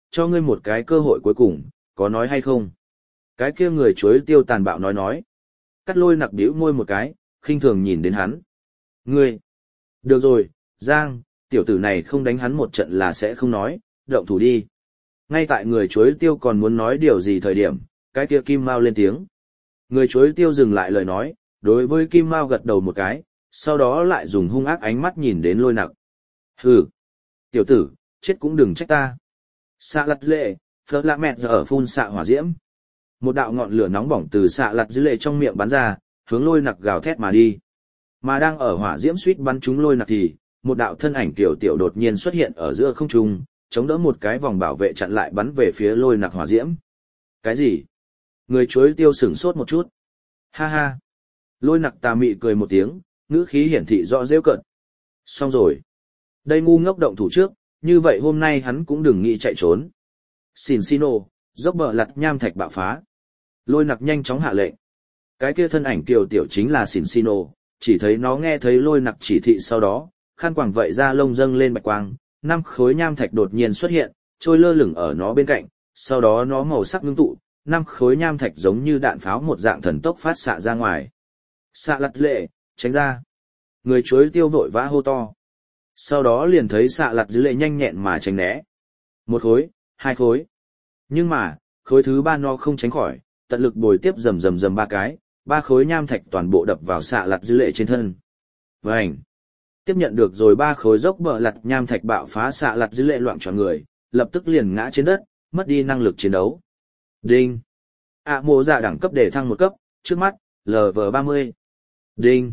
cho ngươi một cái cơ hội cuối cùng, có nói hay không? Cái kia người chuối tiêu tàn bạo nói. Cắt Lôi Nặc bĩu môi một cái, khinh thường nhìn đến hắn. Ngươi! Được rồi, Giang, tiểu tử này không đánh hắn một trận là sẽ không nói, động thủ đi. Ngay tại người chuối tiêu còn muốn nói điều gì thời điểm, cái kia Kim Mao lên tiếng. Người chuối tiêu dừng lại lời nói, đối với Kim Mao gật đầu một cái, sau đó lại dùng hung ác ánh mắt nhìn đến Lôi Nặc. Hừ! Tiểu tử, chết cũng đừng trách ta. Xạ lặt lệ, phớt lạ mẹt giờ ở phun xạ hỏa diễm. Một đạo ngọn lửa nóng bỏng từ xạ lặt dư lệ trong miệng bắn ra, hướng Lôi Nặc gào thét mà đi. Mà đang ở hỏa diễm suýt bắn trúng Lôi Nặc thì, một đạo thân ảnh tiểu tiểu đột nhiên xuất hiện ở giữa không trung, chống đỡ một cái vòng bảo vệ chặn lại bắn về phía Lôi Nặc hỏa diễm. Cái gì? Người chuối tiêu sửng sốt một chút. Ha ha. Lôi Nặc tà mị cười một tiếng, ngữ khí hiển thị rõ rêu cợt. Xong rồi. Đây ngu ngốc động thủ trước, như vậy hôm nay hắn cũng đừng nghĩ chạy trốn. Xin dốc bờ lặt nham thạch bạo phá. Lôi Nặc nhanh chóng hạ lệnh. Cái kia thân ảnh tiểu tiểu chính là Xin chỉ thấy nó nghe thấy Lôi Nặc chỉ thị sau đó, khăn quàng vậy ra lông dâng lên bạch quang, 5 khối nham thạch đột nhiên xuất hiện, trôi lơ lửng ở nó bên cạnh, sau đó nó màu sắc ngưng tụ, 5 khối nham thạch giống như đạn pháo một dạng thần tốc phát xạ ra ngoài. Xạ lặt lệ, tránh ra. Người chuối tiêu vội vã hô to. Sau đó liền thấy xạ lặt dư lệ nhanh nhẹn mà tránh né. 1 khối, 2 khối. Nhưng mà, khối thứ 3 nó không tránh khỏi, tận lực bồi tiếp rầm 3 cái, 3 khối nham thạch toàn bộ đập vào xạ lặt dư lệ trên thân. Vành! Tiếp nhận được rồi 3 khối dốc bờ lặt nham thạch bạo phá xạ lặt dư lệ loạn tròn người, lập tức liền ngã trên đất, mất đi năng lực chiến đấu. Đinh! Mộ dạ đẳng cấp để thăng 1 cấp, trước mắt, LV30. Đinh!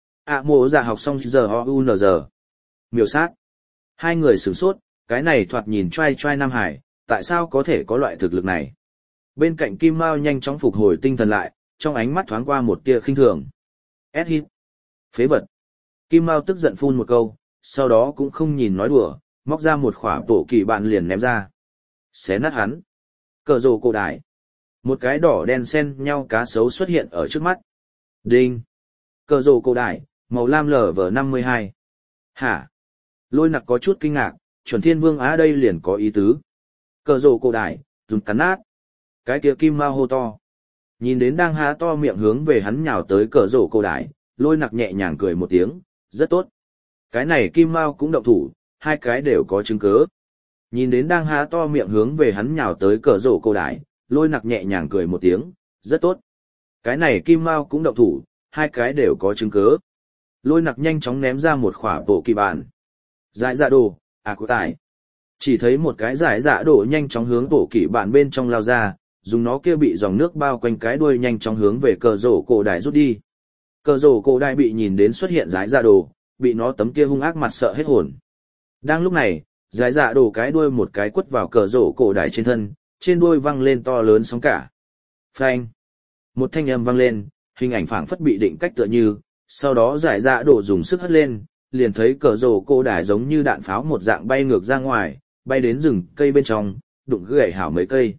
Mộ dạ học xong giờ OUNZ. Miêu sát. Hai người sửng sốt, cái này thoạt nhìn trai Nam Hải, tại sao có thể có loại thực lực này? Bên cạnh Kim Mao nhanh chóng phục hồi tinh thần lại, trong ánh mắt thoáng qua một tia khinh thường. S-hit. Phế vật. Kim Mao tức giận phun một câu, sau đó cũng không nhìn nói đùa, móc ra một khỏa tổ kỳ bạn liền ném ra. Xé nát hắn. Cờ rồ cổ đại. Một cái đỏ đen xen nhau cá sấu xuất hiện ở trước mắt. Đinh. Cờ rồ cổ đại, màu lam LV52. Hả? Lôi Nặc có chút kinh ngạc, chuẩn thiên vương á đây liền có ý tứ. Cờ rồ cổ đại, dùng cắn nát. Cái kia Kim Mao hô to. Nhìn đến đang há to miệng hướng về hắn nhào tới cờ rồ cổ đại, Lôi Nặc nhẹ nhàng cười một tiếng, rất tốt. Cái này Kim Mao cũng động thủ, hai cái đều có chứng cứ. Nhìn đến đang há to miệng hướng về hắn nhào tới cờ rồ cổ đại, Lôi Nặc nhẹ nhàng cười một tiếng, rất tốt. Cái này Kim Mao cũng động thủ, hai cái đều có chứng cứ. Lôi Nặc nhanh chóng ném ra một khỏa bộ kỳ bản. Giải dạ đồ, của tài. Chỉ thấy một cái giải dạ đồ nhanh chóng hướng bộ kỳ bản bên trong lao ra, dùng nó kia bị dòng nước bao quanh cái đuôi nhanh chóng hướng về cờ rổ cổ đại rút đi. Cờ rổ cổ đại bị nhìn đến xuất hiện giải dạ đồ, bị nó tấm kia hung ác mặt sợ hết hồn. Đang lúc này, giải dạ đồ cái đuôi một cái quất vào cờ rổ cổ đại trên thân, trên đuôi văng lên to lớn sóng cả. Phanh! Một thanh âm vang lên, hình ảnh phảng phất bị định cách tựa như, sau đó giải dạ đồ dùng sức hất lên, liền thấy cờ rổ cổ đại giống như đạn pháo một dạng bay ngược ra ngoài, bay đến rừng cây bên trong, đụng gãy hảo mấy cây.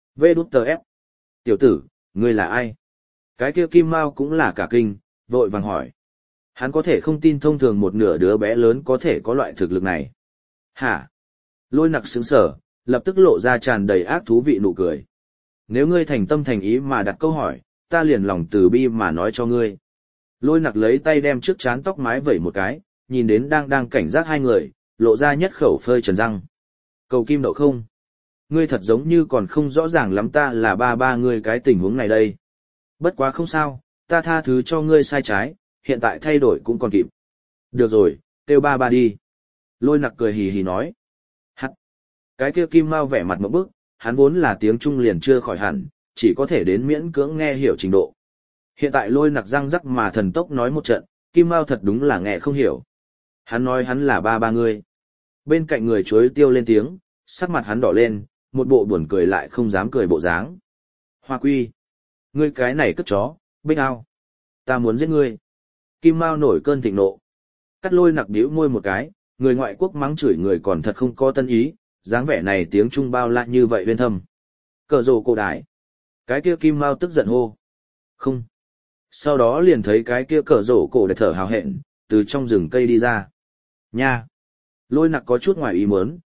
VđF. Tiểu tử, ngươi là ai? Cái kia Kim Mao cũng là cả kinh, vội vàng hỏi. Hắn có thể không tin thông thường một nửa đứa bé lớn có thể có loại thực lực này. Hả? Lôi Nặc sững sờ, lập tức lộ ra tràn đầy ác thú vị nụ cười. Nếu ngươi thành tâm thành ý mà đặt câu hỏi, ta liền lòng từ bi mà nói cho ngươi. Lôi Nặc lấy tay đem trước trán tóc mái vẩy một cái, nhìn đến đang cảnh giác hai người, lộ ra nhất khẩu phơi trần răng. Cầu kim đậu không? Ngươi thật giống như còn không rõ ràng lắm ta là ba ngươi cái tình huống này đây. Bất quá không sao, ta tha thứ cho ngươi sai trái, hiện tại thay đổi cũng còn kịp. Được rồi, kêu ba đi. Lôi Nặc cười hì hì nói. Hắc. Cái kia Kim Mao vẻ mặt ngộp bức, hắn vốn là tiếng Trung liền chưa khỏi hẳn, chỉ có thể đến miễn cưỡng nghe hiểu trình độ. Hiện tại Lôi Nặc răng rắc mà thần tốc nói một trận, Kim Mao thật đúng là nghe không hiểu. Hắn nói hắn là ba ngươi. Bên cạnh người chuối tiêu lên tiếng, sắc mặt hắn đỏ lên, một bộ buồn cười lại không dám cười bộ dáng. Hoa Quy. Ngươi cái này cất chó, bích ao. Ta muốn giết ngươi. Kim Mao nổi cơn thịnh nộ. Cắt Lôi Nặc bĩu môi một cái, người ngoại quốc mắng chửi người còn thật không có tân ý, dáng vẻ này tiếng Trung bao la như vậy uyên thâm. Cờ rồ cổ đại. Cái kia Kim Mao tức giận hô. Không. Sau đó liền thấy cái kia cờ rổ cổ đại thở hào hẹn, từ trong rừng cây đi ra. Nha! Lôi Nặc có chút ngoài ý muốn,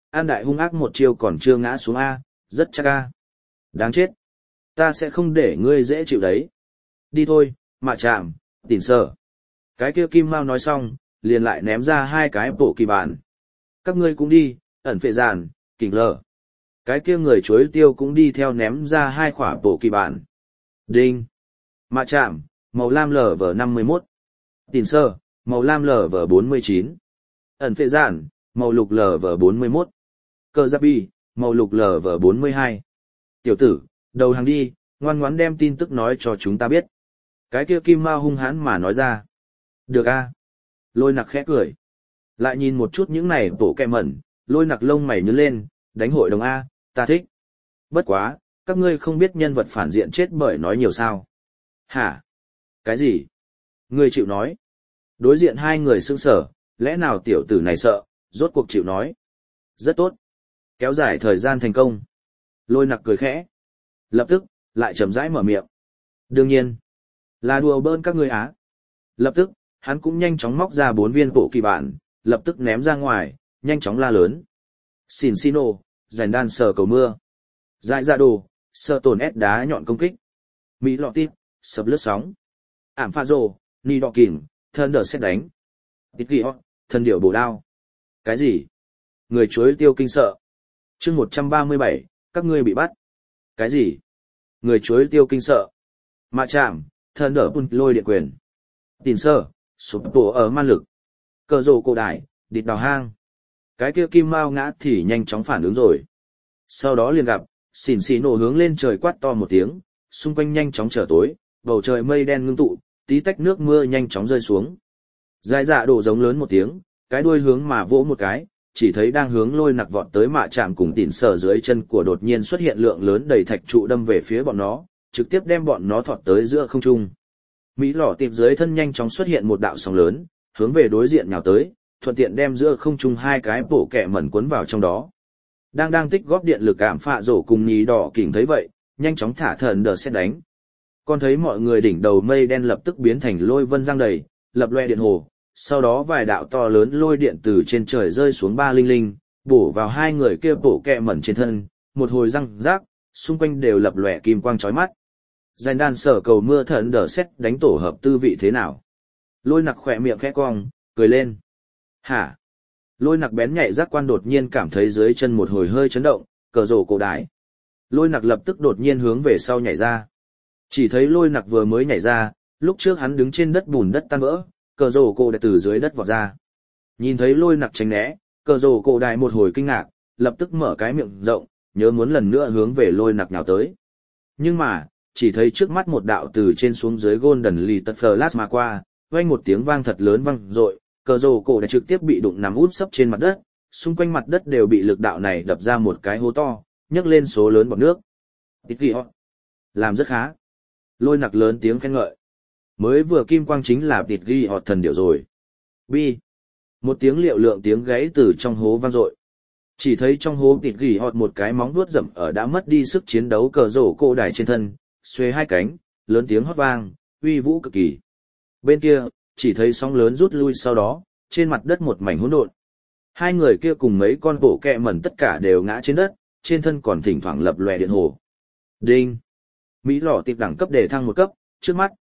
An Đại hung ác một chiêu còn chưa ngã xuống A, rất chắc A. Đáng chết. Ta sẽ không để ngươi dễ chịu đấy. Đi thôi, Mạ Trạm, Tỉn Sở. Cái kia Kim Mao nói xong, liền lại ném ra hai cái bộ kỳ bản. Các ngươi cũng đi, ẩn phệ giàn, kỉnh lờ. Cái kia người chuối tiêu cũng đi theo ném ra hai khỏa bộ kỳ bản. Đinh. Mạ Trạm, màu lam LV51. Tỉn Sở, màu lam LV49. Ẩn phệ giàn, màu lục LV41. Cờ giáp bi, màu lục LV42. Tiểu tử, đầu hàng đi, ngoan ngoãn đem tin tức nói cho chúng ta biết. Cái kia Kim Mao hung hãn mà nói ra. Được a. Lôi nặc khẽ cười. Lại nhìn một chút những này bộ kẹ mẩn, lôi nặc lông mày nhướng lên, đánh hội đồng A, ta thích. Bất quá, các ngươi không biết nhân vật phản diện chết bởi nói nhiều sao. Hả? Cái gì? Ngươi chịu nói. Đối diện hai người sững sờ, lẽ nào tiểu tử này sợ, rốt cuộc chịu nói. Rất tốt. Kéo dài thời gian thành công. Lôi nặc cười khẽ. Lập tức, lại chậm rãi mở miệng. Đương nhiên, là đùa bỡn các ngươi á. Lập tức, hắn cũng nhanh chóng móc ra 4 viên bộ kỳ bản, lập tức ném ra ngoài, nhanh chóng la lớn. Xin Sino, giành đan sờ cầu mưa. Dại dạ đồ, sờ tổn ép đá nhọn công kích. Mỹ lọ tít, sập lướt sóng. Ảm pha rồ, ni đọ kìm, thân đỡ xét đánh. Tít ghi hót, thân điệu bổ đao. Cái gì? Người chuối tiêu kinh sợ. chương 137, các ngươi bị bắt. Cái gì? Người chuối tiêu kinh sợ. Mạ Trạm, thân đỡ bùn lôi điện quyền. Tỉn Sơ, sụp tổ ở man lực. Cờ rồ cổ đại, địt đào hang. Cái kia Kim Mao ngã thì nhanh chóng phản ứng rồi. Sau đó liền gặp, xỉn xì nổ hướng lên trời quát to một tiếng, xung quanh nhanh chóng trở tối, bầu trời mây đen ngưng tụ, tí tách nước mưa nhanh chóng rơi xuống. Dài dạ đổ giống lớn một tiếng, cái đuôi hướng mà vỗ một cái, chỉ thấy đang hướng lôi nặc vọt tới Mạ Trạm cùng Tỉn Sơ dưới chân của đột nhiên xuất hiện lượng lớn đầy thạch trụ đâm về phía bọn nó, trực tiếp đem bọn nó thọt tới giữa không trung. Mỹ lỏ tiệp dưới thân nhanh chóng xuất hiện một đạo sóng lớn, hướng về đối diện nhào tới, thuận tiện đem giữa không trung hai cái bổ kẹ mẩn cuốn vào trong đó. Đang tích góp điện lực Ảm phạ rổ cùng nhí đỏ kỉnh thấy vậy, nhanh chóng thả thần đờ xét đánh. Còn thấy mọi người đỉnh đầu mây đen lập tức biến thành lôi vân giăng đầy, lập loe điện hồ, sau đó vài đạo to lớn lôi điện từ trên trời rơi xuống ba linh linh, bổ vào hai người kia bổ kẹ mẩn trên thân, một hồi răng rác, xung quanh đều lập lòe kim quang chói mắt. Giành đàn sở cầu mưa thần đờ xét đánh tổ hợp tư vị thế nào? Lôi nặc khỏe miệng khẽ cong, cười lên. Hả? Lôi nặc bén nhạy giác quan đột nhiên cảm thấy dưới chân một hồi hơi chấn động, cờ rổ cổ đái. Lôi nặc lập tức đột nhiên hướng về sau nhảy ra. Chỉ thấy lôi nặc vừa mới nhảy ra, lúc trước hắn đứng trên đất bùn đất tan vỡ, cờ rổ cổ đái từ dưới đất vọt ra. Nhìn thấy lôi nặc tránh né, cờ rổ cổ đái một hồi kinh ngạc, lập tức mở cái miệng rộng, nhớ muốn lần nữa hướng về lôi nặc nhào tới. Nhưng mà, chỉ thấy trước mắt một đạo từ trên xuống dưới Golden Light Flash mà qua, vang một tiếng vang thật lớn vang dội, cờ rổ cổ đã trực tiếp bị đụng nằm úp sấp trên mặt đất, xung quanh mặt đất đều bị lực đạo này đập ra một cái hố to, nhấc lên số lớn bọt nước. Tít ghi hót. Làm rất khá. Lôi nặc lớn tiếng khen ngợi. Mới vừa kim quang chính là tít ghi hót thần điệu rồi. Bi. Một tiếng liệu lượng tiếng gáy từ trong hố vang dội. Chỉ thấy trong hố tít ghi hót một cái móng vuốt rậm ở đã mất đi sức chiến đấu cờ rổ cổ đài trên thân, xuê hai cánh, lớn tiếng hót vang, uy vũ cực kỳ. Bên kia, chỉ thấy sóng lớn rút lui sau đó, trên mặt đất một mảnh hỗn độn. Hai người kia cùng mấy con bổ kẹ mẩn tất cả đều ngã trên đất, trên thân còn thỉnh thoảng lập lòe điện hồ. Đinh! Mỹ lỏ tiệp đẳng cấp đề thăng 1 cấp, trước mắt,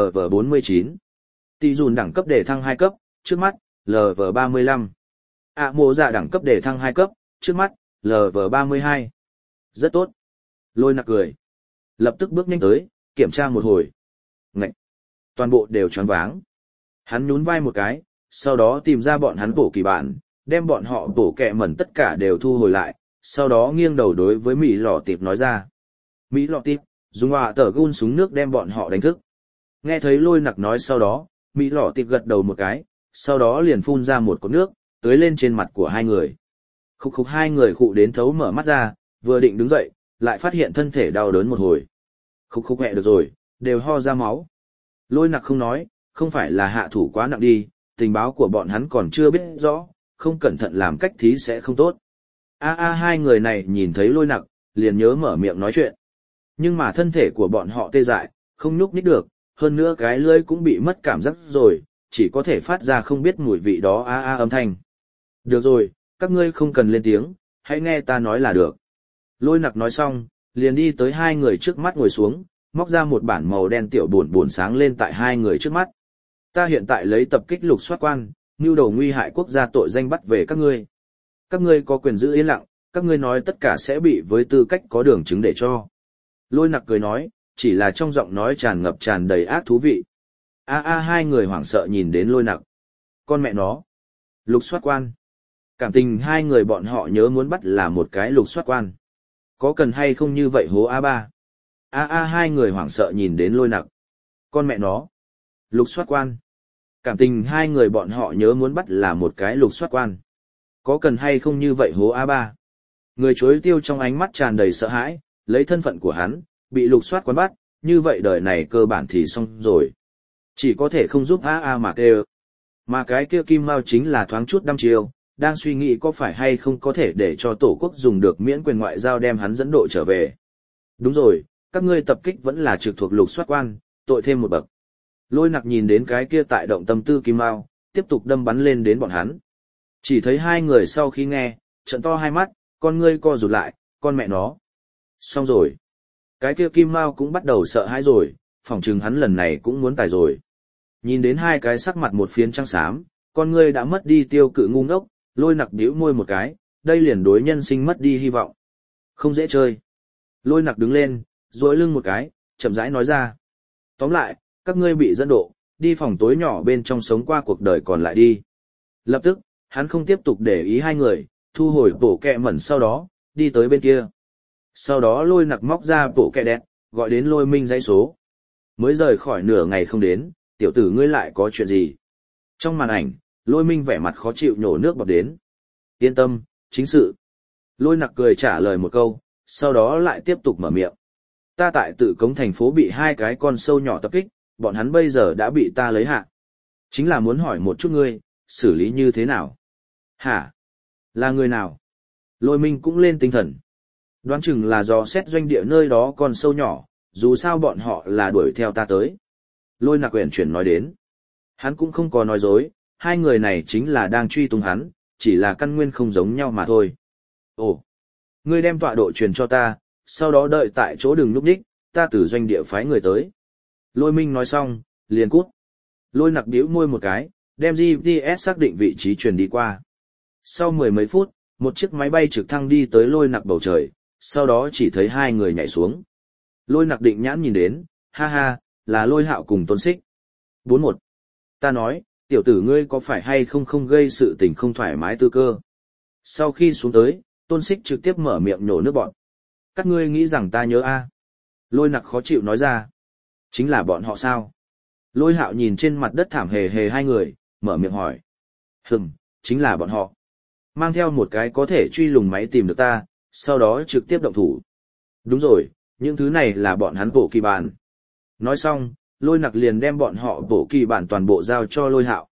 LV49. Tỷ dùn đẳng cấp đề thăng 2 cấp, trước mắt, LV35. ạ mộ dạ đẳng cấp đề thăng 2 cấp, trước mắt, LV32. Rất tốt. Lôi nặc cười. Lập tức bước nhanh tới, kiểm tra một hồi. Ngậy! Toàn bộ đều choáng váng. Hắn nhún vai một cái, sau đó tìm ra bọn hắn bổ kỳ bản, đem bọn họ bổ kẹ mẩn tất cả đều thu hồi lại, sau đó nghiêng đầu đối với Mỹ lọ tiệp nói ra. Mỹ lọ tiệp, dùng hỏa tở gun súng nước đem bọn họ đánh thức. Nghe thấy lôi nặc nói sau đó, Mỹ lọ tiệp gật đầu một cái, sau đó liền phun ra một cột nước, tưới lên trên mặt của hai người. Khúc khúc hai người khụ đến thấu mở mắt ra, vừa định đứng dậy, lại phát hiện thân thể đau đớn một hồi. Khúc khúc hẹ được rồi, đều ho ra máu. Lôi nặc không nói, không phải là hạ thủ quá nặng đi, tình báo của bọn hắn còn chưa biết rõ, không cẩn thận làm cách thí sẽ không tốt. Hai người này nhìn thấy lôi nặc, liền nhớ mở miệng nói chuyện. Nhưng mà thân thể của bọn họ tê dại, không nhúc nhích được, hơn nữa cái lưỡi cũng bị mất cảm giác rồi, chỉ có thể phát ra không biết mùi vị đó âm thanh. Được rồi, các ngươi không cần lên tiếng, hãy nghe ta nói là được. Lôi nặc nói xong, liền đi tới hai người trước mắt ngồi xuống, móc ra một bản màu đen tiểu buồn sáng lên tại hai người trước mắt. Ta hiện tại lấy tập kích lục soát quan, mưu đồ nguy hại quốc gia tội danh bắt về các ngươi. Các ngươi có quyền giữ yên lặng, các ngươi nói tất cả sẽ bị với tư cách có đường chứng để cho. Lôi nặc cười nói, chỉ là trong giọng nói tràn đầy ác thú vị. Hai người hoảng sợ nhìn đến lôi nặc. Con mẹ nó. Lục soát quan. Cảm tình hai người bọn họ nhớ muốn bắt là một cái lục soát quan. Có cần hay không như vậy hố A3? Hai người hoảng sợ nhìn đến lôi nặc. Con mẹ nó. Lục soát quan. Cảm tình hai người bọn họ nhớ muốn bắt là một cái lục soát quan. Có cần hay không như vậy hố A3? Người chối tiêu trong ánh mắt tràn đầy sợ hãi, lấy thân phận của hắn, bị lục soát quan bắt, như vậy đời này cơ bản thì xong rồi. Chỉ có thể không giúp mà kêu. Mà cái kia Kim Mao chính là thoáng chút đăm chiêu, đang suy nghĩ có phải hay không có thể để cho tổ quốc dùng được miễn quyền ngoại giao đem hắn dẫn độ trở về. Đúng rồi, các ngươi tập kích vẫn là trực thuộc lục soát quan, tội thêm một bậc. Lôi nặc nhìn đến cái kia tại động tâm tư Kim Mao, tiếp tục đâm bắn lên đến bọn hắn. Chỉ thấy hai người sau khi nghe, trợn to hai mắt, con ngươi co rụt lại, con mẹ nó. Xong rồi. Cái kia Kim Mao cũng bắt đầu sợ hãi rồi, phỏng chừng hắn lần này cũng muốn tài rồi. Nhìn đến hai cái sắc mặt một phiến trắng xám, con ngươi đã mất đi tiêu cự ngu ngốc, lôi nặc bĩu môi một cái, đây liền đối nhân sinh mất đi hy vọng. Không dễ chơi. Lôi nặc đứng lên, duỗi lưng một cái, chậm rãi nói ra. Tóm lại, các ngươi bị dẫn độ, đi phòng tối nhỏ bên trong sống qua cuộc đời còn lại đi. Lập tức, hắn không tiếp tục để ý hai người, thu hồi bộ kẹ mẩn sau đó, đi tới bên kia. Sau đó lôi nặc móc ra bộ kẹ đẹp, gọi đến lôi minh dãy số. Mới rời khỏi nửa ngày không đến, tiểu tử ngươi lại có chuyện gì? Trong màn ảnh, lôi minh vẻ mặt khó chịu nhổ nước bọt đến. Yên tâm, chính sự. Lôi nặc cười trả lời một câu, sau đó lại tiếp tục mở miệng. Ta tại Tự Cống thành phố bị hai cái con sâu nhỏ tập kích, bọn hắn bây giờ đã bị ta lấy hạ. Chính là muốn hỏi một chút ngươi, xử lý như thế nào? Hả? Là người nào? Lôi minh cũng lên tinh thần. Đoán chừng là do xét doanh địa nơi đó con sâu nhỏ, dù sao bọn họ là đuổi theo ta tới. Lôi nặc uyển chuyển nói đến. Hắn cũng không có nói dối, hai người này chính là đang truy tung hắn, chỉ là căn nguyên không giống nhau mà thôi. Ồ, ngươi đem tọa độ truyền cho ta, sau đó đợi tại chỗ đừng núp đích, ta từ doanh địa phái người tới. Lôi minh nói xong, liền cút. Lôi nặc bĩu môi một cái, đem GPS xác định vị trí truyền đi qua. Sau mười mấy phút, một chiếc máy bay trực thăng đi tới lôi nặc bầu trời, sau đó chỉ thấy hai người nhảy xuống. Lôi nặc định nhãn nhìn đến, ha ha, là Lôi Hạo cùng Tôn Xích. 41. Ta nói, tiểu tử ngươi có phải hay không gây sự tình không thoải mái tư cơ. Sau khi xuống tới, Tôn Xích trực tiếp mở miệng nhổ nước bọt. Các ngươi nghĩ rằng ta nhớ a? Lôi nặc khó chịu nói ra. Chính là bọn họ sao? Lôi Hạo nhìn trên mặt đất thảm hề hề hai người, mở miệng hỏi. Chính là bọn họ. Mang theo một cái có thể truy lùng máy tìm được ta, sau đó trực tiếp động thủ. Đúng rồi, những thứ này là bọn hắn bộ kỳ bản. Nói xong, lôi nặc liền đem bọn họ bộ kỳ bản toàn bộ giao cho Lôi Hạo.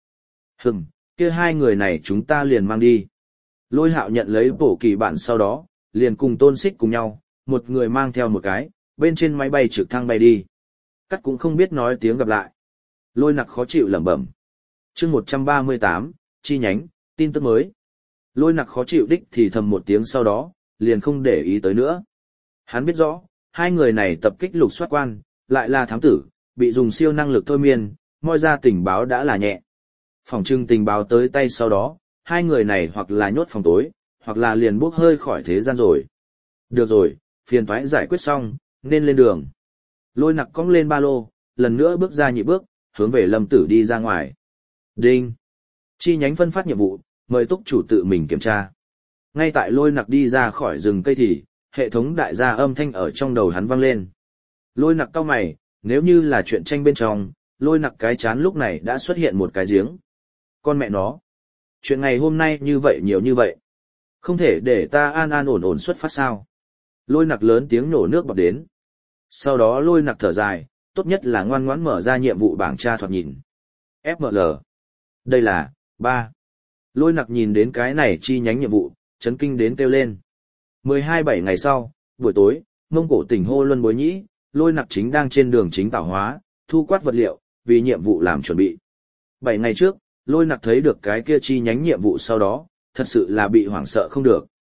Kia hai người này chúng ta liền mang đi. Lôi Hạo nhận lấy bộ kỳ bản sau đó, liền cùng Tôn Xích cùng nhau, một người mang theo một cái, bên trên máy bay trực thăng bay đi. Cắt cũng không biết nói tiếng gặp lại. Lôi nặc khó chịu lẩm bẩm. Chương 138, chi nhánh, tin tức mới. Lôi nặc khó chịu đích thì thầm một tiếng sau đó, liền không để ý tới nữa. Hắn biết rõ, hai người này tập kích lục soát quan, lại là thám tử, bị dùng siêu năng lực thôi miên, moi ra tình báo đã là nhẹ. Phòng trưng tình báo tới tay sau đó, hai người này hoặc là nhốt phòng tối, hoặc là liền bốc hơi khỏi thế gian rồi. Được rồi, phiền toái giải quyết xong, nên lên đường. Lôi nặc cong lên ba lô, lần nữa bước ra nhị bước, hướng về Lâm Tử đi ra ngoài. Đinh! Chi nhánh phân phát nhiệm vụ, mời túc chủ tự mình kiểm tra. Ngay tại lôi nặc đi ra khỏi rừng cây thì, hệ thống đại gia âm thanh ở trong đầu hắn vang lên. Lôi nặc cau mày, nếu như là chuyện tranh bên trong, lôi nặc cái chán lúc này đã xuất hiện một cái giếng. Con mẹ nó! Chuyện ngày hôm nay như vậy nhiều như vậy. Không thể để ta an an ổn ổn xuất phát sao. Lôi nặc lớn tiếng nổ nước bọt đến. Sau đó lôi nặc thở dài, tốt nhất là ngoan ngoãn mở ra nhiệm vụ bảng tra thoạt nhìn. FML. Đây là 3. Lôi nặc nhìn đến cái này chi nhánh nhiệm vụ, chấn kinh đến kêu lên. 12-7 ngày sau, buổi tối, Mông Cổ tỉnh Hô Luân Bối Nhĩ, lôi nặc chính đang trên đường chính tảo hóa, thu quát vật liệu, vì nhiệm vụ làm chuẩn bị. 7 ngày trước, lôi nặc thấy được cái kia chi nhánh nhiệm vụ sau đó, thật sự là bị hoảng sợ không được.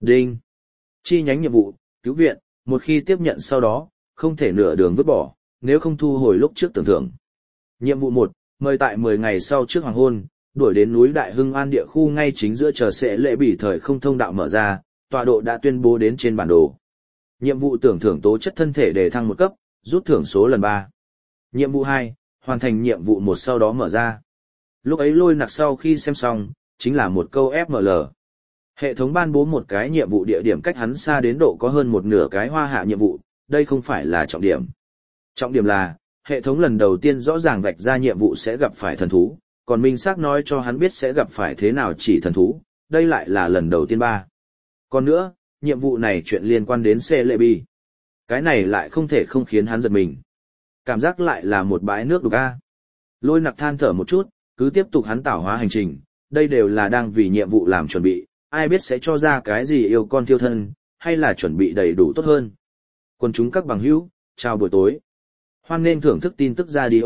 Đinh. Chi nhánh nhiệm vụ, cứu viện, một khi tiếp nhận sau đó, không thể nửa đường vứt bỏ, nếu không thu hồi lúc trước tưởng thưởng. Nhiệm vụ 1, mời tại 10 ngày sau trước hoàng hôn, đuổi đến núi Đại Hưng An địa khu ngay chính giữa chờ sẽ lễ bỉ thời không thông đạo mở ra, tọa độ đã tuyên bố đến trên bản đồ. Nhiệm vụ tưởng thưởng tố chất thân thể đề thăng 1 cấp, rút thưởng số lần 3. Nhiệm vụ 2, hoàn thành nhiệm vụ 1 sau đó mở ra. Lúc ấy Lôi Nặc sau khi xem xong, chính là một câu FML. Hệ thống ban bố một cái nhiệm vụ địa điểm cách hắn xa đến độ có hơn một nửa cái Hoa Hạ nhiệm vụ, đây không phải là trọng điểm. Trọng điểm là, hệ thống lần đầu tiên rõ ràng vạch ra nhiệm vụ sẽ gặp phải thần thú, còn minh xác nói cho hắn biết sẽ gặp phải thế nào chỉ thần thú, đây lại là lần đầu tiên 3. Còn nữa, nhiệm vụ này chuyện liên quan đến Celebi. Cái này lại không thể không khiến hắn giật mình. Cảm giác lại là một bãi nước đục a. Lôi Nặc than thở một chút, cứ tiếp tục hắn tảo hóa hành trình, đây đều là đang vì nhiệm vụ làm chuẩn bị, ai biết sẽ cho ra cái gì yêu con thiêu thân, hay là chuẩn bị đầy đủ tốt hơn. Quần chúng các bằng hữu, chào buổi tối. Hoan nên thưởng thức tin tức radio.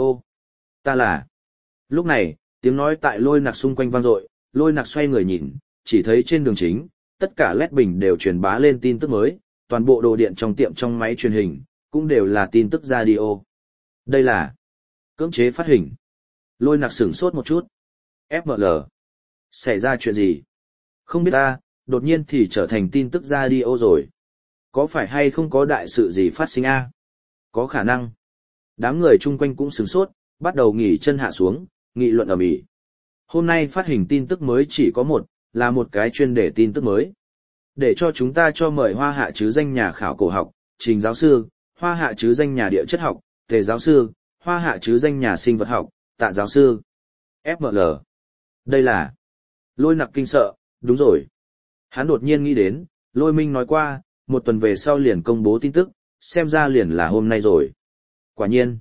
Ta là. Lúc này, tiếng nói tại Lôi Nặc xung quanh vang dội, Lôi Nặc xoay người nhìn, chỉ thấy trên đường chính, tất cả LED bình đều truyền bá lên tin tức mới, toàn bộ đồ điện trong tiệm trong máy truyền hình, cũng đều là tin tức radio. Đây là cưỡng chế phát hình. Lôi Nặc sửng sốt một chút. FML. Xảy ra chuyện gì? Không biết ta, đột nhiên thì trở thành tin tức radio rồi. Có phải hay không có đại sự gì phát sinh a? Có khả năng. Đám người chung quanh cũng sửng sốt, bắt đầu nghỉ chân hạ xuống, nghị luận ầm ĩ. Hôm nay phát hình tin tức mới chỉ có một, là một cái chuyên đề tin tức mới. Để cho chúng ta cho mời Hoa Hạ chứ danh nhà khảo cổ học, Trình giáo sư, Hoa Hạ chứ danh nhà địa chất học, Tề giáo sư, Hoa Hạ chứ danh nhà sinh vật học, Tạ giáo sư. FML. Đây là. Lôi Nặc kinh sợ, đúng rồi. Hắn đột nhiên nghĩ đến, Lôi Minh nói qua, một tuần về sau liền công bố tin tức, xem ra liền là hôm nay rồi. Quả nhiên,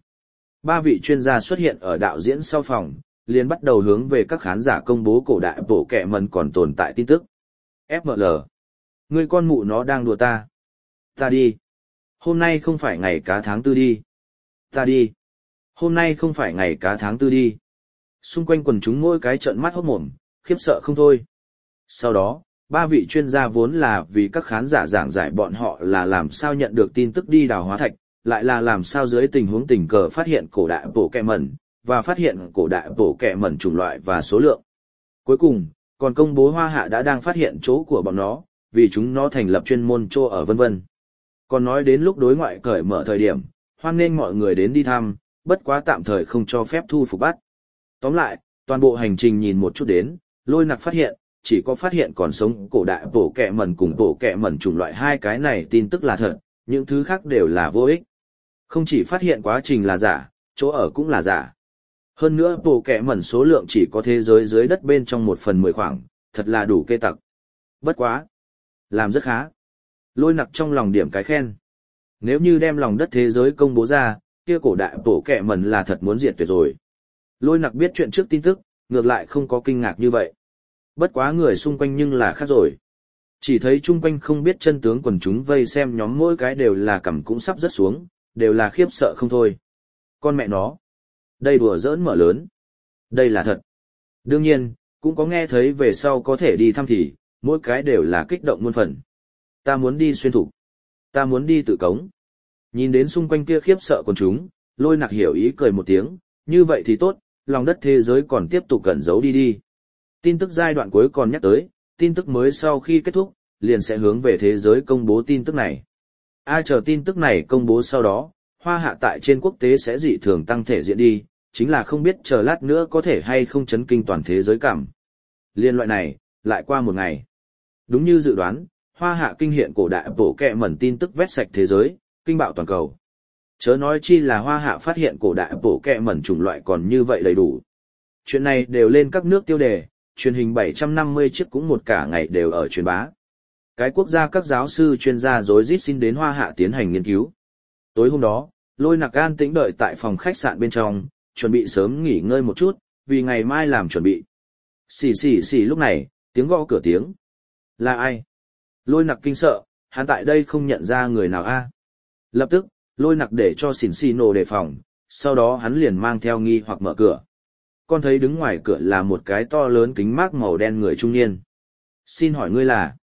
3 vị chuyên gia xuất hiện ở đạo diễn sau phòng, liền bắt đầu hướng về các khán giả công bố cổ đại bộ kệ mần còn tồn tại tin tức. FML. Ngươi con mụ nó đang đùa ta. Ta đi. Hôm nay không phải ngày cá tháng 4 đi. Ta đi. Hôm nay không phải ngày cá tháng 4 đi. Xung quanh quần chúng mỗi cái trợn mắt hốt mồm, khiếp sợ không thôi. Sau đó, 3 vị chuyên gia vốn là vì các khán giả giảng giải bọn họ là làm sao nhận được tin tức đi đào hóa thạch, lại là làm sao dưới tình huống tình cờ phát hiện cổ đại bộ kệ mẩn, và phát hiện cổ đại bộ kệ mẩn chủng loại và số lượng. Cuối cùng, còn công bố Hoa Hạ đã đang phát hiện chỗ của bọn nó, vì chúng nó thành lập chuyên môn chỗ ở vân vân. Còn nói đến lúc đối ngoại cởi mở thời điểm, hoan nghênh mọi người đến đi thăm, bất quá tạm thời không cho phép thu phục bắt. Tóm lại, toàn bộ hành trình nhìn một chút đến, Lôi Nặc phát hiện, chỉ có phát hiện còn sống cổ đại bộ kệ mẩn cùng bộ kệ mẩn chủng loại hai cái này tin tức là thật, những thứ khác đều là vô ích. Không chỉ phát hiện quá trình là giả, chỗ ở cũng là giả. Hơn nữa bộ kệ mẩn số lượng chỉ có thế giới dưới đất bên trong 1/10 khoảng, thật là đủ kê tặc. Bất quá. Làm rất khá. Lôi Nặc trong lòng điểm cái khen. Nếu như đem lòng đất thế giới công bố ra, kia cổ đại bộ kệ mẩn là thật muốn diệt tuyệt rồi. Lôi Nặc biết chuyện trước tin tức, ngược lại không có kinh ngạc như vậy. Bất quá người xung quanh nhưng là khác rồi. Chỉ thấy chung quanh không biết chân tướng quần chúng vây xem nhóm mỗi cái đều là cằm cũng sắp rớt xuống, đều là khiếp sợ không thôi. Con mẹ nó. Đây đùa giỡn mở lớn. Đây là thật. Đương nhiên, cũng có nghe thấy về sau có thể đi thăm thì, mỗi cái đều là kích động muôn phần. Ta muốn đi xuyên thục. Ta muốn đi tự cống. Nhìn đến xung quanh kia khiếp sợ quần chúng, Lôi Nặc hiểu ý cười một tiếng, như vậy thì tốt, lòng đất thế giới còn tiếp tục cẩn giấu đi đi. Tin tức giai đoạn cuối còn nhắc tới, tin tức mới sau khi kết thúc, liền sẽ hướng về thế giới công bố tin tức này. Ai chờ tin tức này công bố sau đó, Hoa Hạ tại trên quốc tế sẽ dị thường tăng thể diện đi, chính là không biết chờ lát nữa có thể hay không chấn kinh toàn thế giới cảm. Liên loại này, lại qua một ngày. Đúng như dự đoán, Hoa Hạ kinh hiện cổ đại bộ kệ mẩn tin tức vét sạch thế giới, kinh bạo toàn cầu. Chớ nói chi là Hoa Hạ phát hiện cổ đại bộ kệ mẩn chủng loại còn như vậy đầy đủ. Chuyện này đều lên các nước tiêu đề, truyền hình 750 chiếc cũng một cả ngày đều ở truyền bá. Cái quốc gia các giáo sư chuyên gia rối rít xin đến Hoa Hạ tiến hành nghiên cứu. Tối hôm đó, Lôi Nặc an tĩnh đợi tại phòng khách sạn bên trong, chuẩn bị sớm nghỉ ngơi một chút, vì ngày mai làm chuẩn bị. Xì xì xì lúc này, tiếng gõ cửa tiếng. Là ai? Lôi Nặc kinh sợ, hắn tại đây không nhận ra người nào a. Lập tức, Lôi Nặc để cho xỉn xì nổ đề phòng, sau đó hắn liền mang theo nghi hoặc mở cửa. Con thấy đứng ngoài cửa là một cái to lớn kính mác màu đen người trung niên. Xin hỏi ngươi là?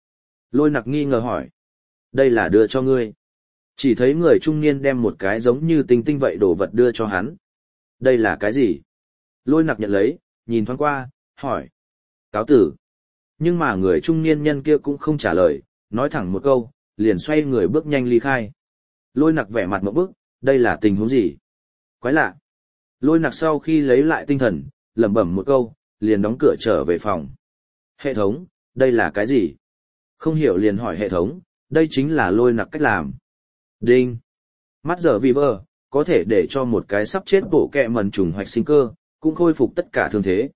Lôi nặc nghi ngờ hỏi. Đây là đưa cho ngươi. Chỉ thấy người trung niên đem một cái giống như tinh tinh vậy đồ vật đưa cho hắn. Đây là cái gì? Lôi nặc nhận lấy, nhìn thoáng qua, hỏi. Cáo tử. Nhưng mà người trung niên nhân kia cũng không trả lời, nói thẳng một câu, liền xoay người bước nhanh ly khai. Lôi nặc vẻ mặt một bức, đây là tình huống gì? Quái lạ. Lôi nặc sau khi lấy lại tinh thần, lẩm bẩm một câu, liền đóng cửa trở về phòng. Hệ thống, đây là cái gì? Không hiểu liền hỏi hệ thống, đây chính là lôi nặc cách làm. Đinh. Mắt giờ vì vơ, có thể để cho một cái sắp chết bộ kẹ mẩn trùng hoạch sinh cơ, cũng khôi phục tất cả thương thế.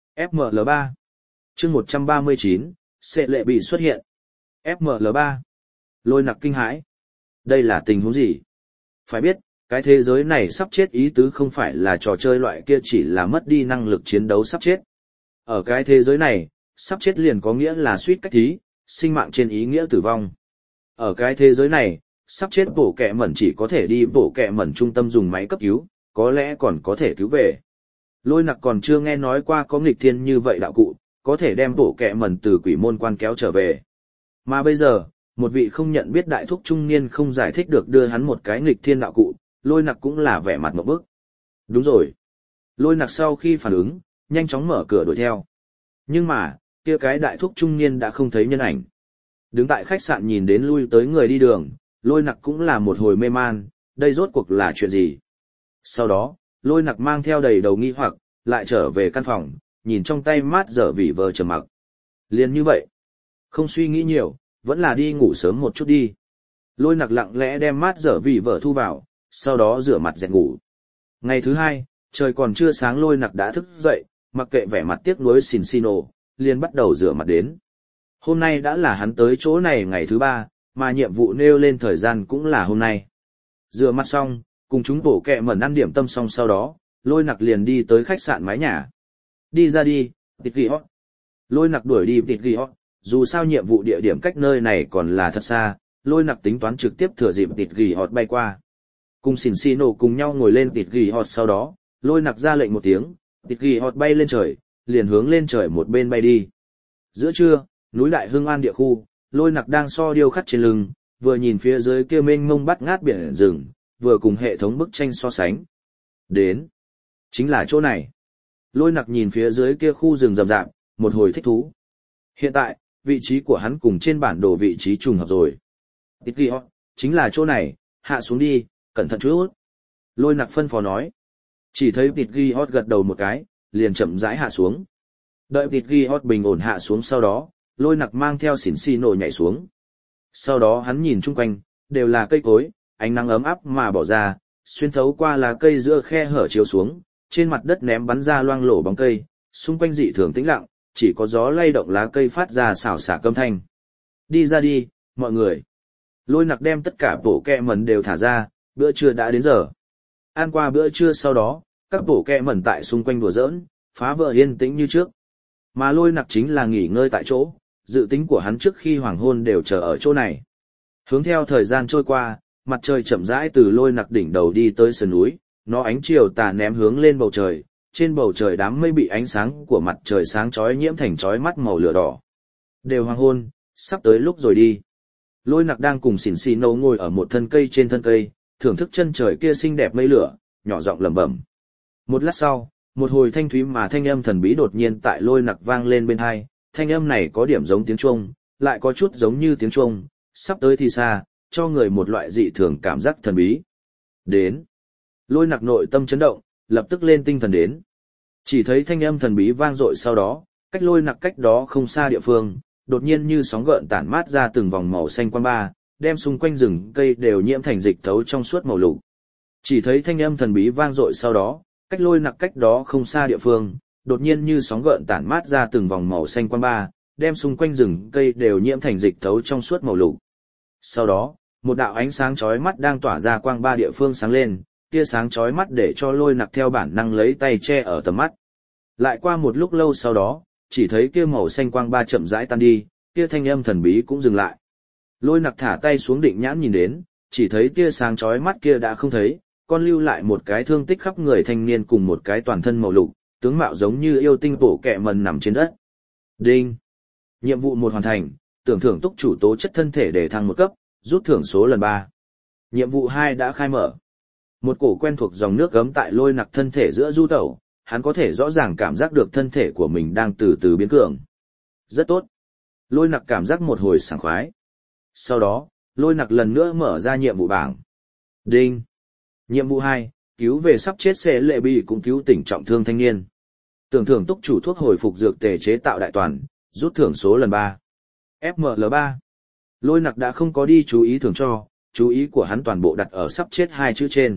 FML3. Chương 139, sẽ lệ bị xuất hiện. FML3. Lôi nặc kinh hãi. Đây là tình huống gì? Phải biết, cái thế giới này sắp chết ý tứ không phải là trò chơi loại kia chỉ là mất đi năng lực chiến đấu sắp chết. Ở cái thế giới này, sắp chết liền có nghĩa là suýt cách thí, sinh mạng trên ý nghĩa tử vong. Ở cái thế giới này, sắp chết bổ kẹ mẩn chỉ có thể đi bổ kẹ mẩn trung tâm dùng máy cấp cứu, có lẽ còn có thể cứu về. Lôi nặc còn chưa nghe nói qua có nghịch thiên như vậy đạo cụ, có thể đem bổ kẹ mẩn từ quỷ môn quan kéo trở về. Mà bây giờ, một vị không nhận biết đại thúc trung niên không giải thích được đưa hắn một cái nghịch thiên đạo cụ, lôi nặc cũng là vẻ mặt một bức. Đúng rồi. Lôi nặc sau khi phản ứng, nhanh chóng mở cửa đuổi theo. Nhưng mà, kia cái đại thúc trung niên đã không thấy nhân ảnh. Đứng tại khách sạn nhìn đến lui tới người đi đường, lôi nặc cũng là một hồi mê man, đây rốt cuộc là chuyện gì. Sau đó, lôi nặc mang theo đầy đầu nghi hoặc, lại trở về căn phòng, nhìn trong tay mát dở vỉ vờ trầm mặc. Liền như vậy. Không suy nghĩ nhiều, vẫn là đi ngủ sớm một chút đi. Lôi nặc lặng lẽ đem mát dở vỉ vờ thu vào, sau đó rửa mặt dẹt ngủ. Ngày thứ hai, trời còn chưa sáng lôi nặc đã thức dậy, mặc kệ vẻ mặt tiếc nuối xìn xì nổ, liền bắt đầu rửa mặt đến. Hôm nay đã là hắn tới chỗ này ngày thứ ba, mà nhiệm vụ nêu lên thời gian cũng là hôm nay. Rửa mặt xong, cùng chúng bổ kẹ mẩn ăn điểm tâm xong sau đó, lôi nặc liền đi tới khách sạn mái nhà. Đi ra đi, tịt ghi hót. Lôi nặc đuổi đi tịt ghi hót, dù sao nhiệm vụ địa điểm cách nơi này còn là thật xa, lôi nặc tính toán trực tiếp thừa dịp tịt ghi hót bay qua. Cùng xỉn xì nổ cùng nhau ngồi lên tịt ghi hót sau đó, lôi nặc ra lệnh một tiếng, tịt ghi hót bay lên trời, liền hướng lên trời một bên bay đi. Giữa trưa, núi Đại Hưng An địa khu, lôi nặc đang so điêu khắc trên lưng, vừa nhìn phía dưới kia mênh mông bắt ngát biển rừng, vừa cùng hệ thống bức tranh so sánh. Đến. Chính là chỗ này. Lôi nặc nhìn phía dưới kia khu rừng rậm rạp, một hồi thích thú. Hiện tại, vị trí của hắn cùng trên bản đồ vị trí trùng hợp rồi. Tít ghi hót, chính là chỗ này, hạ xuống đi, cẩn thận chút. Lôi nặc phân phó nói. Chỉ thấy tít ghi hót gật đầu một cái, liền chậm rãi hạ xuống. Đợi tít ghi hót bình ổn hạ xuống sau đó, lôi nặc mang theo xỉn xì nổ nhảy xuống. Sau đó hắn nhìn chung quanh, đều là cây cối, ánh nắng ấm áp mà bỏ ra, xuyên thấu qua lá cây giữa khe hở chiếu xuống, trên mặt đất ném bắn ra loang lổ bóng cây, xung quanh dị thường tĩnh lặng, chỉ có gió lay động lá cây phát ra xào xạc âm thanh. Đi ra đi, mọi người. Lôi nặc đem tất cả bổ kẹ mẩn đều thả ra, bữa trưa đã đến giờ. Ăn qua bữa trưa sau đó, các bổ kẹ mẩn tại xung quanh đùa giỡn, phá vỡ yên tĩnh như trước. Mà lôi nặc chính là nghỉ ngơi tại chỗ, dự tính của hắn trước khi hoàng hôn đều chờ ở chỗ này. Hướng theo thời gian trôi qua, mặt trời chậm rãi từ lôi nặc đỉnh đầu đi tới sườn núi, nó ánh chiều tà ném hướng lên bầu trời, trên bầu trời đám mây bị ánh sáng của mặt trời sáng chói nhiễm thành chói mắt màu lửa đỏ. Đều hoàng hôn, sắp tới lúc rồi đi. Lôi nặc đang cùng xỉn xì nâu ngồi ở một thân cây trên thân cây, thưởng thức chân trời kia xinh đẹp mây lửa, nhỏ giọng lẩm bẩm. Một lát sau, một hồi thanh thúy mà thanh âm thần bí đột nhiên tại lôi nặc vang lên bên tai, thanh âm này có điểm giống tiếng chuông, lại có chút giống như tiếng chuông, sắp tới thì xa, cho người một loại dị thường cảm giác thần bí. Đến. Lôi nặc nội tâm chấn động, lập tức lên tinh thần đến. Chỉ thấy thanh âm thần bí vang dội sau đó, cách lôi nặc cách đó không xa địa phương, đột nhiên như sóng gợn tản mát ra từng vòng màu xanh quang ba, đem xung quanh rừng cây đều nhiễm thành dịch thấu trong suốt màu lục. Chỉ thấy thanh âm thần bí vang dội sau đó, cách lôi nặc cách đó không xa địa phương, đột nhiên như sóng gợn tản mát ra từng vòng màu xanh quang ba, đem xung quanh rừng cây đều nhiễm thành dịch thấu trong suốt màu lục. Sau đó, một đạo ánh sáng chói mắt đang tỏa ra quang ba địa phương sáng lên, tia sáng chói mắt để cho lôi nặc theo bản năng lấy tay che ở tầm mắt. Lại qua một lúc lâu sau đó, chỉ thấy kia màu xanh quang ba chậm rãi tan đi, kia thanh âm thần bí cũng dừng lại. Lôi nặc thả tay xuống định nhãn nhìn đến, chỉ thấy tia sáng chói mắt kia đã không thấy, còn lưu lại một cái thương tích khắp người thanh niên cùng một cái toàn thân màu lục, tướng mạo giống như yêu tinh bổ kẹ mần nằm trên đất. Đinh! Nhiệm vụ 1 hoàn thành, tưởng thưởng túc chủ tố chất thân thể để thăng một cấp, rút thưởng số lần 3. Nhiệm vụ 2 đã khai mở. Một cổ quen thuộc dòng nước gấm tại Lôi Nặc thân thể giữa du tẩu, hắn có thể rõ ràng cảm giác được thân thể của mình đang từ từ biến cường. Rất tốt. Lôi Nặc cảm giác một hồi sảng khoái. Sau đó, Lôi Nặc lần nữa mở ra nhiệm vụ bảng. Đinh. Nhiệm vụ 2, cứu về sắp chết sẽ lệ bị cũng cứu tỉnh trọng thương thanh niên. Tưởng thưởng túc chủ thuốc hồi phục dược tề chế tạo đại toàn, rút thưởng số lần 3. FML3. Lôi Nặc đã không có đi chú ý thưởng cho, chú ý của hắn toàn bộ đặt ở sắp chết 2 chữ trên.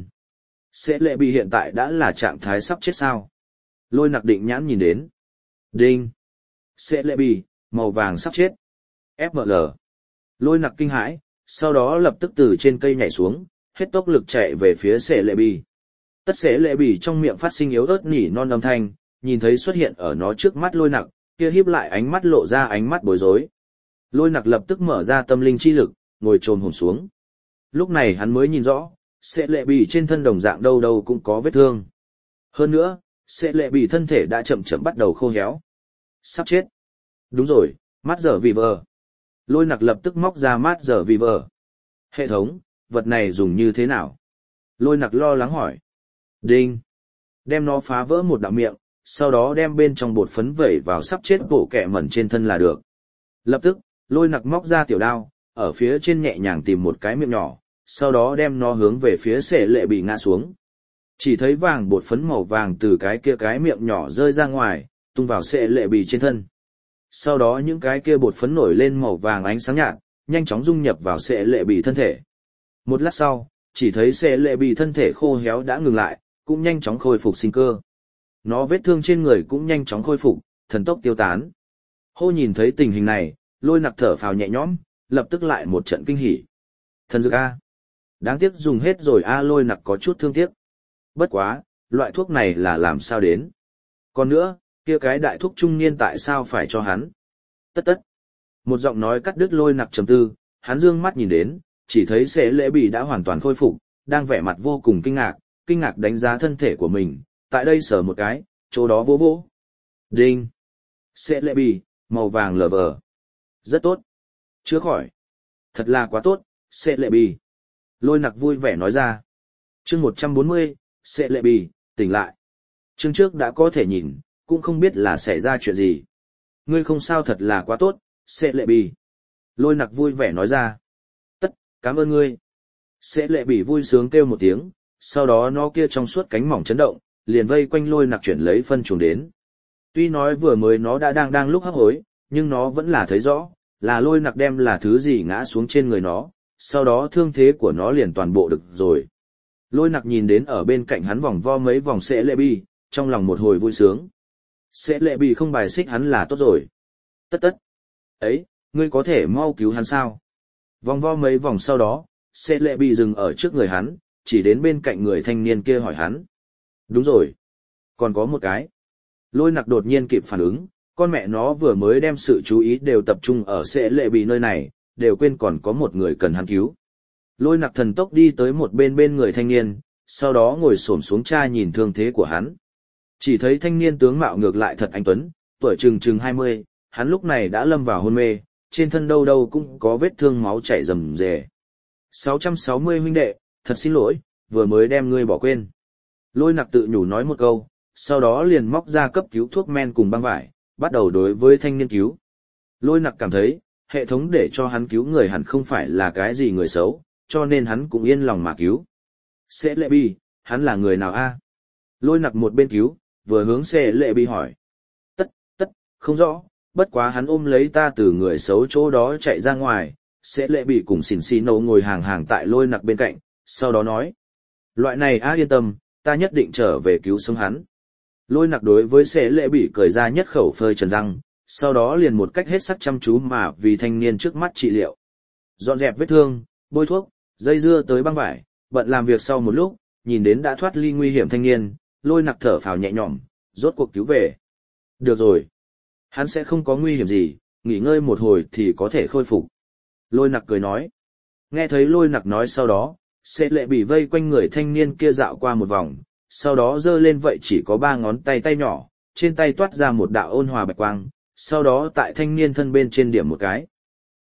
Sẽ lệ bị hiện tại đã là trạng thái sắp chết sao? Lôi Nặc định nhãn nhìn đến. Đinh. Sẽ lệ bị, màu vàng sắp chết. FML. Lôi Nặc kinh hãi, sau đó lập tức từ trên cây nhảy xuống, hết tốc lực chạy về phía Sẽ lệ bị. Tất Sẽ lệ bị trong miệng phát sinh yếu ớt nỉ non âm thanh, nhìn thấy xuất hiện ở nó trước mắt Lôi Nặc, kia híp lại ánh mắt lộ ra ánh mắt bối rối. Lôi Nặc lập tức mở ra tâm linh chi lực, ngồi chồm hổm xuống. Lúc này hắn mới nhìn rõ, Sẽ lệ bị trên thân đồng dạng đâu đâu cũng có vết thương. Hơn nữa, Sẽ lệ bị thân thể đã chậm chậm bắt đầu khô héo. Sắp chết. Đúng rồi, mát giờ vì vờ. Lôi Nặc lập tức móc ra mát giờ vì vờ. Hệ thống, vật này dùng như thế nào? Lôi Nặc lo lắng hỏi. Đinh. Đem nó phá vỡ một đạo miệng, sau đó đem bên trong bột phấn vẩy vào sắp chết bộ kẹ mẩn trên thân là được. Lập tức, Lôi Nặc móc ra tiểu đao, ở phía trên nhẹ nhàng tìm một cái miệng nhỏ, sau đó đem nó hướng về phía Sẽ lệ bị ngã xuống. Chỉ thấy vàng bột phấn màu vàng từ cái kia cái miệng nhỏ rơi ra ngoài, tung vào Sẽ lệ bị trên thân. Sau đó những cái kia bột phấn nổi lên màu vàng ánh sáng nhạt, nhanh chóng dung nhập vào Sẽ lệ bị thân thể. Một lát sau, chỉ thấy Sẽ lệ bị thân thể khô héo đã ngừng lại, cũng nhanh chóng khôi phục sinh cơ. Nó vết thương trên người cũng nhanh chóng khôi phục, thần tốc tiêu tán. Hô nhìn thấy tình hình này, Lôi Nặc thở phào nhẹ nhõm, lập tức lại một trận kinh hỉ. Thần dược A. Đáng tiếc dùng hết rồi A. Lôi Nặc có chút thương tiếc. Bất quá, loại thuốc này là làm sao đến? Còn nữa, kia cái đại thúc trung niên tại sao phải cho hắn? Tất tất. Một giọng nói cắt đứt Lôi Nặc trầm tư, hắn dương mắt nhìn đến, chỉ thấy Sẽ lệ bị đã hoàn toàn khôi phục, đang vẻ mặt vô cùng kinh ngạc đánh giá thân thể của mình, tại đây sờ một cái, chỗ đó vỗ vỗ. Đinh. Sẽ lệ bị, màu vàng lờ vờ. Rất tốt. Chữa khỏi. Thật là quá tốt, Sẽ lệ bị. Lôi Nặc vui vẻ nói ra. Chương 140, Sẽ lệ bị, tỉnh lại. Chương trước đã có thể nhìn, cũng không biết là xảy ra chuyện gì. Ngươi không sao thật là quá tốt, Sẽ lệ bị. Lôi Nặc vui vẻ nói ra. Tất, cảm ơn ngươi. Sẽ lệ bị vui sướng kêu một tiếng, sau đó nó kia trong suốt cánh mỏng chấn động, liền vây quanh Lôi Nặc chuyển lấy phân chuồng đến. Tuy nói vừa mới nó đã đang lúc hấp hối, nhưng nó vẫn là thấy rõ, là Lôi Nặc đem là thứ gì ngã xuống trên người nó, sau đó thương thế của nó liền toàn bộ được rồi. Lôi Nặc nhìn đến ở bên cạnh hắn vòng vo mấy vòng Sẽ lệ bị, trong lòng một hồi vui sướng. Sẽ lệ bị không bài xích hắn là tốt rồi. Tất tất. Ấy, ngươi có thể mau cứu hắn sao? Vòng vo mấy vòng sau đó, Sẽ lệ bị dừng ở trước người hắn, chỉ đến bên cạnh người thanh niên kia hỏi hắn. Đúng rồi. Còn có một cái. Lôi Nặc đột nhiên kịp phản ứng, con mẹ nó vừa mới đem sự chú ý đều tập trung ở Sẽ lệ bị nơi này, đều quên còn có một người cần hắn cứu. Lôi Nặc thần tốc đi tới một bên người thanh niên, sau đó ngồi xổm xuống tra nhìn thương thế của hắn. Chỉ thấy thanh niên tướng mạo ngược lại thật anh tuấn, tuổi chừng 20, hắn lúc này đã lâm vào hôn mê, trên thân đâu đâu cũng có vết thương máu chảy rầm rề. 660 huynh đệ, thật xin lỗi, vừa mới đem ngươi bỏ quên. Lôi Nặc tự nhủ nói một câu, sau đó liền móc ra cấp cứu thuốc men cùng băng vải, bắt đầu đối với thanh niên cứu. Lôi Nặc cảm thấy, hệ thống để cho hắn cứu người hẳn không phải là cái gì người xấu, cho nên hắn cũng yên lòng mà cứu. Sẽ lệ bị, hắn là người nào a? Lôi Nặc một bên cứu, vừa hướng Sẽ lệ bị hỏi. Tất, không rõ, bất quá hắn ôm lấy ta từ người xấu chỗ đó chạy ra ngoài. Sẽ lệ bị cùng xỉn xì nấu ngồi hàng tại Lôi Nặc bên cạnh, sau đó nói. Loại này yên tâm, ta nhất định trở về cứu sống hắn. Lôi Nặc đối với Sẽ lệ bị cười ra nhất khẩu phơi trần răng, sau đó liền một cách hết sắc chăm chú mà vì thanh niên trước mắt trị liệu. Dọn dẹp vết thương, bôi thuốc, dây dưa tới băng vải, bận làm việc sau một lúc, nhìn đến đã thoát ly nguy hiểm thanh niên, Lôi Nặc thở phào nhẹ nhõm, rốt cuộc cứu về. Được rồi. Hắn sẽ không có nguy hiểm gì, nghỉ ngơi một hồi thì có thể khôi phục. Lôi Nặc cười nói. Nghe thấy Lôi Nặc nói sau đó, Sẽ lệ bị vây quanh người thanh niên kia dạo qua một vòng, sau đó giơ lên vậy chỉ có 3 ngón tay nhỏ, trên tay toát ra một đạo ôn hòa bạch quang, sau đó tại thanh niên thân bên trên điểm một cái.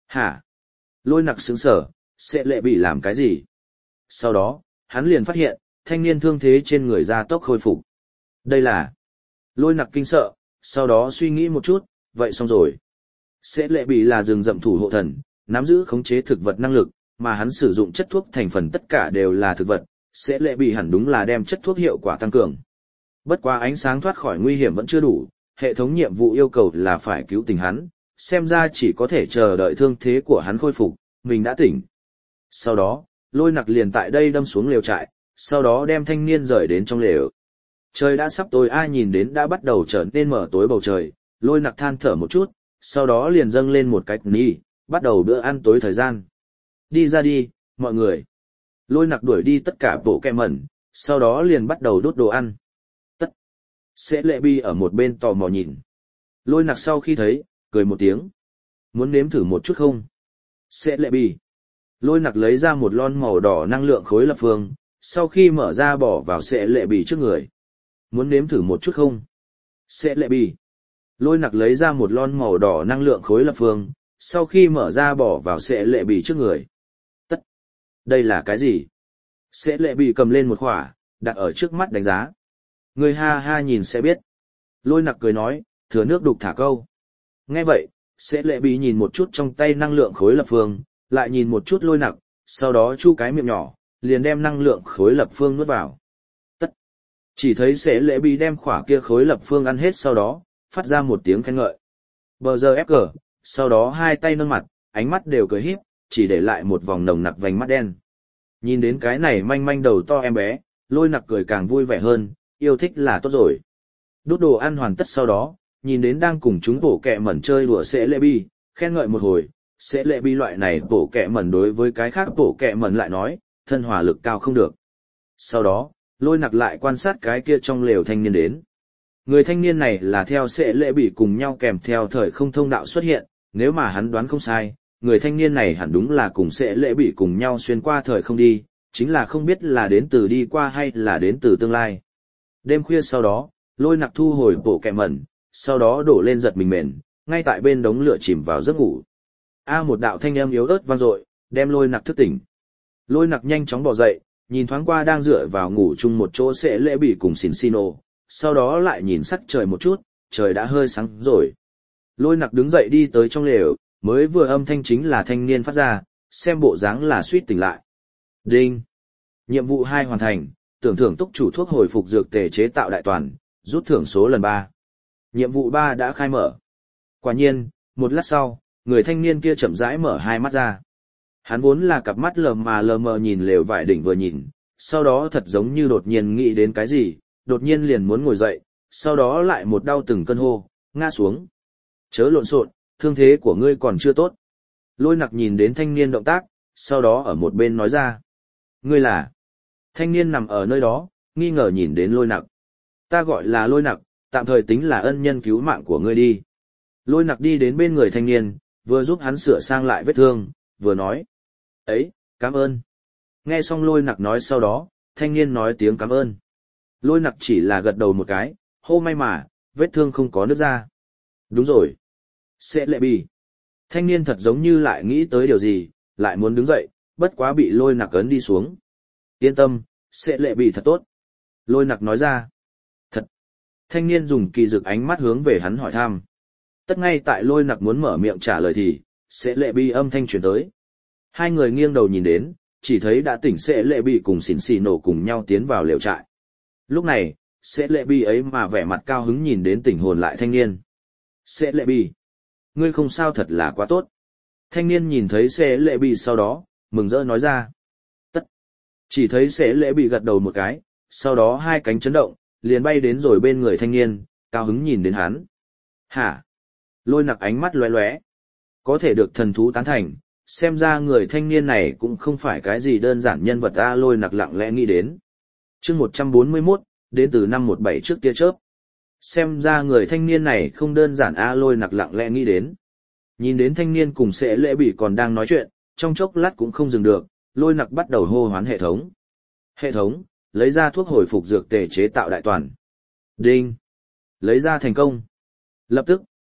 Hả? Lôi nặc sững sở, sẽ lệ bị làm cái gì? Sau đó, hắn liền phát hiện, thanh niên thương thế trên người gia tốc khôi phục. Đây là... Lôi nặc kinh sợ, sau đó suy nghĩ một chút, vậy xong rồi. Sẽ lệ bị là rừng rậm thủ hộ thần, nắm giữ khống chế thực vật năng lực, mà hắn sử dụng chất thuốc thành phần tất cả đều là thực vật, sẽ lệ bị hẳn đúng là đem chất thuốc hiệu quả tăng cường. Bất quá ánh sáng thoát khỏi nguy hiểm vẫn chưa đủ, hệ thống nhiệm vụ yêu cầu là phải cứu tỉnh hắn, xem ra chỉ có thể chờ đợi thương thế của hắn khôi phục, mình đã tỉnh. Sau đó, lôi nặc liền tại đây đâm xuống lều trại, sau đó đem thanh niên rời đến trong lều. Trời đã sắp tối, ai nhìn đến đã bắt đầu trở nên mở tối bầu trời, lôi nặc than thở một chút, sau đó liền dâng lên một cái ni, bắt đầu bữa ăn tối thời gian. Đi ra đi, mọi người. Lôi nặc đuổi đi tất cả bộ kẹ mẩn, sau đó liền bắt đầu đốt đồ ăn. Tất. Sẽ lệ bi ở một bên tò mò nhìn. Lôi nặc sau khi thấy, cười một tiếng. Muốn nếm thử một chút không? Sẽ lệ bi. Lôi nặc lấy ra một lon màu đỏ năng lượng khối lập phương, sau khi mở ra bỏ vào sẽ lệ bì trước người. Muốn nếm thử một chút không? Sẽ lệ bì. Lôi nặc lấy ra một lon màu đỏ năng lượng khối lập phương, sau khi mở ra bỏ vào sẽ lệ bì trước người. Tất. Đây là cái gì? Sẽ lệ bì cầm lên một khỏa, đặt ở trước mắt đánh giá. Người ha ha nhìn sẽ biết. Lôi nặc cười nói, thừa nước đục thả câu. Nghe vậy, sẽ lệ bì nhìn một chút trong tay năng lượng khối lập phương, lại nhìn một chút lôi nặc, sau đó chu cái miệng nhỏ, liền đem năng lượng khối lập phương nuốt vào. Tất. Chỉ thấy sẽ lệ bì đem khỏa kia khối lập phương ăn hết sau đó, phát ra một tiếng khen ngợi. Bờ giờ ép cờ, sau đó hai tay nâng mặt, ánh mắt đều cười híp, chỉ để lại một vòng nồng nặc vành mắt đen. Nhìn đến cái này manh manh đầu to em bé, lôi nặc cười càng vui vẻ hơn, yêu thích là tốt rồi. Đút đồ ăn hoàn tất sau đó, nhìn đến đang cùng chúng bổ kẹ mẩn chơi đùa sẽ lệ bi, khen ngợi một hồi, sẽ lệ bi loại này bổ kẹ mẩn đối với cái khác bổ kẹ mẩn lại nói, thân hỏa lực cao không được. Sau đó, lôi nặc lại quan sát cái kia trong lều thanh niên đến. Người thanh niên này là theo sẽ lệ bị cùng nhau kèm theo thời không thông đạo xuất hiện, nếu mà hắn đoán không sai, người thanh niên này hẳn đúng là cùng sẽ lệ bị cùng nhau xuyên qua thời không đi, chính là không biết là đến từ đi qua hay là đến từ tương lai. Đêm khuya sau đó, lôi nặc thu hồi bộ kẹ mẩn, sau đó đổ lên giật mình mền, ngay tại bên đống lửa chìm vào giấc ngủ. Một đạo thanh âm yếu ớt vang dội, đem lôi nặc thức tỉnh. Lôi nặc nhanh chóng bò dậy, nhìn thoáng qua đang dựa vào ngủ chung một chỗ sẽ lệ bị cùng xỉn xino, sau đó lại nhìn sắc trời một chút, trời đã hơi sáng rồi. Lôi nặc đứng dậy đi tới trong lều, mới vừa âm thanh chính là thanh niên phát ra, xem bộ dáng là suýt tỉnh lại. Đinh! Nhiệm vụ 2 hoàn thành, tưởng thưởng túc chủ thuốc hồi phục dược tề chế tạo đại toàn, rút thưởng số lần 3. Nhiệm vụ 3 đã khai mở. Quả nhiên, một lát sau, người thanh niên kia chậm rãi mở hai mắt ra. Hắn vốn là cặp mắt lờ mờ nhìn lều vải đỉnh vừa nhìn, sau đó thật giống như đột nhiên nghĩ đến cái gì, đột nhiên liền muốn ngồi dậy, sau đó lại một đau từng cơn hô, ngã xuống. Chớ lộn xộn, thương thế của ngươi còn chưa tốt. Lôi nặc nhìn đến thanh niên động tác, sau đó ở một bên nói ra. Ngươi là? Thanh niên nằm ở nơi đó, nghi ngờ nhìn đến lôi nặc. Ta gọi là lôi nặc, tạm thời tính là ân nhân cứu mạng của ngươi đi. Lôi nặc đi đến bên người thanh niên, vừa giúp hắn sửa sang lại vết thương, vừa nói. Ấy, cảm ơn. Nghe xong lôi nặc nói sau đó, thanh niên nói tiếng cảm ơn. Lôi nặc chỉ là gật đầu một cái, hô may mà, vết thương không có nứt ra. Đúng rồi. Sẽ lệ bì. Thanh niên thật giống như lại nghĩ tới điều gì, lại muốn đứng dậy, bất quá bị lôi nặc ấn đi xuống. Yên tâm, sẽ lệ bì thật tốt. Lôi nặc nói ra. Thật. Thanh niên dùng kỳ dực ánh mắt hướng về hắn hỏi thăm. Tất ngay tại lôi nặc muốn mở miệng trả lời thì, sẽ lệ bì âm thanh truyền tới. Hai người nghiêng đầu nhìn đến, chỉ thấy đã tỉnh sẽ lệ bì cùng xỉn xì nổ cùng nhau tiến vào lều trại. Lúc này, sẽ lệ bì ấy mà vẻ mặt cao hứng nhìn đến tỉnh hồn lại thanh niên. Sẽ lệ bì. Ngươi không sao thật là quá tốt. Thanh niên nhìn thấy sẽ lệ bì sau đó, mừng rỡ nói ra. Tất. Chỉ thấy sẽ lệ bì gật đầu một cái, sau đó hai cánh chấn động, liền bay đến rồi bên người thanh niên, cao hứng nhìn đến hắn. Hả? Lôi nặc ánh mắt lóe lóe. Có thể được thần thú tán thành, xem ra người thanh niên này cũng không phải cái gì đơn giản nhân vật ta. Lôi nặc lặng lẽ nghĩ đến. Chương 141, đến từ năm 17 trước tia chớp. Xem ra người thanh niên này không đơn giản lôi nặc lặng lẽ nghĩ đến. Nhìn đến thanh niên cùng sẽ lễ bỉ còn đang nói chuyện, trong chốc lát cũng không dừng được, lôi nặc bắt đầu hô hoán hệ thống. Hệ thống, lấy ra thuốc hồi phục dược tề chế tạo đại toàn. Đinh. Lấy ra thành công. Lập tức,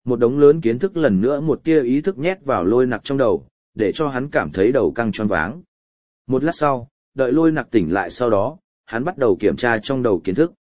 Một đống lớn kiến thức lần nữa một tia ý thức nhét vào Lôi Nặc trong đầu, để cho hắn cảm thấy đầu căng choáng váng. Một lát sau, đợi Lôi Nặc tỉnh lại sau đó, hắn bắt đầu kiểm tra trong đầu kiến thức.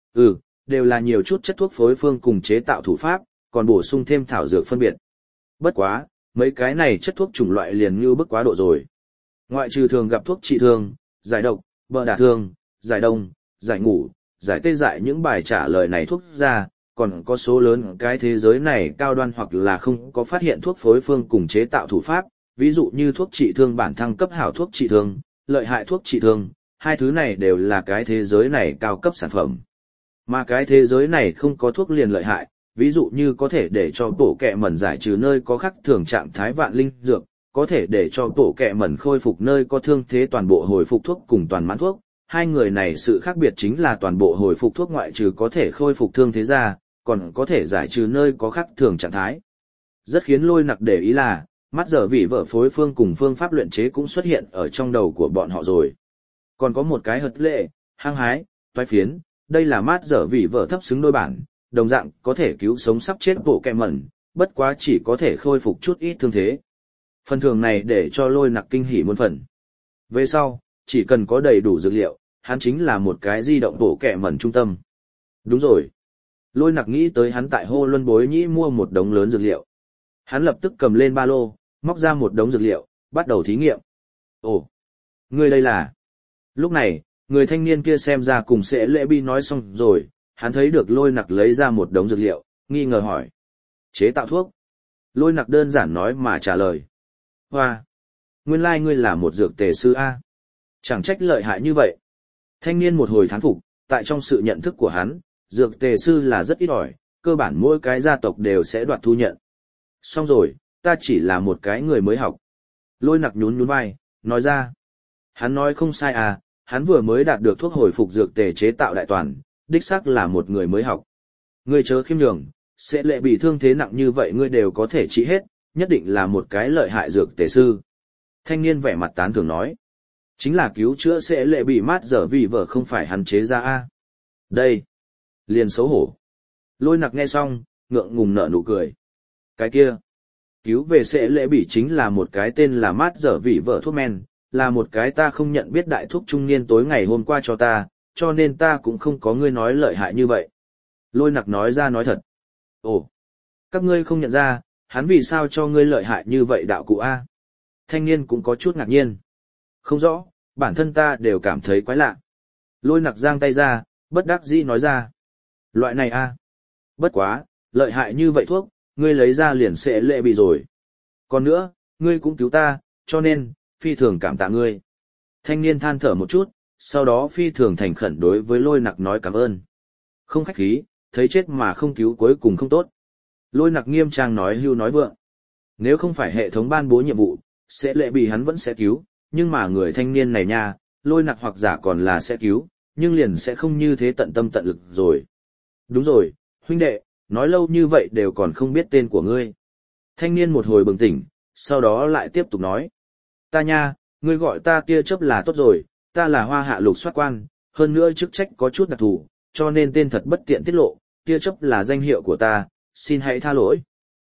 Đều là nhiều chút chất thuốc phối phương cùng chế tạo thủ pháp, còn bổ sung thêm thảo dược phân biệt. Bất quá, mấy cái này chất thuốc chủng loại liền như bức quá độ rồi. Ngoại trừ thường gặp thuốc trị thương, giải độc, bờ đả thương, giải đông, giải ngủ, giải tê dại những bài trả lời này thuốc ra, còn có số lớn cái thế giới này cao đoan hoặc là không có phát hiện thuốc phối phương cùng chế tạo thủ pháp, ví dụ như thuốc trị thương bản thăng cấp hảo thuốc trị thương, lợi hại thuốc trị thương, hai thứ này đều là cái thế giới này cao cấp sản phẩm. Mà cái thế giới này không có thuốc liền lợi hại, ví dụ như có thể để cho tổ kẹ mẩn giải trừ nơi có khắc thường trạng thái vạn linh dược, có thể để cho tổ kẹ mẩn khôi phục nơi có thương thế toàn bộ hồi phục thuốc cùng toàn mãn thuốc. Hai người này sự khác biệt chính là toàn bộ hồi phục thuốc ngoại trừ có thể khôi phục thương thế ra, còn có thể giải trừ nơi có khắc thường trạng thái. Rất khiến Lôi Nặc để ý là, mắt giờ vị vợ phối phương cùng phương pháp luyện chế cũng xuất hiện ở trong đầu của bọn họ rồi. Còn có một cái hợt lệ, hăng hái, toái phiến, đây là mát giờ vị vợ thấp xứng đôi bản, đồng dạng có thể cứu sống sắp chết bộ kẹ mẩn, bất quá chỉ có thể khôi phục chút ít thương thế. Phần thưởng này để cho Lôi Nặc kinh hỉ muôn phần. Về sau, chỉ cần có đầy đủ dược liệu, hắn chính là một cái di động bộ kẹ mẩn trung tâm. Đúng rồi. Lôi Nặc nghĩ tới hắn tại Hô Luân Bối Nhĩ mua một đống lớn dược liệu. Hắn lập tức cầm lên ba lô, móc ra một đống dược liệu, bắt đầu thí nghiệm. Ồ, ngươi đây là... Lúc này, người thanh niên kia xem ra cùng sẽ lễ bi nói xong rồi, hắn thấy được Lôi Nặc lấy ra một đống dược liệu, nghi ngờ hỏi. Chế tạo thuốc. Lôi Nặc đơn giản nói mà trả lời. Hoa! Nguyên lai ngươi là một dược tề sư A. Chẳng trách lợi hại như vậy. Thanh niên một hồi thán phục, tại trong sự nhận thức của hắn, dược tề sư là rất ít ỏi, cơ bản mỗi cái gia tộc đều sẽ đoạt thu nhận. Xong rồi, ta chỉ là một cái người mới học. Lôi Nặc nhún nhún vai, nói ra. Hắn nói không sai à, hắn vừa mới đạt được thuốc hồi phục dược tề chế tạo đại toàn, đích xác là một người mới học. Ngươi chớ khiêm nhường, sẽ lệ bị thương thế nặng như vậy ngươi đều có thể trị hết, nhất định là một cái lợi hại dược tề sư. Thanh niên vẻ mặt tán thưởng nói. Chính là cứu chữa sẽ lệ bị mát giờ vì vợ không phải hắn chế ra a. Đây. Liền xấu hổ. Lôi Nặc nghe xong, ngượng ngùng nở nụ cười. Cái kia. Cứu về sẽ lệ bị chính là một cái tên là mát giờ vì vợ thuốc men, là một cái ta không nhận biết đại thuốc trung niên tối ngày hôm qua cho ta, cho nên ta cũng không có ngươi nói lợi hại như vậy. Lôi Nặc nói ra nói thật. Ồ. Các ngươi không nhận ra, hắn vì sao cho ngươi lợi hại như vậy đạo cụ a? Thanh niên cũng có chút ngạc nhiên. Không rõ, bản thân ta đều cảm thấy quái lạ. Lôi Nặc giang tay ra, bất đắc dĩ nói ra. Loại này a, bất quá, lợi hại như vậy thuốc, ngươi lấy ra liền sẽ lệ bị rồi. Còn nữa, ngươi cũng cứu ta, cho nên, phi thường cảm tạ ngươi. Thanh niên than thở một chút, sau đó phi thường thành khẩn đối với Lôi Nặc nói cảm ơn. Không khách khí, thấy chết mà không cứu cuối cùng không tốt. Lôi Nặc nghiêm trang nói hưu nói vượng. Nếu không phải hệ thống ban bố nhiệm vụ, sẽ lệ bị hắn vẫn sẽ cứu, nhưng mà người thanh niên này nha, Lôi Nặc hoặc giả còn là sẽ cứu, nhưng liền sẽ không như thế tận tâm tận lực rồi. Đúng rồi, huynh đệ, nói lâu như vậy đều còn không biết tên của ngươi. Thanh niên một hồi bừng tỉnh, sau đó lại tiếp tục nói. Ta nha, ngươi gọi ta tia chớp là tốt rồi, ta là Hoa Hạ lục soát quan, hơn nữa chức trách có chút đặc thù, cho nên tên thật bất tiện tiết lộ, tia chớp là danh hiệu của ta, xin hãy tha lỗi.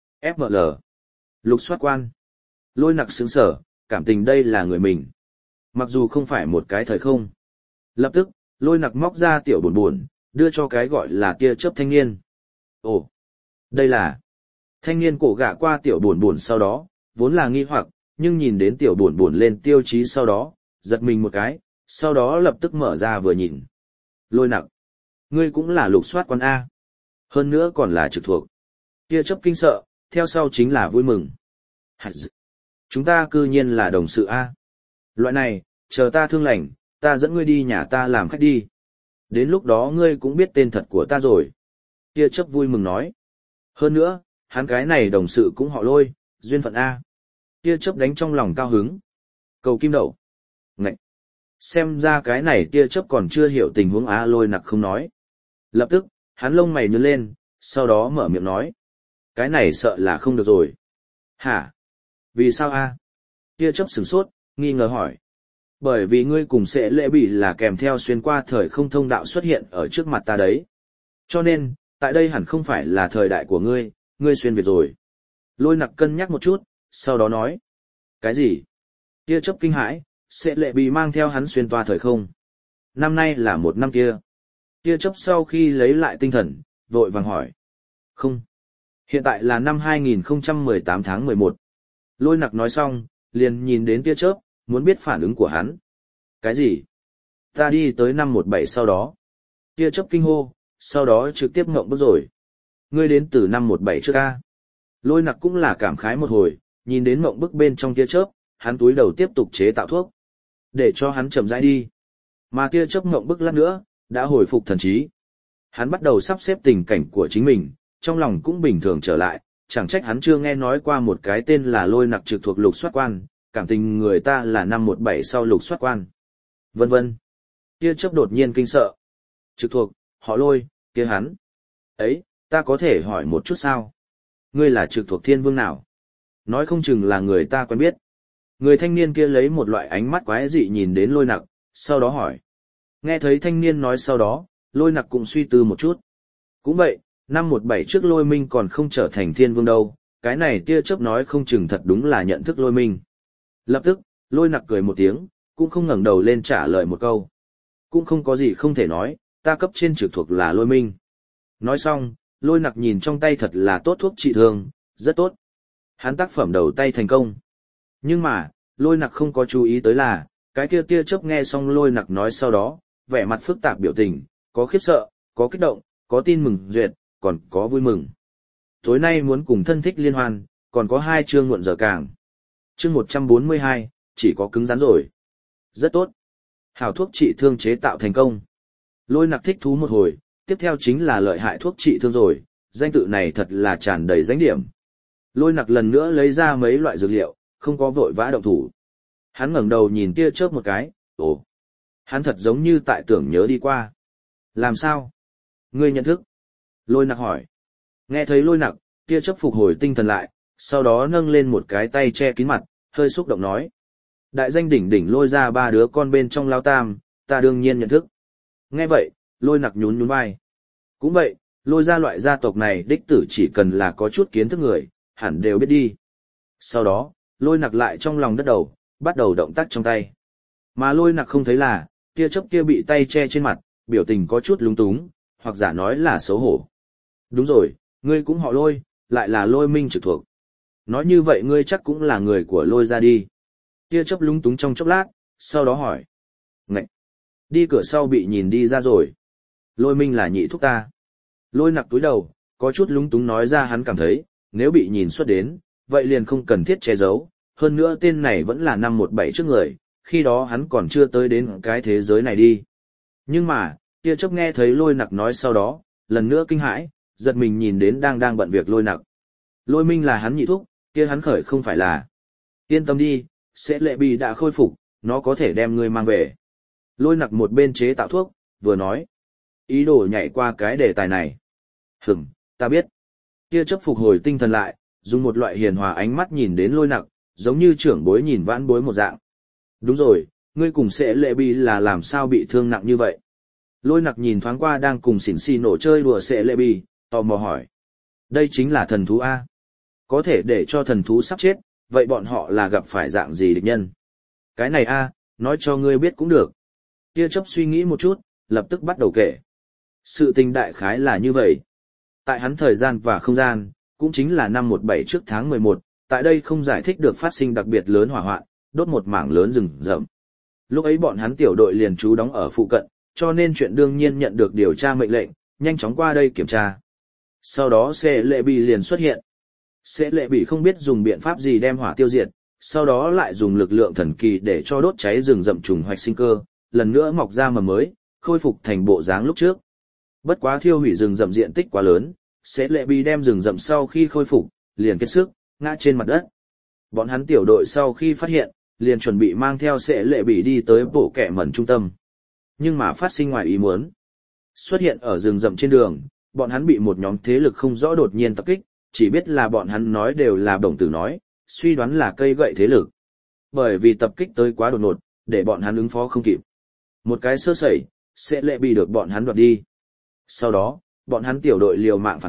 FML. Lục soát quan. Lôi Nặc sững sở, cảm tình đây là người mình. Mặc dù không phải một cái thời không. Lập tức, Lôi Nặc móc ra tiểu buồn buồn, đưa cho cái gọi là tia chớp thanh niên. Ồ, đây là... Thanh niên cổ gạ qua tiểu buồn buồn sau đó, vốn là nghi hoặc, nhưng nhìn đến tiểu buồn buồn lên tiêu chí sau đó, giật mình một cái, sau đó lập tức mở ra vừa nhìn. Lôi Nặc, ngươi cũng là lục soát quan A. Hơn nữa còn là trực thuộc. Tia chớp kinh sợ, theo sau chính là vui mừng. Chúng ta cư nhiên là đồng sự A. Loại này, chờ ta thương lành, ta dẫn ngươi đi nhà ta làm khách đi. Đến lúc đó ngươi cũng biết tên thật của ta rồi. Tia chớp vui mừng nói. Hơn nữa, hắn cái này đồng sự cũng họ Lôi, duyên phận A. Tia chớp đánh trong lòng cao hứng. Cầu kim đậu. Ngậy. Xem ra cái này tia chớp còn chưa hiểu tình huống A. Lôi Nặc không nói. Lập tức, hắn lông mày nhướng lên, sau đó mở miệng nói. Cái này sợ là không được rồi. Hả? Vì sao A? Tia chớp sửng sốt, nghi ngờ hỏi. Bởi vì ngươi cùng sẽ lễ bị là kèm theo xuyên qua thời không thông đạo xuất hiện ở trước mặt ta đấy. Cho nên, tại đây hẳn không phải là thời đại của ngươi, ngươi xuyên Việt rồi. Lôi nặc cân nhắc một chút, sau đó nói. Cái gì? Tia chớp kinh hãi, sẽ lệ bị mang theo hắn xuyên toa thời không. Năm nay là một năm kia. Tia chớp sau khi lấy lại tinh thần, vội vàng hỏi. Không. Hiện tại là năm 2018 tháng 11. Lôi nặc nói xong, liền nhìn đến tia chớp, muốn biết phản ứng của hắn. Cái gì? Ta đi tới năm 17 sau đó. Tia chớp kinh hô, sau đó trực tiếp ngộng bức rồi. Ngươi đến từ năm 17 trước a. Lôi nặc cũng là cảm khái một hồi, nhìn đến mộng bức bên trong tia chớp, hắn túi đầu tiếp tục chế tạo thuốc. Để cho hắn chậm rãi đi. Mà tia chớp mộng bức lát nữa, đã hồi phục thần trí. Hắn bắt đầu sắp xếp tình cảnh của chính mình, trong lòng cũng bình thường trở lại, chẳng trách hắn chưa nghe nói qua một cái tên là Lôi nặc trực thuộc lục soát quan, cảm tình người ta là năm 17 sau lục soát quan. Vân vân. Tia chớp đột nhiên kinh sợ. Trực thuộc, họ Lôi, kia hắn. Ấy, ta có thể hỏi một chút sao? Ngươi là trực thuộc thiên vương nào? Nói không chừng là người ta quen biết. Người thanh niên kia lấy một loại ánh mắt quái dị nhìn đến Lôi nặc, sau đó hỏi. Nghe thấy thanh niên nói sau đó, Lôi nặc cũng suy tư một chút. Cũng vậy, năm 17 trước Lôi Minh còn không trở thành thiên vương đâu, cái này tia chớp nói không chừng thật đúng là nhận thức Lôi Minh. Lập tức, Lôi nặc cười một tiếng, cũng không ngẩng đầu lên trả lời một câu. Cũng không có gì không thể nói, ta cấp trên trực thuộc là Lôi Minh. Nói xong, Lôi nặc nhìn trong tay thật là tốt thuốc trị thương, rất tốt. Hắn tác phẩm đầu tay thành công. Nhưng mà, Lôi nặc không có chú ý tới là, cái kia tia chớp nghe xong Lôi nặc nói sau đó, vẻ mặt phức tạp biểu tình, có khiếp sợ, có kích động, có tin mừng duyệt, còn có vui mừng. Tối nay muốn cùng thân thích liên hoan, còn có 2 chương muộn giờ càng. Chương 142, chỉ có cứng rắn rồi. Rất tốt. Hảo thuốc trị thương chế tạo thành công. Lôi nặc thích thú một hồi, tiếp theo chính là lợi hại thuốc trị thương rồi, danh tự này thật là tràn đầy danh điểm. Lôi nặc lần nữa lấy ra mấy loại dược liệu, không có vội vã động thủ. Hắn ngẩng đầu nhìn tia chớp một cái, ồ. Hắn thật giống như tại tưởng nhớ đi qua. Làm sao? Ngươi nhận thức? Lôi nặc hỏi. Nghe thấy lôi nặc, tia chớp phục hồi tinh thần lại, sau đó nâng lên một cái tay che kín mặt, hơi xúc động nói. Đại danh đỉnh đỉnh Lôi ra 3 đứa con bên trong lao tam, ta đương nhiên nhận thức. Nghe vậy, Lôi nặc nhún nhún vai. Cũng vậy, Lôi ra loại gia tộc này đích tử chỉ cần là có chút kiến thức người, hẳn đều biết đi. Sau đó, Lôi nặc lại trong lòng đất đầu, bắt đầu động tác trong tay. Mà Lôi nặc không thấy là, tia chớp kia bị tay che trên mặt, biểu tình có chút lúng túng, hoặc giả nói là xấu hổ. Đúng rồi, ngươi cũng họ Lôi, lại là Lôi Minh trực thuộc. Nói như vậy ngươi chắc cũng là người của Lôi ra đi. Tia chớp lúng túng trong chốc lát, sau đó hỏi. Ngậy! Đi cửa sau bị nhìn đi ra rồi. Lôi Minh là nhị thúc ta. Lôi nặc túi đầu, có chút lúng túng nói ra hắn cảm thấy, nếu bị nhìn xuất đến, vậy liền không cần thiết che giấu. Hơn nữa tên này vẫn là năm 17 trước người, khi đó hắn còn chưa tới đến cái thế giới này đi. Nhưng mà, tia chớp nghe thấy lôi nặc nói sau đó, lần nữa kinh hãi, giật mình nhìn đến đang bận việc lôi nặc. Lôi Minh là hắn nhị thúc, kia hắn khởi không phải là. Yên tâm đi, sẽ lệ bị đã khôi phục, nó có thể đem ngươi mang về. Lôi nặc một bên chế tạo thuốc, vừa nói. Ý đồ nhảy qua cái đề tài này. Ta biết. Tia chớp phục hồi tinh thần lại, dùng một loại hiền hòa ánh mắt nhìn đến lôi nặc, giống như trưởng bối nhìn vãn bối một dạng. Đúng rồi, ngươi cùng sẽ lệ bị là làm sao bị thương nặng như vậy? Lôi nặc nhìn thoáng qua đang cùng xỉn xì nổ chơi đùa sẽ lệ bị, tò mò hỏi. Đây chính là thần thú A. Có thể để cho thần thú sắp chết, vậy bọn họ là gặp phải dạng gì địch nhân? Cái này A, nói cho ngươi biết cũng được. Tia chớp suy nghĩ một chút, lập tức bắt đầu kể. Sự tình đại khái là như vậy. Tại hắn thời gian và không gian, cũng chính là năm 17 trước tháng 11, tại đây không giải thích được phát sinh đặc biệt lớn hỏa hoạn, đốt một mảng lớn rừng rậm. Lúc ấy bọn hắn tiểu đội liền trú đóng ở phụ cận, cho nên chuyện đương nhiên nhận được điều tra mệnh lệnh, nhanh chóng qua đây kiểm tra. Sau đó Sẽ Lệ Bì liền xuất hiện. Sẽ Lệ Bì không biết dùng biện pháp gì đem hỏa tiêu diệt, sau đó lại dùng lực lượng thần kỳ để cho đốt cháy rừng rậm trùng hoạch sinh cơ, lần nữa mọc ra mầm mới, khôi phục thành bộ dáng lúc trước. Bất quá thiêu hủy rừng rậm diện tích quá lớn, Sẽ Lệ Bì đem rừng rậm sau khi khôi phục, liền kết sức, ngã trên mặt đất. Bọn hắn tiểu đội sau khi phát hiện, liền chuẩn bị mang theo Sẽ Lệ Bì đi tới bộ kẻ mẩn trung tâm. Nhưng mà phát sinh ngoài ý muốn. Xuất hiện ở rừng rậm trên đường, bọn hắn bị một nhóm thế lực không rõ đột nhiên tập kích, chỉ biết là bọn hắn nói đều là đồng tử nói, suy đoán là cây gậy thế lực. Bởi vì tập kích tới quá đột ngột, để bọn hắn ứng phó không kịp. Một cái sơ sẩy, Sẽ Lệ Bì được bọn hắn đoạt đi. Sau đó, bọn hắn tiểu đội liều mạng phản kích,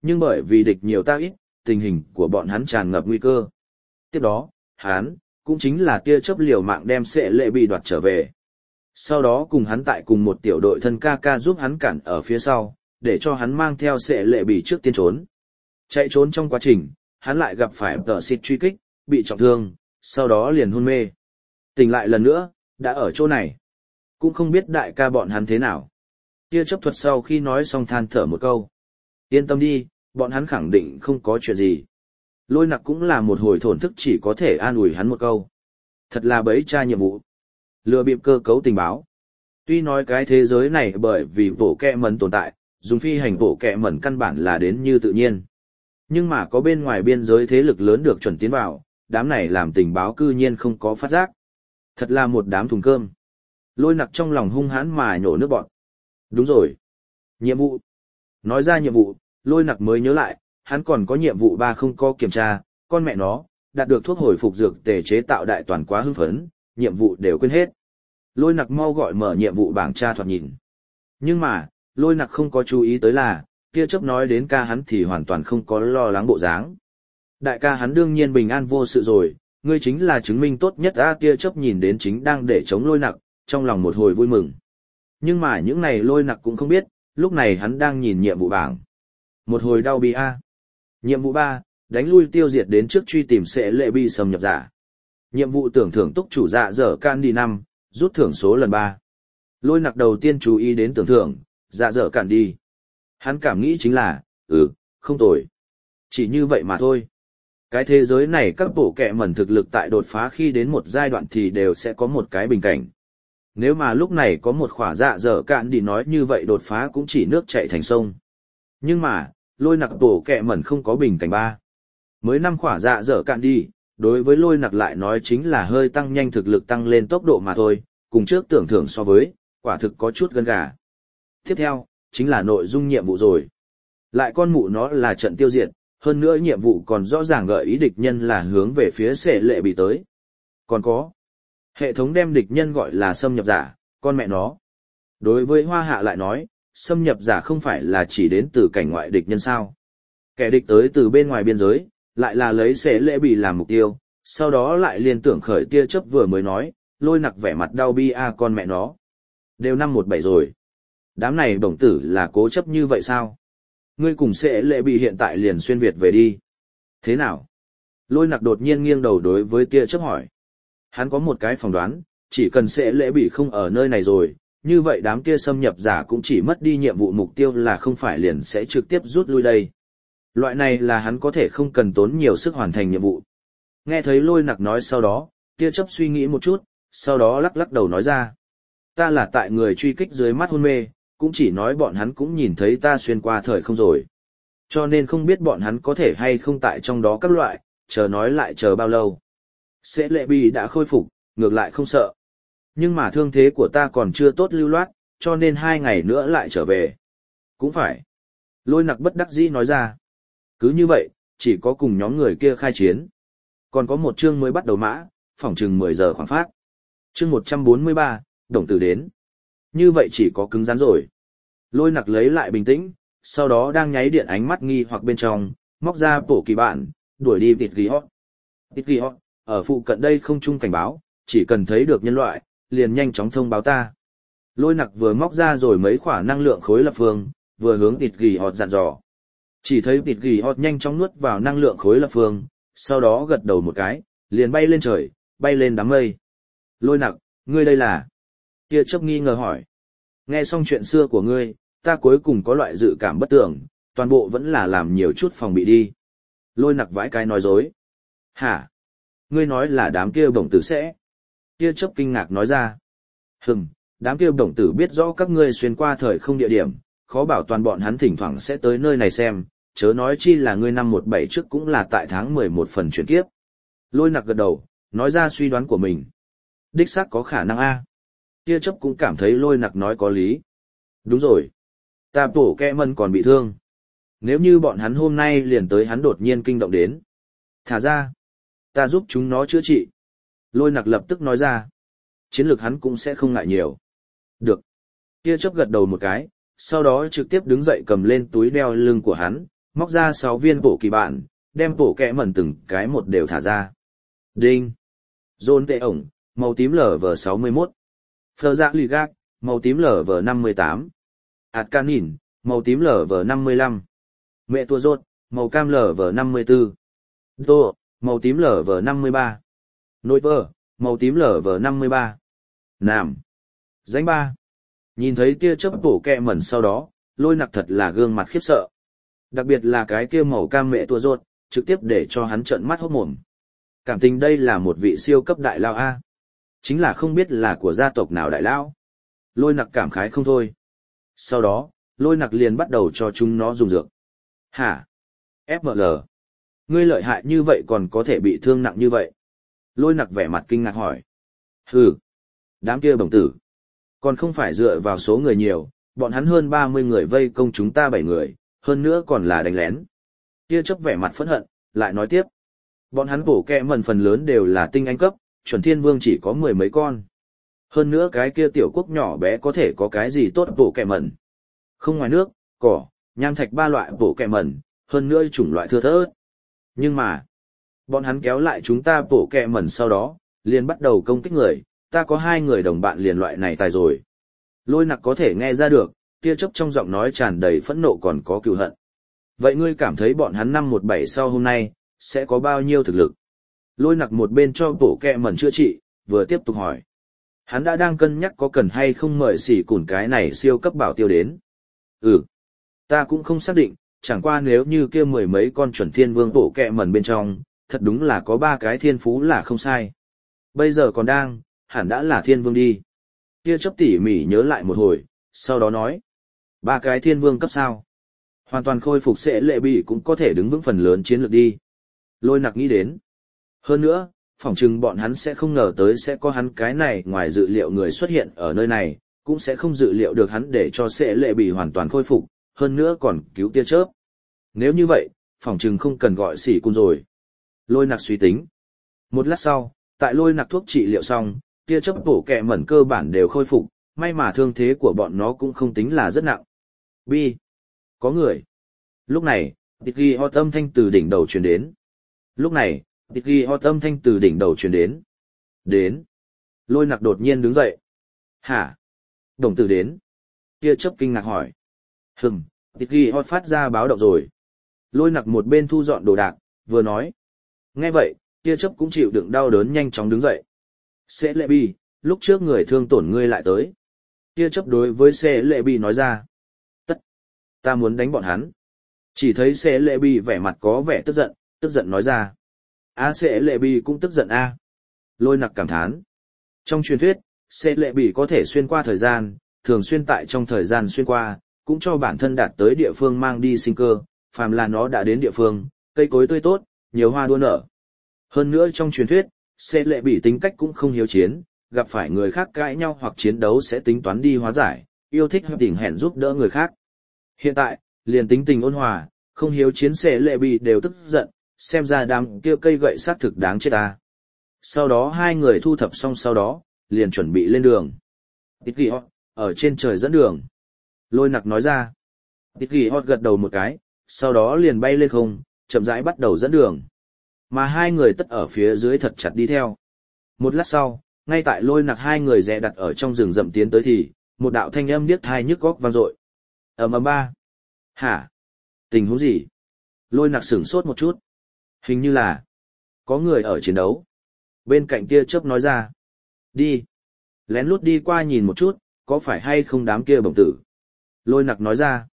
nhưng bởi vì địch nhiều ta ít, tình hình của bọn hắn tràn ngập nguy cơ. Tiếp đó, hắn, cũng chính là tia chớp liều mạng đem Sệ Lệ bị đoạt trở về. Sau đó cùng hắn tại cùng một tiểu đội thân ca ca giúp hắn cản ở phía sau, để cho hắn mang theo Sệ Lệ bị trước tiên trốn. Chạy trốn trong quá trình, hắn lại gặp phải tờ xịt truy kích, bị trọng thương, sau đó liền hôn mê. Tỉnh lại lần nữa, đã ở chỗ này. Cũng không biết đại ca bọn hắn thế nào. Tia chấp thuật sau khi nói xong than thở một câu. Yên tâm đi, bọn hắn khẳng định không có chuyện gì. Lôi nặc cũng là một hồi thổn thức chỉ có thể an ủi hắn một câu. Thật là bấy tra nhiệm vụ. Lừa bịp cơ cấu tình báo. Tuy nói cái thế giới này bởi vì bộ kẹ mẩn tồn tại, dùng phi hành bộ kẹ mẩn căn bản là đến như tự nhiên. Nhưng mà có bên ngoài biên giới thế lực lớn được chuẩn tiến vào, đám này làm tình báo cư nhiên không có phát giác. Thật là một đám thùng cơm. Lôi nặc trong lòng hung hãn mà nhổ nước bọt. Đúng rồi. Nhiệm vụ. Nói ra nhiệm vụ, lôi nặc mới nhớ lại, hắn còn có nhiệm vụ 3 không có kiểm tra, con mẹ nó, đạt được thuốc hồi phục dược tề chế tạo đại toàn quá hưng phấn, nhiệm vụ đều quên hết. Lôi nặc mau gọi mở nhiệm vụ bảng tra thoạt nhìn. Nhưng mà, lôi nặc không có chú ý tới là, tia chớp nói đến ca hắn thì hoàn toàn không có lo lắng bộ dáng. Đại ca hắn đương nhiên bình an vô sự rồi, ngươi chính là chứng minh tốt nhất a. Tia chớp nhìn đến chính đang để chống lôi nặc, trong lòng một hồi vui mừng. Nhưng mà những này lôi nặc cũng không biết, lúc này hắn đang nhìn nhiệm vụ bảng. Một hồi đau bi a. Nhiệm vụ 3, đánh lui tiêu diệt đến trước truy tìm Sệ Lệ bị xâm nhập giả. Nhiệm vụ tưởng thưởng túc chủ dạ dở can đi 5, rút thưởng số lần 3. Lôi nặc đầu tiên chú ý đến tưởng thưởng, dạ dở cản đi. Hắn cảm nghĩ chính là, không tồi. Chỉ như vậy mà thôi. Cái thế giới này các bộ kẹ mẩn thực lực tại đột phá khi đến một giai đoạn thì đều sẽ có một cái bình cảnh. Nếu mà lúc này có một khỏa dạ dở cạn đi nói như vậy đột phá cũng chỉ nước chảy thành sông. Nhưng mà, lôi nặc bộ kẹ mẩn không có bình cảnh 3. Mới 5 khỏa dạ dở cạn đi, đối với lôi nặc lại nói chính là hơi tăng nhanh thực lực tăng lên tốc độ mà thôi, cùng trước tưởng thưởng so với, quả thực có chút gân gà. Tiếp theo, chính là nội dung nhiệm vụ rồi. Lại con mụ nó là trận tiêu diệt, hơn nữa nhiệm vụ còn rõ ràng gợi ý địch nhân là hướng về phía Sệ Lệ bị tới. Còn có, hệ thống đem địch nhân gọi là xâm nhập giả, con mẹ nó. Đối với Hoa Hạ lại nói, xâm nhập giả không phải là chỉ đến từ cảnh ngoại địch nhân sao. Kẻ địch tới từ bên ngoài biên giới, lại là lấy Sệ Lệ bị làm mục tiêu, sau đó lại liên tưởng khởi tia chớp vừa mới nói, lôi nặc vẻ mặt đau bi a con mẹ nó. Đều 517 rồi. Đám này bổng tử là cố chấp như vậy sao? Ngươi cùng Sệ Lệ bị hiện tại liền xuyên Việt về đi. Thế nào? Lôi nặc đột nhiên nghiêng đầu đối với tia chớp hỏi. Hắn có một cái phỏng đoán, chỉ cần Sệ Lệ bị không ở nơi này rồi, như vậy đám kia xâm nhập giả cũng chỉ mất đi nhiệm vụ mục tiêu là không phải liền sẽ trực tiếp rút lui đây. Loại này là hắn có thể không cần tốn nhiều sức hoàn thành nhiệm vụ. Nghe thấy lôi nặc nói sau đó, tia chớp suy nghĩ một chút, sau đó lắc lắc đầu nói ra. Ta là tại người truy kích dưới mắt hôn mê, cũng chỉ nói bọn hắn cũng nhìn thấy ta xuyên qua thời không rồi. Cho nên không biết bọn hắn có thể hay không tại trong đó các loại, chờ nói lại chờ bao lâu. Sệ Lệ bị đã khôi phục, ngược lại không sợ. Nhưng mà thương thế của ta còn chưa tốt lưu loát, cho nên 2 ngày nữa lại trở về. Cũng phải. Lôi nặc bất đắc dĩ nói ra. Cứ như vậy, chỉ có cùng nhóm người kia khai chiến. Còn có một chương mới bắt đầu mã, phỏng chừng 10 giờ khoảng phát. Chương 143, đồng tử đến. Như vậy chỉ có cứng rắn rồi. Lôi nặc lấy lại bình tĩnh, sau đó đang nháy điện ánh mắt nghi hoặc bên trong, móc ra bổ kỳ bản, đuổi đi tịt ghi hót. Tịt ghi hót, ở phụ cận đây không chung cảnh báo, chỉ cần thấy được nhân loại, liền nhanh chóng thông báo ta. Lôi nặc vừa móc ra rồi mấy khỏa năng lượng khối lập phương, vừa hướng tịt ghi hót dặn dò. Chỉ thấy tịt ghi hót nhanh chóng nuốt vào năng lượng khối lập phương, sau đó gật đầu một cái, liền bay lên trời, bay lên đám mây. Lôi nặc, ngươi đây là? Tia chớp nghi ngờ hỏi. Nghe xong chuyện xưa của ngươi, ta cuối cùng có loại dự cảm bất tưởng, toàn bộ vẫn là làm nhiều chút phòng bị đi. Lôi nặc vãi cái nói dối. Hả? Ngươi nói là đám kia bổng tử sẽ? Tia chớp kinh ngạc nói ra. Đám kia bổng tử biết rõ các ngươi xuyên qua thời không địa điểm, khó bảo toàn bọn hắn thỉnh thoảng sẽ tới nơi này xem, chớ nói chi là ngươi năm 17 trước cũng là tại tháng 11 phần chuyển kiếp. Lôi nặc gật đầu, nói ra suy đoán của mình. Đích xác có khả năng a. Tia chấp cũng cảm thấy lôi nặc nói có lý. Đúng rồi. Ta bổ kẹ mân còn bị thương. Nếu như bọn hắn hôm nay liền tới hắn đột nhiên kinh động đến. Thả ra. Ta giúp chúng nó chữa trị. Lôi nặc lập tức nói ra. Chiến lược hắn cũng sẽ không ngại nhiều. Được. Tia chấp gật đầu một cái, sau đó trực tiếp đứng dậy cầm lên túi đeo lưng của hắn, móc ra 6 viên bổ kỳ bản, đem bổ kẹ mẩn từng cái một đều thả ra. Đinh! Dôn tệ ổng, màu tím LV61. Phờ dạ lì gác, màu tím LV58. Ảt can nhìn, màu tím LV55. Mẹ tua rốt, màu cam LV54. Tô, màu tím LV53. Nội vơ, màu tím LV53. Nam. Danh 3. Nhìn thấy tia chớp bổ kẹ mẩn sau đó, Lôi Nặc thật là gương mặt khiếp sợ. Đặc biệt là cái kia màu cam mẹ tua rốt, trực tiếp để cho hắn trợn mắt hốt mồm. Cảm tình đây là một vị siêu cấp đại lao A. Chính là không biết là của gia tộc nào đại lao. Lôi Nặc cảm khái không thôi. Sau đó, Lôi Nặc liền bắt đầu cho chúng nó dùng dược. Hả? FML. Ngươi lợi hại như vậy còn có thể bị thương nặng như vậy? Lôi Nặc vẻ mặt kinh ngạc hỏi. Hừ. Đám kia bổng tử. Còn không phải dựa vào số người nhiều, bọn hắn hơn 30 người vây công chúng ta 7 người, hơn nữa còn là đánh lén. Tia chớp vẻ mặt phẫn hận, lại nói tiếp. Bọn hắn bổ kẹ mẩn phần lớn đều là tinh anh cấp, chuẩn thiên vương chỉ có 10 mấy con. Hơn nữa cái kia tiểu quốc nhỏ bé có thể có cái gì tốt bổ kẹ mẩn. Không ngoài nước, cỏ, nham thạch 3 loại bổ kẹ mẩn, hơn nữa chủng loại thưa thớt. Nhưng mà, bọn hắn kéo lại chúng ta bổ kẹ mẩn sau đó, liền bắt đầu công kích người, ta có 2 người đồng bạn liền loại này tài rồi. Lôi Nặc có thể nghe ra được, tia chớp trong giọng nói tràn đầy phẫn nộ còn có cừu hận. Vậy ngươi cảm thấy bọn hắn 517 sau hôm nay, sẽ có bao nhiêu thực lực? Lôi Nặc một bên cho bổ kẹ mẩn chữa trị, vừa tiếp tục hỏi. Hắn đã đang cân nhắc có cần hay không mời xỉ cùn cái này siêu cấp bảo tiêu đến. Ta cũng không xác định, chẳng qua nếu như kia 10 mấy con chuẩn thiên vương bổ kẹ mẩn bên trong, thật đúng là có 3 cái thiên phú là không sai. Bây giờ còn đang, hẳn đã là thiên vương đi. Tia chớp tỉ mỉ nhớ lại một hồi, sau đó nói. 3 cái thiên vương cấp sao? Hoàn toàn khôi phục sẽ lệ bị cũng có thể đứng vững phần lớn chiến lược đi. Lôi Nặc nghĩ đến. Hơn nữa, phỏng chừng bọn hắn sẽ không ngờ tới sẽ có hắn cái này ngoài dự liệu người xuất hiện ở nơi này, cũng sẽ không dự liệu được hắn để cho sẽ lệ bị hoàn toàn khôi phục, hơn nữa còn cứu tia chớp. Nếu như vậy, phỏng chừng không cần gọi xỉ cung rồi. Lôi Nặc suy tính. Một lát sau, tại Lôi Nặc thuốc trị liệu xong, tia chớp bổ kẹ mẩn cơ bản đều khôi phục, may mà thương thế của bọn nó cũng không tính là rất nặng. Bi. Có người. Lúc này, Tiki Hot âm thanh từ đỉnh đầu truyền đến. Đến. Lôi Nặc đột nhiên đứng dậy. Hả? Đồng tử đến. Tia chớp kinh ngạc hỏi. Tiki Hot phát ra báo động rồi. Lôi Nặc một bên thu dọn đồ đạc, vừa nói. Nghe vậy, tia chớp cũng chịu đựng đau đớn nhanh chóng đứng dậy. Sẽ lệ bi, lúc trước người thương tổn ngươi lại tới. Tia chớp đối với sẽ lệ bi nói ra. Ta muốn đánh bọn hắn. Chỉ thấy sẽ lệ bi vẻ mặt có vẻ tức giận nói ra. Sẽ lệ bi cũng tức giận a. Lôi Nặc cảm thán. Trong truyền thuyết, sẽ lệ bi có thể xuyên qua thời gian, thường xuyên tại trong thời gian xuyên qua, cũng cho bản thân đạt tới địa phương mang đi sinh cơ, phàm là nó đã đến địa phương, cây cối tươi tốt, nhiều hoa đua nở. Hơn nữa trong truyền thuyết, sẽ lệ bi tính cách cũng không hiếu chiến, gặp phải người khác cãi nhau hoặc chiến đấu sẽ tính toán đi hóa giải, yêu thích tỉnh hẹn giúp đỡ người khác. Hiện tại, liền tính tình ôn hòa, không hiếu chiến sẽ lệ bị đều tức giận, xem ra đám kia cây gậy sát thực đáng chết ta. Sau đó 2 người thu thập xong sau đó, liền chuẩn bị lên đường. Tiki Hot, ở trên trời dẫn đường. Lôi Nặc nói ra. Tiki Hot gật đầu một cái, sau đó liền bay lên không, chậm rãi bắt đầu dẫn đường. Mà 2 người tất ở phía dưới thật chặt đi theo. Một lát sau, ngay tại Lôi Nặc 2 người rẽ đặt ở trong rừng rậm tiến tới thì, một đạo thanh âm điếc tai nhức óc vang dội. Ầm ba. Hả? Tình huống gì? Lôi Nặc sửng sốt một chút. Hình như là có người ở chiến đấu. Bên cạnh tia chớp nói ra. Đi. Lén lút đi qua nhìn một chút, có phải hay không đám kia bổng tử? Lôi Nặc nói ra.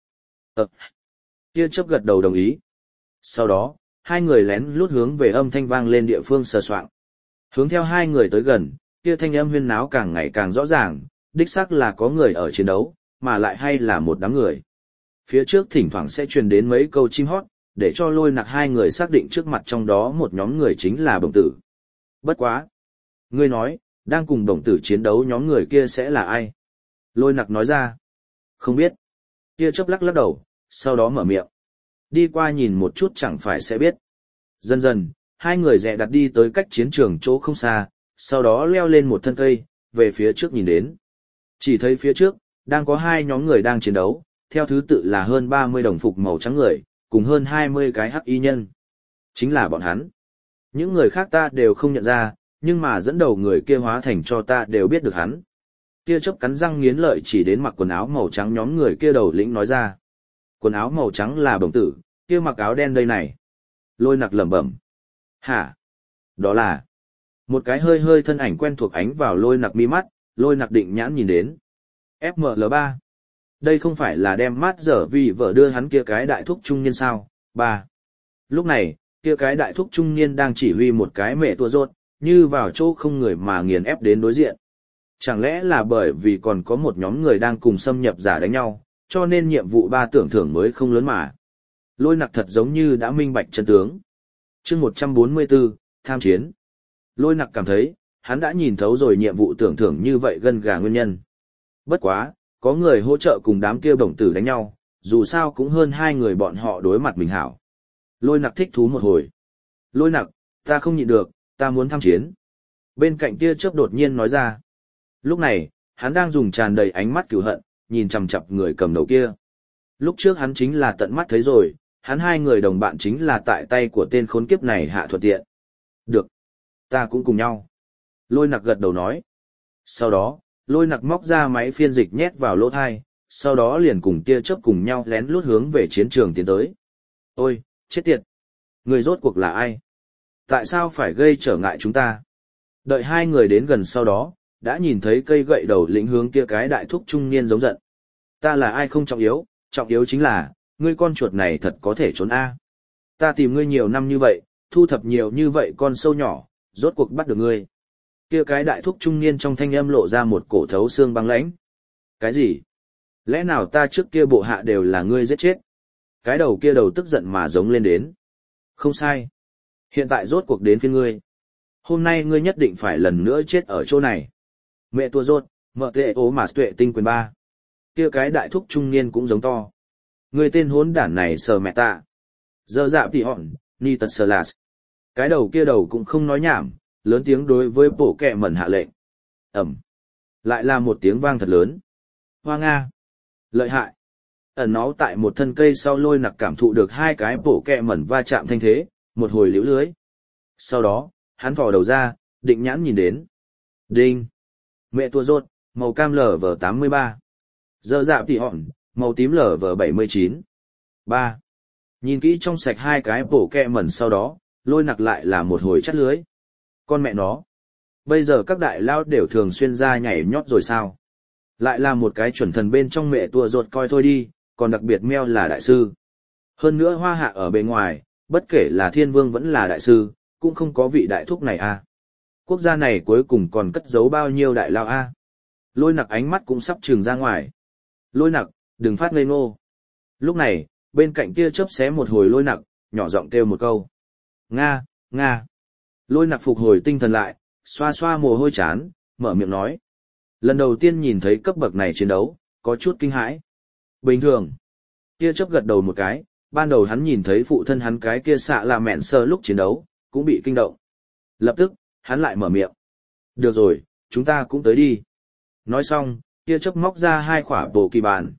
Tia chớp gật đầu đồng ý. Sau đó, 2 người lén lút hướng về âm thanh vang lên địa phương sờ soạng. Hướng theo 2 người tới gần, kia thanh âm huyên náo càng ngày càng rõ ràng, đích xác là có người ở chiến đấu, mà lại hay là một đám người. Phía trước thỉnh thoảng sẽ truyền đến mấy câu chim hót, để cho Lôi Nặc 2 người xác định trước mặt trong đó một nhóm người chính là bổng tử. Bất quá. Ngươi nói, đang cùng bổng tử chiến đấu nhóm người kia sẽ là ai? Lôi Nặc nói ra. Không biết. Tia chớp lắc đầu, sau đó mở miệng. Đi qua nhìn một chút chẳng phải sẽ biết. Dần dần, 2 người rẽ đặt đi tới cách chiến trường chỗ không xa, sau đó leo lên một thân cây, về phía trước nhìn đến. Chỉ thấy phía trước, đang có 2 nhóm người đang chiến đấu, theo thứ tự là hơn 30 đồng phục màu trắng người, cùng hơn 20 cái hắc y nhân. Chính là bọn hắn. Những người khác ta đều không nhận ra, nhưng mà dẫn đầu người kia hóa thành cho ta đều biết được hắn. Tia chớp cắn răng nghiến lợi chỉ đến mặc quần áo màu trắng nhóm người kia đầu lĩnh nói ra. Quần áo màu trắng là bổng tử, kia mặc áo đen đây này. Lôi nặc lẩm bẩm. Hả? Đó là... Một cái hơi hơi thân ảnh quen thuộc ánh vào lôi nặc mi mắt, lôi nặc định nhãn nhìn đến. FML3. Đây không phải là đem mát dở vì vợ đưa hắn kia cái đại thúc trung niên sao? 3. Lúc này, kia cái đại thúc trung niên đang chỉ huy một cái mẹ tua rốt, như vào chỗ không người mà nghiền ép đến đối diện. Chẳng lẽ là bởi vì còn có một nhóm người đang cùng xâm nhập giả đánh nhau, cho nên nhiệm vụ 3 tưởng thưởng mới không lớn mà. Lôi nặc thật giống như đã minh bạch chân tướng. Chương 144, tham chiến. Lôi nặc cảm thấy, hắn đã nhìn thấu rồi nhiệm vụ tưởng thưởng như vậy gân gà nguyên nhân. Bất quá, có người hỗ trợ cùng đám kia bổng tử đánh nhau, dù sao cũng hơn 2 người bọn họ đối mặt mình hảo. Lôi nặc thích thú một hồi. Lôi nặc, ta không nhịn được, ta muốn tham chiến. Bên cạnh kia chớp đột nhiên nói ra. Lúc này, hắn đang dùng tràn đầy ánh mắt cừu hận, nhìn chằm chằm người cầm đầu kia. Lúc trước hắn chính là tận mắt thấy rồi, hắn 2 người đồng bạn chính là tại tay của tên khốn kiếp này hạ thuận tiện. Được. Ta cũng cùng nhau. Lôi nặc gật đầu nói. Sau đó, lôi nặc móc ra máy phiên dịch nhét vào lỗ thai, sau đó liền cùng tia chớp cùng nhau lén lút hướng về chiến trường tiến tới. Ôi, chết tiệt! Người rốt cuộc là ai? Tại sao phải gây trở ngại chúng ta? Đợi 2 người đến gần sau đó, đã nhìn thấy cây gậy đầu lĩnh hướng kia cái đại thúc trung niên giống giận. Ta là ai không trọng yếu chính là, ngươi con chuột này thật có thể trốn A. Ta tìm ngươi nhiều năm như vậy, thu thập nhiều như vậy con sâu nhỏ, rốt cuộc bắt được ngươi. Kia cái đại thúc trung niên trong thanh âm lộ ra một cổ thấu xương băng lãnh. Cái gì? Lẽ nào ta trước kia bộ hạ đều là ngươi giết chết? Cái đầu kia đầu tức giận mà giống lên đến. Không sai. Hiện tại rốt cuộc đến phiên ngươi. Hôm nay ngươi nhất định phải lần nữa chết ở chỗ này. Mẹ tua rốt, mở tệ ố mà tuệ tinh quyền 3. Kia cái đại thúc trung niên cũng giống to. Ngươi tên hốn đản này sờ mẹ ta. Giờ dạ tỉ hòn, ni tật sờ lạt. Cái đầu kia đầu cũng không nói nhảm, lớn tiếng đối với bộ kẹ mẩn hạ lệnh. Ẩm. Lại là một tiếng vang thật lớn. Hoa Nga. Lợi hại. Ẩn nó tại một thân cây sau lôi nặc cảm thụ được 2 cái bộ kẹ mẩn va chạm thanh thế, một hồi liễu lưới. Sau đó, hắn thò đầu ra, định nhãn nhìn đến. Đinh. Mẹ tua rốt, màu cam LV83. Giờ dạ tỉ hòn, màu tím LV79. 3. Nhìn kỹ trong sạch 2 cái bộ kẹ mẩn sau đó, lôi nặc lại là một hồi chắt lưới. Con mẹ nó. Bây giờ các đại lao đều thường xuyên ra nhảy nhót rồi sao? Lại là một cái chuẩn thần bên trong mẹ tua rột coi thôi đi, còn đặc biệt meo là đại sư. Hơn nữa hoa hạ ở bề ngoài, bất kể là thiên vương vẫn là đại sư, cũng không có vị đại thúc này a. Quốc gia này cuối cùng còn cất giấu bao nhiêu đại lao a? Lôi nặc ánh mắt cũng sắp trừng ra ngoài. Lôi nặc, đừng phát ngây ngô. Lúc này, bên cạnh kia chớp xé một hồi lôi nặc, nhỏ giọng kêu một câu. Nga, Nga. Lôi nặc phục hồi tinh thần lại, xoa xoa mồ hôi chán, mở miệng nói. Lần đầu tiên nhìn thấy cấp bậc này chiến đấu, có chút kinh hãi. Bình thường. Kia chớp gật đầu một cái, ban đầu hắn nhìn thấy phụ thân hắn cái kia xạ là mẹn sơ lúc chiến đấu, cũng bị kinh động. Lập tức, hắn lại mở miệng. Được rồi, chúng ta cũng tới đi. Nói xong, kia chớp móc ra 2 khỏa bộ kỳ bản.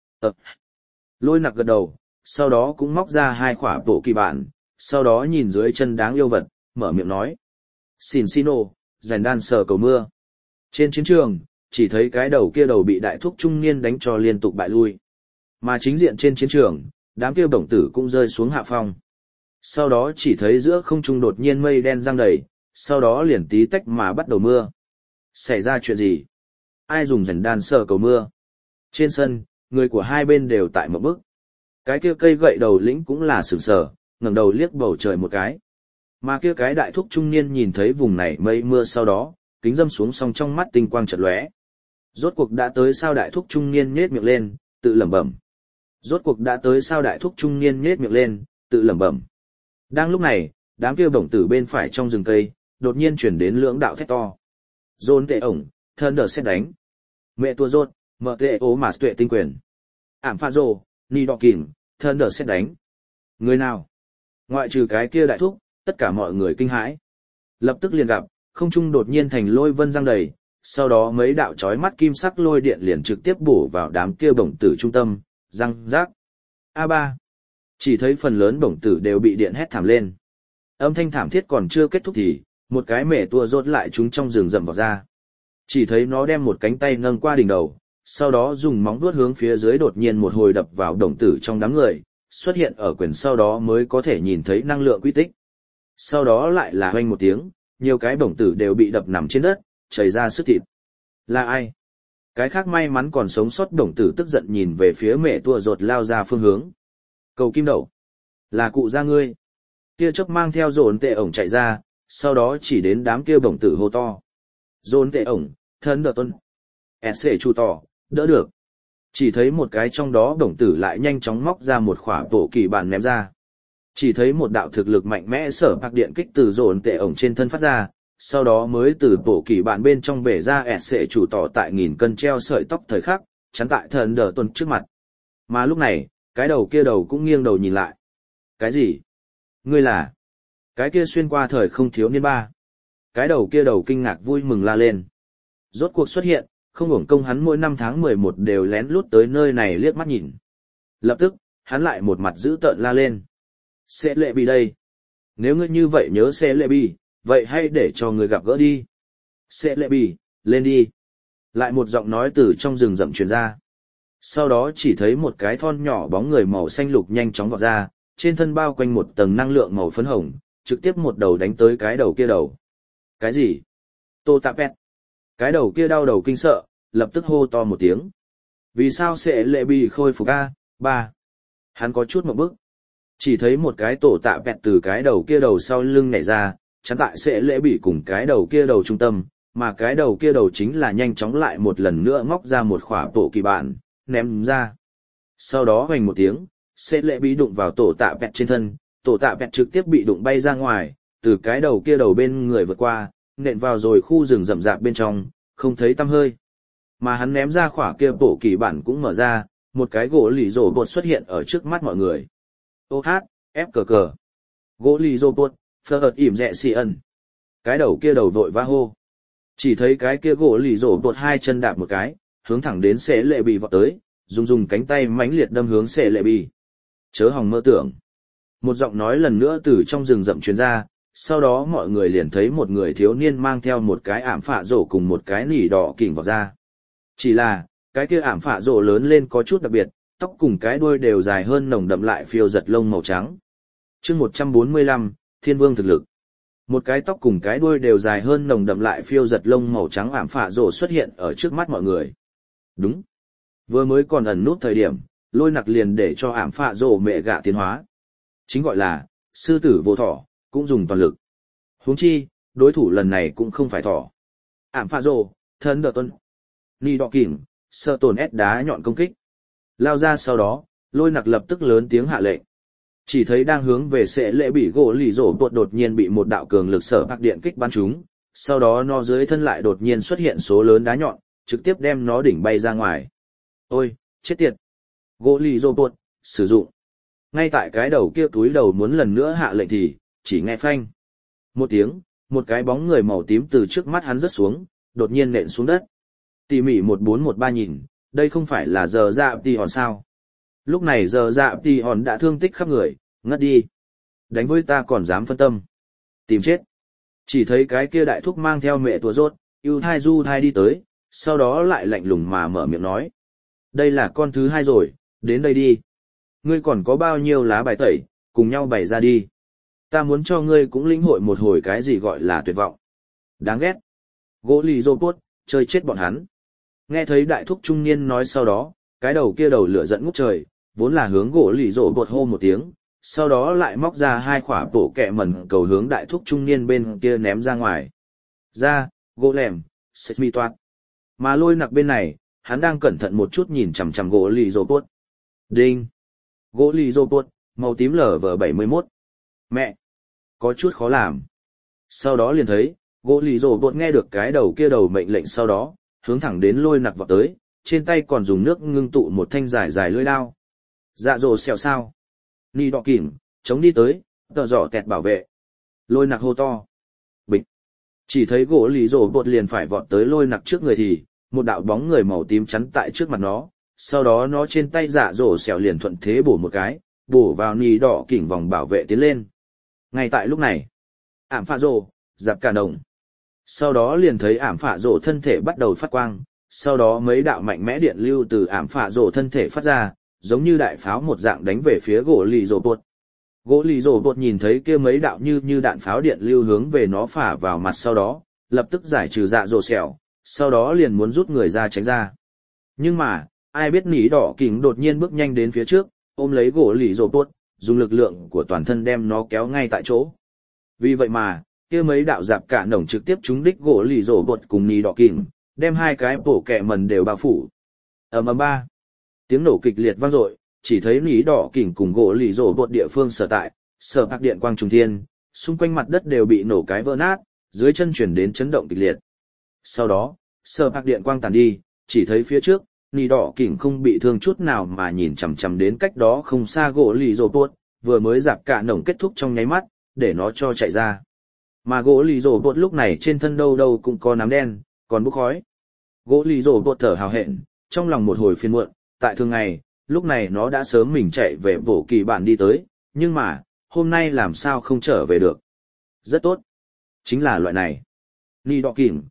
Lôi nặc gật đầu, sau đó cũng móc ra 2 khỏa bộ kỳ bản, sau đó nhìn dưới chân đáng yêu vật, mở miệng nói. Xin xino, giành đan sờ cầu mưa. Trên chiến trường, chỉ thấy cái đầu kia đầu bị đại thúc trung niên đánh cho liên tục bại lui. Mà chính diện trên chiến trường, đám kia bổng tử cũng rơi xuống hạ phong. Sau đó chỉ thấy giữa không trung đột nhiên mây đen giăng đầy, sau đó liền tí tách mà bắt đầu mưa. Xảy ra chuyện gì? Ai dùng giành đan sờ cầu mưa? Trên sân, người của hai bên đều tại một bức. Cái kia cây gậy đầu lĩnh cũng là sửng sờ, ngẩng đầu liếc bầu trời một cái. Mà kia cái đại thúc trung niên nhìn thấy vùng này mây mưa sau đó, kính dâm xuống song trong mắt tinh quang chợt lóe. Rốt cuộc đã tới sao đại thúc trung niên nhếch miệng lên, tự lẩm bẩm. Rốt cuộc đã tới sao đại thúc trung niên nhếch miệng lên, tự lẩm bẩm. Đang lúc này, đám kia bổng tử bên phải trong rừng cây, đột nhiên chuyển đến lưỡng đạo thét to. Dôn tệ ổng, thân đờ xét đánh. Mẹ tua rốt, mở tệ ố mà tuệ tinh quyền. Ảm pha rồ, ni đọ kìm, thân đờ xét đánh. Người nào? Ngoại trừ cái kia đại thúc, tất cả mọi người kinh hãi. Lập tức liền gặp, không trung đột nhiên thành lôi vân giăng đầy, sau đó mấy đạo chói mắt kim sắc lôi điện liền trực tiếp bổ vào đám kia bổng tử trung tâm, răng rác. A3. Chỉ thấy phần lớn bổng tử đều bị điện hét thảm lên. Âm thanh thảm thiết còn chưa kết thúc thì, một cái mẹ tua rốt lại chúng trong rừng rậm vào ra. Chỉ thấy nó đem một cánh tay nâng qua đỉnh đầu, sau đó dùng móng vuốt hướng phía dưới đột nhiên một hồi đập vào đồng tử trong đám người, xuất hiện ở quyền sau đó mới có thể nhìn thấy năng lượng quy tích. Sau đó lại là hoanh một tiếng, nhiều cái bổng tử đều bị đập nằm trên đất, chảy ra sức thịt. Là ai? Cái khác may mắn còn sống sót đồng tử tức giận nhìn về phía mẹ tua rột lao ra phương hướng. Cầu kim đậu. Là cụ gia ngươi. Tia chớp mang theo dồn tệ ổng chạy ra, sau đó chỉ đến đám kia bổng tử hô to. Dồn tệ ổng, thân đỡ tuân. SC chu tỏ, đỡ được. Chỉ thấy một cái trong đó đồng tử lại nhanh chóng móc ra một khỏa bộ kỳ bản ném ra. Chỉ thấy một đạo thực lực mạnh mẽ sở bạc điện kích từ dồn tệ ổng trên thân phát ra, sau đó mới từ bộ kỳ bản bên trong bể ra SC chủ tỏ tại 1000 cân treo sợi tóc thời khắc, chắn tại thần đỡ tuân trước mặt. Mà lúc này, cái đầu kia đầu cũng nghiêng đầu nhìn lại. Cái gì? Ngươi là? Cái kia xuyên qua thời không thiếu niên ba. Cái đầu kia đầu kinh ngạc vui mừng la lên. Rốt cuộc xuất hiện, không uổng công hắn mỗi năm tháng 11 đều lén lút tới nơi này liếc mắt nhìn. Lập tức, hắn lại một mặt dữ tợn la lên. Sẽ lệ bị đây. Nếu ngươi như vậy nhớ sẽ lệ bị, vậy hãy để cho người gặp gỡ đi. Sẽ lệ bị, lên đi. Lại một giọng nói từ trong rừng rậm truyền ra. Sau đó chỉ thấy một cái thon nhỏ bóng người màu xanh lục nhanh chóng vọt ra, trên thân bao quanh một tầng năng lượng màu phấn hồng, trực tiếp một đầu đánh tới cái đầu kia đầu. Cái gì? Tô Tạ Pet. Cái đầu kia đau đầu kinh sợ, lập tức hô to một tiếng. Vì sao sẽ lệ bị khôi phục A, ba? Hắn có chút một bức. Chỉ thấy một cái tổ tạ Pet từ cái đầu kia đầu sau lưng nhảy ra, chắn tại sẽ lệ bị cùng cái đầu kia đầu trung tâm, mà cái đầu kia đầu chính là nhanh chóng lại một lần nữa ngóc ra một khỏa tổ kỳ bản, ném ra. Sau đó hoành một tiếng, sẽ lệ bị đụng vào tổ tạ Pet trên thân, tổ tạ Pet trực tiếp bị đụng bay ra ngoài, từ cái đầu kia đầu bên người vượt qua, nện vào rồi khu rừng rậm rạp bên trong, không thấy tăm hơi. Mà hắn ném ra khỏa kia bộ kỳ bản cũng mở ra, một cái gỗ lì rổ bột xuất hiện ở trước mắt mọi người. Ô hát, ép cờ cờ. Gỗ lì rổ bột, phơ ợt ỉm rẹ xì ẩn. Cái đầu kia đầu vội va hô. Chỉ thấy cái kia gỗ lì rổ bột hai chân đạp một cái, hướng thẳng đến sẽ lệ bị vọt tới, dùng cánh tay mãnh liệt đâm hướng sẽ lệ bị. Chớ hòng mơ tưởng. Một giọng nói lần nữa từ trong rừng rậm truyền ra, sau đó mọi người liền thấy một người thiếu niên mang theo một cái ảm phạ rổ cùng một cái nỉ đỏ kỉnh vào ra. Chỉ là, cái kia ảm phạ rổ lớn lên có chút đặc biệt, tóc cùng cái đuôi đều dài hơn nồng đậm lại phiêu giật lông màu trắng. Chương 145, Thiên Vương thực lực. Một cái tóc cùng cái đuôi đều dài hơn nồng đậm lại phiêu giật lông màu trắng ảm phạ rổ xuất hiện ở trước mắt mọi người. Đúng. Vừa mới còn ẩn nút thời điểm, Lôi Nặc liền để cho ảm phạ rổ mẹ gạ tiến hóa. Chính gọi là, sư tử vô thỏ, cũng dùng toàn lực. Huống chi, đối thủ lần này cũng không phải thỏ. Ảm phạ rổ, thân đợt tuân. Ni đọ kỉnh, sợ tổn ép đá nhọn công kích. Lao ra sau đó, Lôi Nặc lập tức lớn tiếng hạ lệnh. Chỉ thấy đang hướng về sẽ lệ bị gỗ lì rổ bột đột nhiên bị một đạo cường lực sở bạc điện kích bắn trúng, sau đó nó dưới thân lại đột nhiên xuất hiện số lớn đá nhọn, trực tiếp đem nó đỉnh bay ra ngoài. Ôi, chết tiệt! Gỗ lì rổ bột, sử dụng. Ngay tại cái đầu kia túi đầu muốn lần nữa hạ lệnh thì, chỉ nghe phanh. Một tiếng, một cái bóng người màu tím từ trước mắt hắn rớt xuống, đột nhiên nện xuống đất. Tỉ mỉ 1413 nhìn, đây không phải là giờ dạ tì hòn sao. Lúc này giờ dạ tì hòn đã thương tích khắp người, ngất đi. Đánh với ta còn dám phân tâm. Tìm chết. Chỉ thấy cái kia đại thúc mang theo mẹ tua rốt, yêu thai du thai đi tới, sau đó lại lạnh lùng mà mở miệng nói. Đây là con thứ hai rồi, đến đây đi. Ngươi còn có bao nhiêu lá bài tẩy, cùng nhau bày ra đi. Ta muốn cho ngươi cũng lĩnh hội một hồi cái gì gọi là tuyệt vọng. Đáng ghét. Gỗ lì rô bốt, chơi chết bọn hắn. Nghe thấy đại thúc trung niên nói sau đó, cái đầu kia đầu lửa giận ngút trời, vốn là hướng gỗ lì rô bột hô một tiếng, sau đó lại móc ra hai khỏa bổ kẹ mẩn cầu hướng đại thúc trung niên bên kia ném ra ngoài. Ra, gỗ lẻm, xếp mi toát. Mà Lôi Nặc bên này, hắn đang cẩn thận một chút nhìn chằm chằm gỗ lì rô bột. Đinh. Gỗ lì rô bột, màu tím LV71. Mẹ. Có chút khó làm. Sau đó liền thấy, gỗ lì rô bột nghe được cái đầu kia đầu mệnh lệnh sau đó, hướng thẳng đến Lôi Nặc vọt tới, trên tay còn dùng nước ngưng tụ một thanh dài dài lưỡi đao. Dạ dồ xèo sao. Ni đọ kìm, chống đi tới, tờ giỏ tẹt bảo vệ. Lôi Nặc hô to. Bịch. Chỉ thấy gỗ lì rô bột liền phải vọt tới Lôi Nặc trước người thì, một đạo bóng người màu tím chắn tại trước mặt nó, sau đó nó trên tay dạ dồ xèo liền thuận thế bổ một cái, bổ vào nỉ đỏ kỉnh vòng bảo vệ tiến lên. Ngay tại lúc này, ảm phạ rồ, dạp cả đồng. Sau đó liền thấy ảm phạ rồ thân thể bắt đầu phát quang, sau đó mấy đạo mạnh mẽ điện lưu từ ảm phạ rồ thân thể phát ra, giống như đại pháo một dạng đánh về phía gỗ lì rồ bột. Gỗ lì rồ bột nhìn thấy kia mấy đạo như đạn pháo điện lưu hướng về nó phả vào mặt, sau đó lập tức giải trừ dạ rồ xẻo, sau đó liền muốn rút người ra tránh ra. Nhưng mà, ai biết nỉ đỏ kỉnh đột nhiên bước nhanh đến phía trước, ôm lấy gỗ lì rồ bột, dùng lực lượng của toàn thân đem nó kéo ngay tại chỗ. Vì vậy mà, kia mấy đạo dạp cả nổng trực tiếp trúng đích gỗ lì rồ bột cùng nỉ đỏ kỉnh, đem hai cái bổ kẹ mần đều bao phủ. Ầm ầm ba, tiếng nổ kịch liệt vang dội, chỉ thấy nỉ đỏ kỉnh cùng gỗ lì rồ bột địa phương sở tại, sở bạc điện quang trùng thiên, xung quanh mặt đất đều bị nổ cái vỡ nát, dưới chân chuyển đến chấn động kịch liệt. Sau đó, sở bạc điện quang tàn đi, chỉ thấy phía trước, nỉ đỏ kỉnh không bị thương chút nào mà nhìn chằm chằm đến cách đó không xa gỗ lì rồ bột, vừa mới dạp cả nổng kết thúc trong nháy mắt, để nó cho chạy ra. Mà gỗ lì rồ bột lúc này trên thân đâu đâu cũng có nám đen, còn bốc khói. Gỗ lì rồ bột thở hào hẹn, trong lòng một hồi phiền muộn, tại thường ngày, lúc này nó đã sớm mình chạy về bộ kỳ bản đi tới, nhưng mà, hôm nay làm sao không trở về được. Rất tốt. Chính là loại này. Ni đỏ kìm,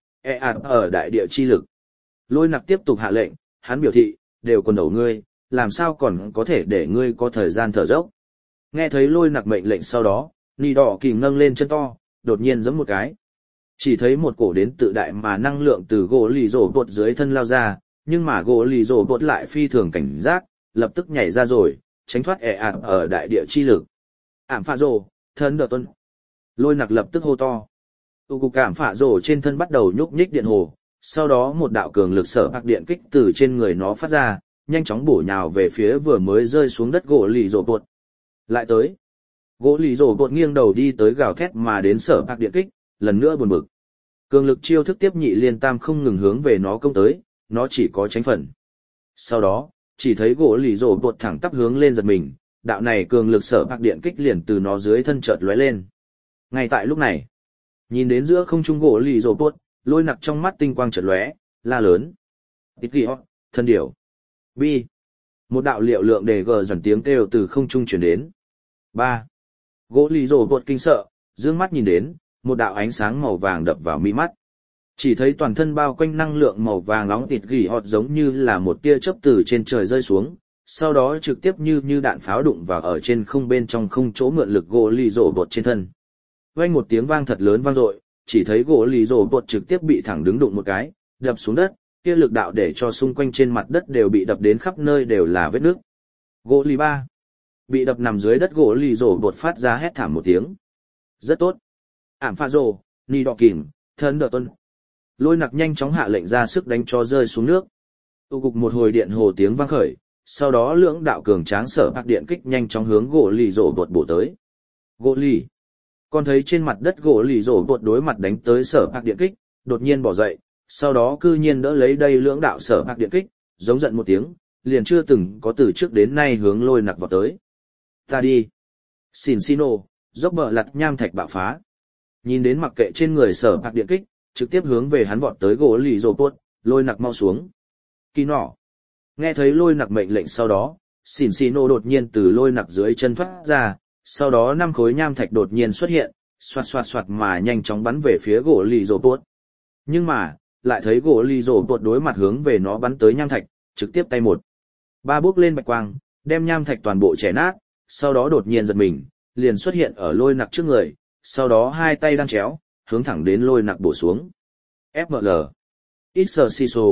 ở đại địa chi lực. Lôi nặc tiếp tục hạ lệnh, hắn biểu thị, đều quần đầu ngươi, làm sao còn có thể để ngươi có thời gian thở dốc. Nghe thấy lôi nặc mệnh lệnh sau đó, Ni đỏ kìm nâng lên chân to, đột nhiên giẫm một cái. Chỉ thấy một cổ đến tự đại mà năng lượng từ gỗ lì rổ bột dưới thân lao ra, nhưng mà gỗ lì rổ bột lại phi thường cảnh giác, lập tức nhảy ra rồi, tránh thoát ở đại địa chi lực. Ảm phạ rổ, thân đờ tuân. Lôi nặc lập tức hô to. Tu cục ảm phạ rổ trên thân bắt đầu nhúc nhích điện hồ, sau đó một đạo cường lực sở bạc điện kích từ trên người nó phát ra, nhanh chóng bổ nhào về phía vừa mới rơi xuống đất gỗ lì rổ bột. Lại tới. Gỗ lì rổ bột nghiêng đầu đi tới gào thét mà đến sở bạc điện kích, lần nữa buồn bực. Cường lực chiêu thức tiếp nhị liên tam không ngừng hướng về nó công tới, nó chỉ có tránh phần. Sau đó, chỉ thấy gỗ lì rổ bột thẳng tắp hướng lên giật mình, đạo này cường lực sở bạc điện kích liền từ nó dưới thân chợt lóe lên. Ngay tại lúc này, nhìn đến giữa không trung gỗ lì rổ bột, lôi nặc trong mắt tinh quang chợt lóe, la lớn. Tít ghi thân điểu. Bi. Một đạo liệu lượng đề gờ dần tiếng kêu từ không trung chuyển đến. 3. Gỗ lì rổ bột kinh sợ, dương mắt nhìn đến, một đạo ánh sáng màu vàng đập vào mi mắt. Chỉ thấy toàn thân bao quanh năng lượng màu vàng nóng tịt gỉ họt giống như là một tia chớp từ trên trời rơi xuống, sau đó trực tiếp như đạn pháo đụng vào ở trên không bên trong không chỗ mượn lực gỗ lì rổ bột trên thân. Vang một tiếng vang thật lớn vang dội, chỉ thấy gỗ lì rổ bột trực tiếp bị thẳng đứng đụng một cái, đập xuống đất, kia lực đạo để cho xung quanh trên mặt đất đều bị đập đến khắp nơi đều là vết nước. Gỗ lì 3. Bị đập nằm dưới đất gỗ lì rổ bột phát ra hét thảm một tiếng. Rất tốt. Ảm pha rồ, ni đỏ kìm, thân đờ tuân. Lôi nặc nhanh chóng hạ lệnh ra sức đánh cho rơi xuống nước. Tu cục một hồi điện hồ tiếng vang khởi, sau đó lưỡng đạo cường tráng sở bạc điện kích nhanh chóng hướng gỗ lì rổ bột bổ tới. Gỗ lì. Còn thấy trên mặt đất gỗ lì rổ bột đối mặt đánh tới sở bạc điện kích, đột nhiên bỏ dậy, sau đó cư nhiên đỡ lấy đây lưỡng đạo sở bạc điện kích, giống giận một tiếng, liền chưa từng có từ trước đến nay hướng lôi nặc vào tới. Ta đi. Xin xino, dốc bờ lặt nham thạch bạo phá. Nhìn đến mặc kệ trên người sở bạc điện kích, trực tiếp hướng về hắn vọt tới gỗ lì rổ bột, lôi nặc mau xuống. Kỳ nỏ. Nghe thấy lôi nặc mệnh lệnh sau đó, xỉn xino đột nhiên từ lôi nặc dưới chân thoát ra, sau đó 5 khối nham thạch đột nhiên xuất hiện, xoạt xoạt xoạt mà nhanh chóng bắn về phía gỗ lì rổ bột. Nhưng mà, lại thấy gỗ lì rổ bột đối mặt hướng về nó bắn tới nham thạch, trực tiếp tay 1-3 bước lên bạch quang, đem nham thạch toàn bộ chẻ nát, sau đó đột nhiên giật mình, liền xuất hiện ở lôi nặc trước người, sau đó hai tay đang chéo, hướng thẳng đến lôi nặc bổ xuống. FML. Exerciso.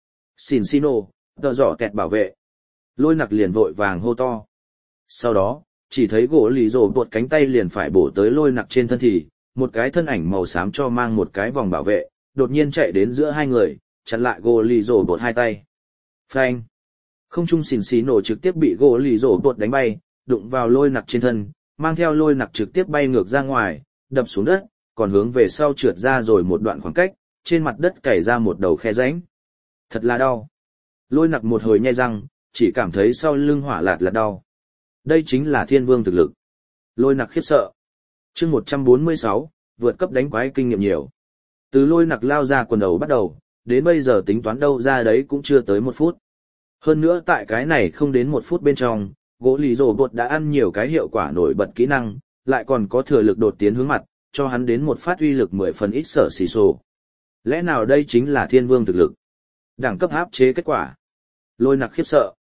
Xin xino, tờ giỏ kẹt bảo vệ. Lôi nặc liền vội vàng hô to. Sau đó, chỉ thấy gỗ lì rổ bột cánh tay liền phải bổ tới lôi nặc trên thân thì, một cái thân ảnh màu xám cho mang một cái vòng bảo vệ, đột nhiên chạy đến giữa hai người, chặn lại gỗ lì rổ bột hai tay. Phanh. Không trung xỉn xí nổ trực tiếp bị gỗ lì rổ bột đánh bay, đụng vào lôi nặc trên thân, mang theo lôi nặc trực tiếp bay ngược ra ngoài, đập xuống đất, còn hướng về sau trượt ra rồi một đoạn khoảng cách, trên mặt đất cày ra một đầu khe rãnh. Thật là đau. Lôi nặc một hồi nhe răng, chỉ cảm thấy sau lưng hỏa lạt là đau. Đây chính là thiên vương thực lực. Lôi nặc khiếp sợ. Chương 146, vượt cấp đánh quái kinh nghiệm nhiều. Từ lôi nặc lao ra quần đầu bắt đầu, đến bây giờ tính toán đâu ra đấy cũng chưa tới 1 phút. Hơn nữa tại cái này không đến 1 phút bên trong, Gỗ lì rổ bột đã ăn nhiều cái hiệu quả nổi bật kỹ năng, lại còn có thừa lực đột tiến hướng mặt, cho hắn đến một phát uy lực 10 phần ít sở xì sổ. Lẽ nào đây chính là thiên vương thực lực? Đẳng cấp áp chế kết quả. Lôi nặc khiếp sợ.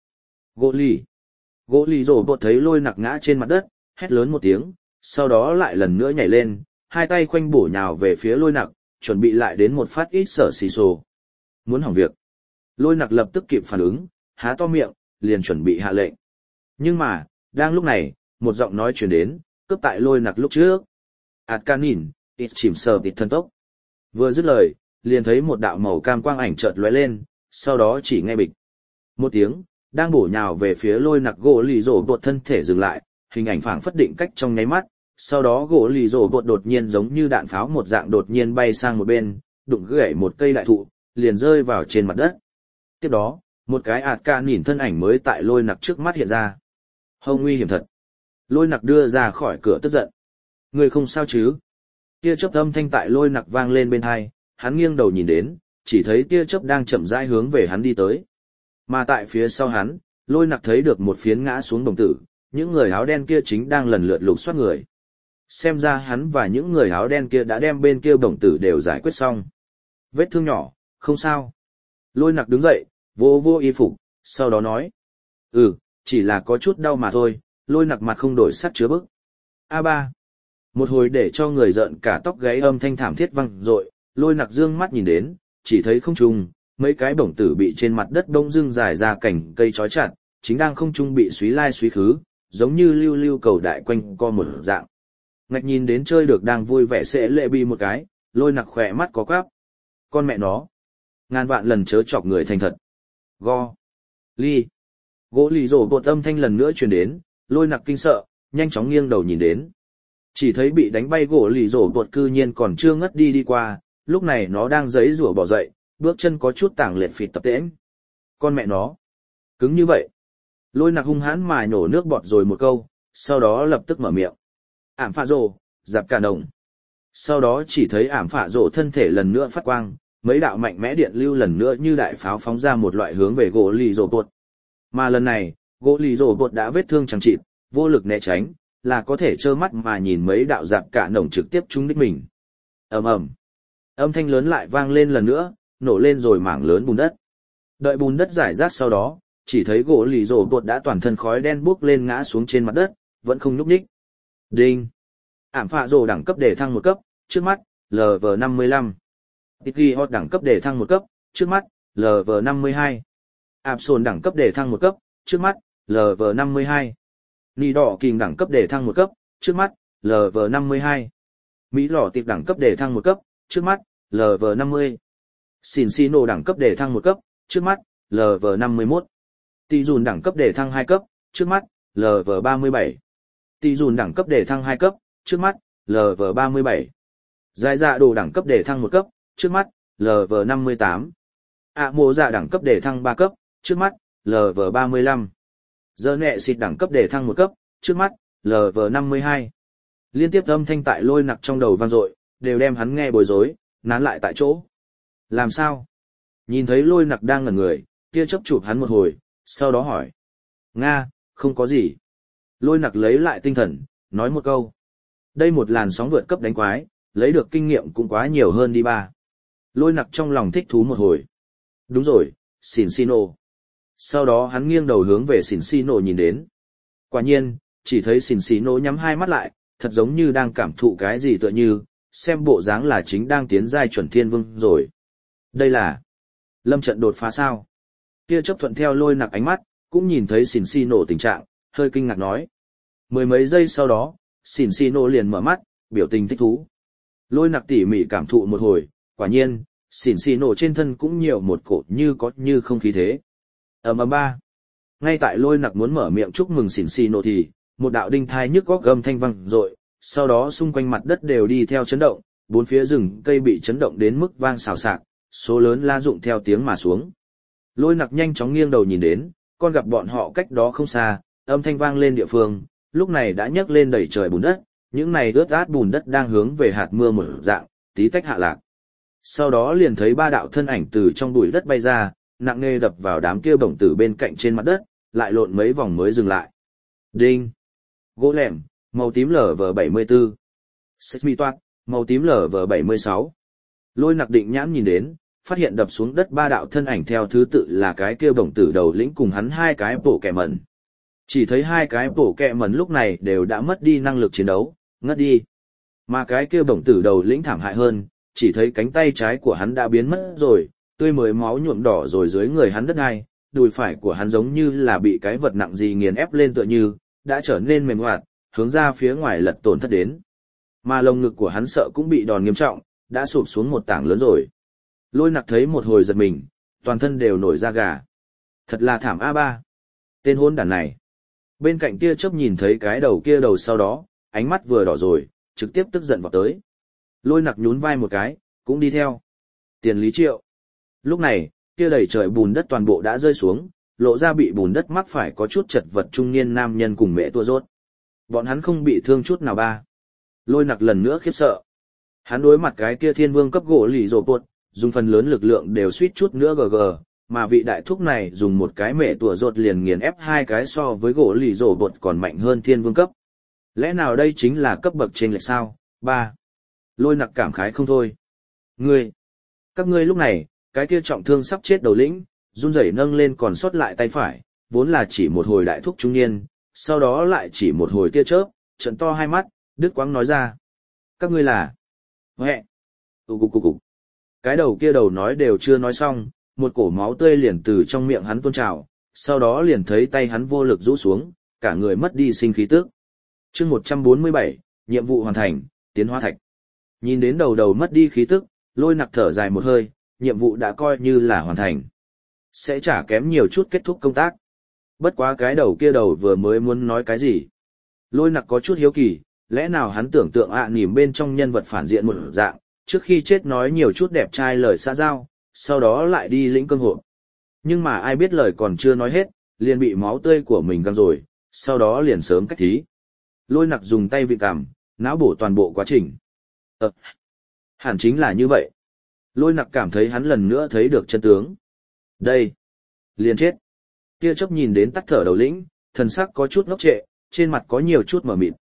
Gỗ lì rổ bột thấy lôi nặc ngã trên mặt đất, hét lớn một tiếng, sau đó lại lần nữa nhảy lên, hai tay khoanh bổ nhào về phía lôi nặc, chuẩn bị lại đến một phát ít sở xì sổ. Muốn hỏng việc. Lôi nặc lập tức kịp phản ứng, há to miệng, liền chuẩn bị hạ lệnh. Nhưng mà, đang lúc này, một giọng nói truyền đến, cướp tại lôi nặc lúc trước. Atkanin, ít chìm sờ ít thân tốc. Vừa dứt lời, liền thấy một đạo màu cam quang ảnh chợt lóe lên, sau đó chỉ nghe bịch. Một tiếng, đang bổ nhào về phía lôi nặc gỗ lì rổ bột thân thể dừng lại, hình ảnh phảng phất định cách trong nháy mắt, sau đó gỗ lì rổ bột đột nhiên giống như đạn pháo một dạng đột nhiên bay sang một bên, đụng gãy một cây đại thụ, liền rơi vào trên mặt đất. Tiếp đó, một cái Atkanin thân ảnh mới tại lôi nặc trước mắt hiện ra. Hông nguy hiểm thật. Lôi nặc đưa ra khỏi cửa tức giận. Người không sao chứ? Tia chớp âm thanh tại lôi nặc vang lên bên hai, hắn nghiêng đầu nhìn đến, chỉ thấy tia chớp đang chậm rãi hướng về hắn đi tới. Mà tại phía sau hắn, lôi nặc thấy được một phiến ngã xuống đồng tử, những người áo đen kia chính đang lần lượt lục soát người. Xem ra hắn và những người áo đen kia đã đem bên kia đồng tử đều giải quyết xong. Vết thương nhỏ, không sao. Lôi nặc đứng dậy, vô vô y phục, sau đó nói. Chỉ là có chút đau mà thôi, lôi nặc mặt không đổi sắc chứa bức. A3. Một hồi để cho người giận cả tóc gáy âm thanh thảm thiết vang dội, lôi nặc dương mắt nhìn đến, chỉ thấy không trung, mấy cái bổng tử bị trên mặt đất đông dưng dài ra cành cây trói chặt, chính đang không trung bị suý lai suý khứ, giống như lưu lưu cầu đại quanh co một dạng. Ngạch nhìn đến chơi được đang vui vẻ sẽ lệ bi một cái, lôi nặc khỏe mắt có quáp. Con mẹ nó. Ngàn vạn lần chớ chọc người thành thật. Ly. Gỗ lì rổ bột âm thanh lần nữa truyền đến, lôi nặc kinh sợ, nhanh chóng nghiêng đầu nhìn đến. Chỉ thấy bị đánh bay gỗ lì rổ bột cư nhiên còn chưa ngất đi qua, lúc này nó đang giãy giụa bỏ dậy, bước chân có chút tảng lệch phịt tập tễnh. Con mẹ nó. Cứng như vậy. Lôi nặc hung hãn mà nhổ nước bọt rồi một câu, sau đó lập tức mở miệng. Ảm phạ rổ, dạp cả đồng. Sau đó chỉ thấy ảm phạ rổ thân thể lần nữa phát quang, mấy đạo mạnh mẽ điện lưu lần nữa như đại pháo phóng ra một loại hướng về gỗ lì rổ bột. Mà lần này, gỗ lì rổ bột đã vết thương chẳng chịt, vô lực né tránh, là có thể trơ mắt mà nhìn mấy đạo dạp cả nồng trực tiếp trúng đích mình. Ầm ầm. Âm thanh lớn lại vang lên lần nữa, nổ lên rồi mảng lớn bùn đất. Đợi bùn đất giải rác sau đó, chỉ thấy gỗ lì rổ bột đã toàn thân khói đen bốc lên ngã xuống trên mặt đất, vẫn không nhúc nhích. Đinh. Ảm phạ rổ đẳng cấp để thăng một cấp, trước mắt, LV55. Tiki hot đẳng cấp để thăng một cấp, trước mắt, LV52. Absol đẳng cấp để thăng một cấp, trước mắt, LV52. Nì đỏ kình đẳng cấp để thăng một cấp, trước mắt, LV52. Mỹ lỏ tiệp đẳng cấp để thăng một cấp, trước mắt, LV50. Xỉn xì nổ đẳng cấp để thăng một cấp, trước mắt, LV51. Tỷ dùn đẳng cấp để thăng 2 cấp, trước mắt, LV37. Tỷ dùn đẳng cấp để thăng 2 cấp, trước mắt, LV37. Giải dạ đồ đẳng cấp để thăng 1 cấp, trước mắt, LV58. Mô dạ đẳng cấp để thăng 3 cấp, trước mắt, LV35. Giờ nẹ xịt đẳng cấp để thăng 1 cấp, trước mắt, LV52. Liên tiếp âm thanh tại lôi nặc trong đầu vang dội, đều đem hắn nghe bối rối, nán lại tại chỗ. Làm sao? Nhìn thấy lôi nặc đang ngẩn người, tia chớp chụp hắn một hồi, sau đó hỏi. Nga, không có gì. Lôi nặc lấy lại tinh thần, nói một câu. Đây một làn sóng vượt cấp đánh quái, lấy được kinh nghiệm cũng quá nhiều hơn đi ba. Lôi nặc trong lòng thích thú một hồi. Đúng rồi, xỉn xì nổ. Sau đó hắn nghiêng đầu hướng về xỉn xì nổ nhìn đến. Quả nhiên, chỉ thấy xỉn xì nổ nhắm hai mắt lại, thật giống như đang cảm thụ cái gì tựa như, xem bộ dáng là chính đang tiến giai chuẩn thiên vương rồi. Đây là lâm trận đột phá sao? Tia chớp thuận theo lôi nặc ánh mắt, cũng nhìn thấy xỉn xì nổ tình trạng, hơi kinh ngạc nói. Mười mấy giây sau đó, xỉn xì nổ liền mở mắt, biểu tình thích thú. Lôi nặc tỉ mỉ cảm thụ một hồi, quả nhiên, xỉn xì nổ trên thân cũng nhiều một cột như có như không khí thế. Ba. Ngay tại lôi nặc muốn mở miệng chúc mừng xỉn xì nổ thì, một đạo đinh thai nhức góc gầm thanh vang dội, sau đó xung quanh mặt đất đều đi theo chấn động, bốn phía rừng cây bị chấn động đến mức vang xào xạc, số lớn lá rụng theo tiếng mà xuống. Lôi nặc nhanh chóng nghiêng đầu nhìn đến, con gặp bọn họ cách đó không xa, âm thanh vang lên địa phương, lúc này đã nhấc lên đầy trời bùn đất, những này ướt át bùn đất đang hướng về hạt mưa một dạng, tí tách hạ lạc. Sau đó liền thấy ba đạo thân ảnh từ trong bụi đất bay ra, nặng nề đập vào đám kia bổng tử bên cạnh trên mặt đất, lại lộn mấy vòng mới dừng lại. Đinh. Gỗ lẻm, màu tím LV74. Xích mi toát, màu tím LV76. Lôi nặc định nhãn nhìn đến, phát hiện đập xuống đất ba đạo thân ảnh theo thứ tự là cái kia bổng tử đầu lĩnh cùng hắn hai cái bổ kẹ mẩn. Chỉ thấy hai cái bổ kẹ mẩn lúc này đều đã mất đi năng lực chiến đấu, ngất đi. Mà cái kia bổng tử đầu lĩnh thảm hại hơn, chỉ thấy cánh tay trái của hắn đã biến mất rồi, tươi mới máu nhuộm đỏ rồi dưới người hắn đất ai, đùi phải của hắn giống như là bị cái vật nặng gì nghiền ép lên tựa như, đã trở nên mềm hoạt, hướng ra phía ngoài lật tổn thất đến. Mà lồng ngực của hắn sợ cũng bị đòn nghiêm trọng, đã sụp xuống một tảng lớn rồi. Lôi nặc thấy một hồi giật mình, toàn thân đều nổi da gà. Thật là thảm A3. Tên hôn đàn này. Bên cạnh tia chớp nhìn thấy cái đầu kia đầu sau đó, ánh mắt vừa đỏ rồi, trực tiếp tức giận vào tới. Lôi nặc nhún vai một cái, cũng đi theo. Tiền Lý Triệu. Lúc này, kia đầy trời bùn đất toàn bộ đã rơi xuống, lộ ra bị bùn đất mắc phải có chút chật vật trung niên nam nhân cùng mẹ tua rốt. Bọn hắn không bị thương chút nào ba. Lôi nặc lần nữa khiếp sợ. Hắn đối mặt cái kia thiên vương cấp gỗ lì rồ bột, dùng phần lớn lực lượng đều suýt chút nữa GG, mà vị đại thúc này dùng một cái mẹ tua rốt liền nghiền ép hai cái so với gỗ lì rồ bột còn mạnh hơn thiên vương cấp. Lẽ nào đây chính là cấp bậc trên lệch sao? Ba. Lôi nặc cảm khái không thôi. Các ngươi lúc này, cái kia trọng thương sắp chết đầu lĩnh, run rẩy nâng lên còn sót lại tay phải, vốn là chỉ một hồi đại thúc trung niên, sau đó lại chỉ một hồi tia chớp, trận to hai mắt, đứt quãng nói ra. Các ngươi là... Huệ! Cục. Cái đầu kia đầu nói đều chưa nói xong, một cổ máu tươi liền từ trong miệng hắn tuôn trào, sau đó liền thấy tay hắn vô lực rũ xuống, cả người mất đi sinh khí tức. Chương 147, nhiệm vụ hoàn thành, tiến hóa thạch. Nhìn đến đầu mất đi khí tức, Lôi nặc thở dài một hơi, nhiệm vụ đã coi như là hoàn thành. Sẽ chả kém nhiều chút kết thúc công tác. Bất quá cái đầu kia đầu vừa mới muốn nói cái gì. Lôi nặc có chút hiếu kỳ, lẽ nào hắn tưởng tượng nỉm bên trong nhân vật phản diện một dạng, trước khi chết nói nhiều chút đẹp trai lời xã giao, sau đó lại đi lĩnh cơm hộp. Nhưng mà ai biết lời còn chưa nói hết, liền bị máu tươi của mình găng rồi, sau đó liền sớm cách thí. Lôi nặc dùng tay vị cằm, não bổ toàn bộ quá trình. Hẳn chính là như vậy. Lôi nặc cảm thấy hắn lần nữa thấy được chân tướng. Đây. Liền chết. Tia chớp nhìn đến tắt thở đầu lĩnh, thần sắc có chút ngốc trệ, trên mặt có nhiều chút mờ mịt.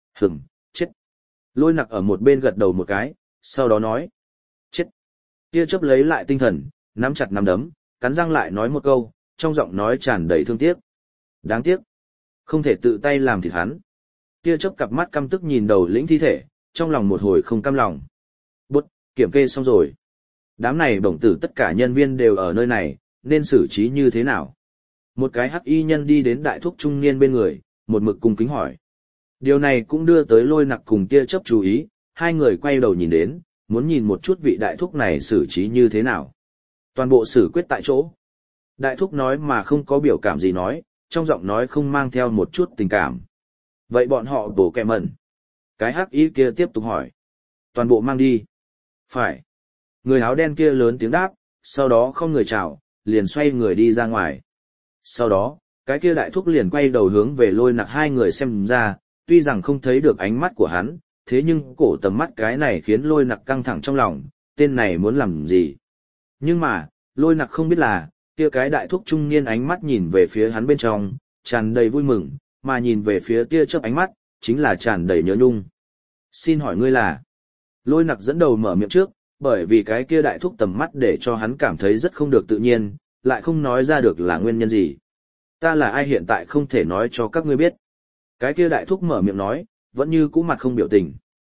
Chết. Lôi nặc ở một bên gật đầu một cái, sau đó nói. Chết. Tia chớp lấy lại tinh thần, nắm chặt nắm đấm, cắn răng lại nói một câu, trong giọng nói tràn đầy thương tiếc. Đáng tiếc. Không thể tự tay làm thịt hắn. Tia chớp cặp mắt căm tức nhìn đầu lĩnh thi thể, trong lòng một hồi không cam lòng. Bút, kiểm kê xong rồi. Đám này bổng tử tất cả nhân viên đều ở nơi này, nên xử trí như thế nào? Một cái hắc y nhân đi đến đại thúc trung niên bên người, một mực cung kính hỏi. Điều này cũng đưa tới Lôi nặc cùng tia chớp chú ý, hai người quay đầu nhìn đến, muốn nhìn một chút vị đại thúc này xử trí như thế nào. Toàn bộ xử quyết tại chỗ. Đại thúc nói mà không có biểu cảm gì nói, trong giọng nói không mang theo một chút tình cảm. Vậy bọn họ bổ kẹ mẩn. Cái hắc y kia tiếp tục hỏi. Toàn bộ mang đi. Phải. Người áo đen kia lớn tiếng đáp, sau đó không người chào, liền xoay người đi ra ngoài. Sau đó, cái kia đại thúc liền quay đầu hướng về Lôi nặc hai người xem ra, tuy rằng không thấy được ánh mắt của hắn, thế nhưng cổ tầm mắt cái này khiến Lôi nặc căng thẳng trong lòng, tên này muốn làm gì. Nhưng mà, Lôi nặc không biết là, kia cái đại thúc trung niên ánh mắt nhìn về phía hắn bên trong, tràn đầy vui mừng, mà nhìn về phía tia chớp ánh mắt, chính là tràn đầy nhớ nhung. Xin hỏi ngươi là? Lôi nặc dẫn đầu mở miệng trước, bởi vì cái kia đại thúc tầm mắt để cho hắn cảm thấy rất không được tự nhiên, lại không nói ra được là nguyên nhân gì. Ta là ai hiện tại không thể nói cho các ngươi biết. Cái kia đại thúc mở miệng nói, vẫn như cũ mặt không biểu tình.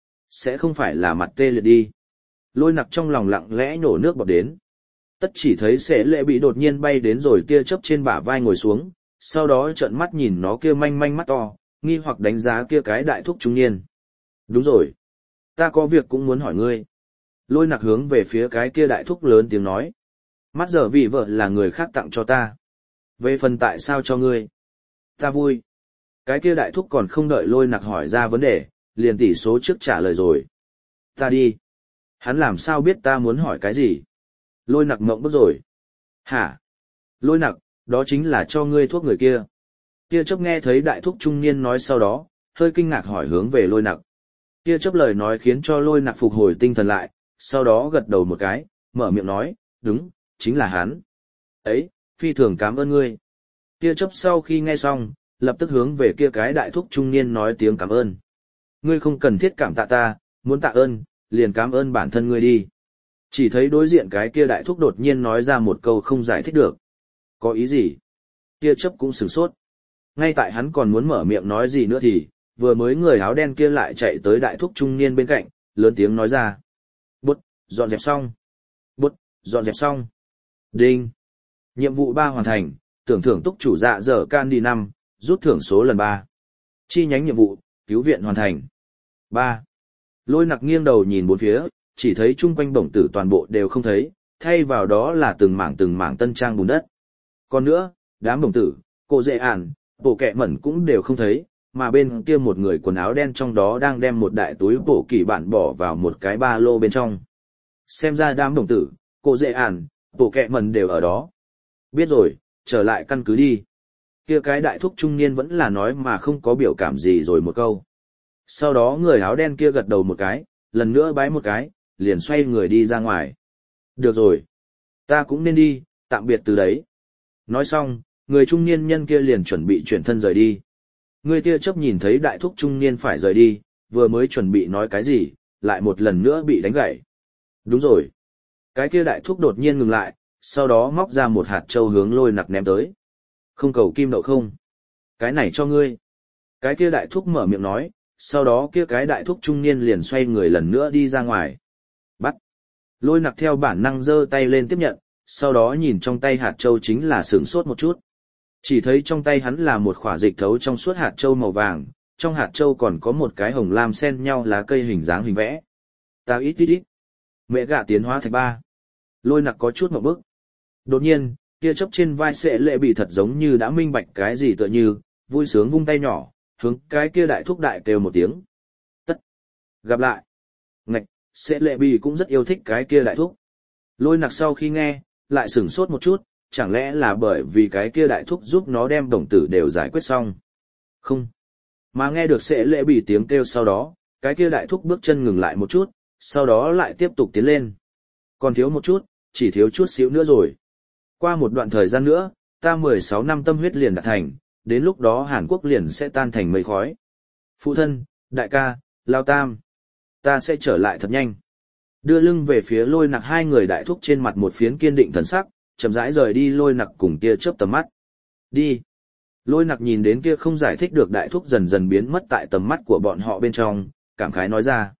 Sẽ không phải là mặt tê liệt đi. Lôi nặc trong lòng lặng lẽ nhổ nước bọt đến. Tất chỉ thấy Sẽ Lệ bị đột nhiên bay đến rồi tia chớp trên bả vai ngồi xuống, sau đó trợn mắt nhìn nó kia manh manh mắt to, nghi hoặc đánh giá kia cái đại thúc trung niên. Đúng rồi. Ta có việc cũng muốn hỏi ngươi. Lôi nặc hướng về phía cái kia đại thúc lớn tiếng nói. Mắt giờ vị vợ là người khác tặng cho ta. Về phần tại sao cho ngươi? Ta vui. Cái kia đại thúc còn không đợi Lôi nặc hỏi ra vấn đề, liền tỷ số trước trả lời rồi. Ta đi. Hắn làm sao biết ta muốn hỏi cái gì? Lôi nặc mộng bức rồi. Hả? Lôi nặc, đó chính là cho ngươi thuốc người kia. Tia chớp nghe thấy đại thúc trung niên nói sau đó, hơi kinh ngạc hỏi hướng về Lôi nặc. Tia chớp lời nói khiến cho Lôi nặc phục hồi tinh thần lại, sau đó gật đầu một cái, mở miệng nói, đúng, chính là hắn. Ấy, phi thường cảm ơn ngươi. Tia chớp sau khi nghe xong, lập tức hướng về kia cái đại thúc trung niên nói tiếng cảm ơn. Ngươi không cần thiết cảm tạ ta, muốn tạ ơn, liền cảm ơn bản thân ngươi đi. Chỉ thấy đối diện cái kia đại thúc đột nhiên nói ra một câu không giải thích được. Có ý gì? Tia chớp cũng sửng sốt. Ngay tại hắn còn muốn mở miệng nói gì nữa thì, vừa mới người áo đen kia lại chạy tới đại thúc trung niên bên cạnh, lớn tiếng nói ra. Bút, dọn dẹp xong. Bút, dọn dẹp xong. Đinh. Nhiệm vụ 3 hoàn thành, tưởng thưởng túc chủ dạ dở Candy 5, rút thưởng số lần 3. Chi nhánh nhiệm vụ, cứu viện hoàn thành. 3. Lôi nặc nghiêng đầu nhìn bốn phía, chỉ thấy chung quanh bổng tử toàn bộ đều không thấy, thay vào đó là từng mảng tân trang bùn đất. Còn nữa, đám bổng tử, cô dễ ản, bộ kẹ mẩn cũng đều không thấy, mà bên kia một người quần áo đen trong đó đang đem một đại túi bộ kỳ bản bỏ vào một cái ba lô bên trong. Xem ra đám bổng tử, cô dễ ản, bộ kẹ mẩn đều ở đó. Biết rồi, trở lại căn cứ đi. Kia cái đại thúc trung niên vẫn là nói mà không có biểu cảm gì rồi một câu. Sau đó người áo đen kia gật đầu một cái, lần nữa bái một cái, liền xoay người đi ra ngoài. Được rồi. Ta cũng nên đi, tạm biệt từ đấy. Nói xong, người trung niên nhân kia liền chuẩn bị chuyển thân rời đi. Người tia chớp nhìn thấy đại thúc trung niên phải rời đi, vừa mới chuẩn bị nói cái gì, lại một lần nữa bị đánh gãy. Đúng rồi. Cái kia đại thúc đột nhiên ngừng lại, sau đó móc ra một hạt châu hướng Lôi Nặc ném tới. Không cầu kim đậu không? Cái này cho ngươi. Cái kia đại thúc mở miệng nói, sau đó kia cái đại thúc trung niên liền xoay người lần nữa đi ra ngoài. Bắt. Lôi Nặc theo bản năng giơ tay lên tiếp nhận, sau đó nhìn trong tay hạt châu chính là sửng sốt một chút. Chỉ thấy trong tay hắn là một khỏa dịch thấu trong suốt hạt châu màu vàng, trong hạt châu còn có một cái hồng lam xen nhau lá cây hình dáng hình vẽ. Ta ít. Mẹ gạ tiến hóa thạch 3. Lôi Nặc có chút ngộp bức. Đột nhiên, tia chớp trên vai Sẽ Lệ bị thật giống như đã minh bạch cái gì tựa như, vui sướng vung tay nhỏ, hướng cái kia đại thúc đại kêu một tiếng. Tất. Gặp lại. Ngạch, Sẽ Lệ bị cũng rất yêu thích cái kia đại thúc. Lôi Nặc sau khi nghe, lại sửng sốt một chút, chẳng lẽ là bởi vì cái kia đại thúc giúp nó đem đồng tử đều giải quyết xong. Không. Mà nghe được Sẽ Lệ bị tiếng kêu sau đó, cái kia đại thúc bước chân ngừng lại một chút, sau đó lại tiếp tục tiến lên. Còn thiếu một chút, chỉ thiếu chút xíu nữa rồi. Qua một đoạn thời gian nữa, ta 16 năm tâm huyết liền đạt thành, đến lúc đó Hàn Quốc liền sẽ tan thành mây khói. Phụ thân, đại ca, Lao Tam, ta sẽ trở lại thật nhanh. Đưa lưng về phía Lôi Nặc, hai người đại thúc trên mặt một phiến kiên định thần sắc, chậm rãi rời đi. Lôi Nặc cùng tia chớp tầm mắt. Đi. Lôi Nặc nhìn đến kia không giải thích được đại thúc dần dần biến mất tại tầm mắt của bọn họ bên trong, cảm khái nói ra.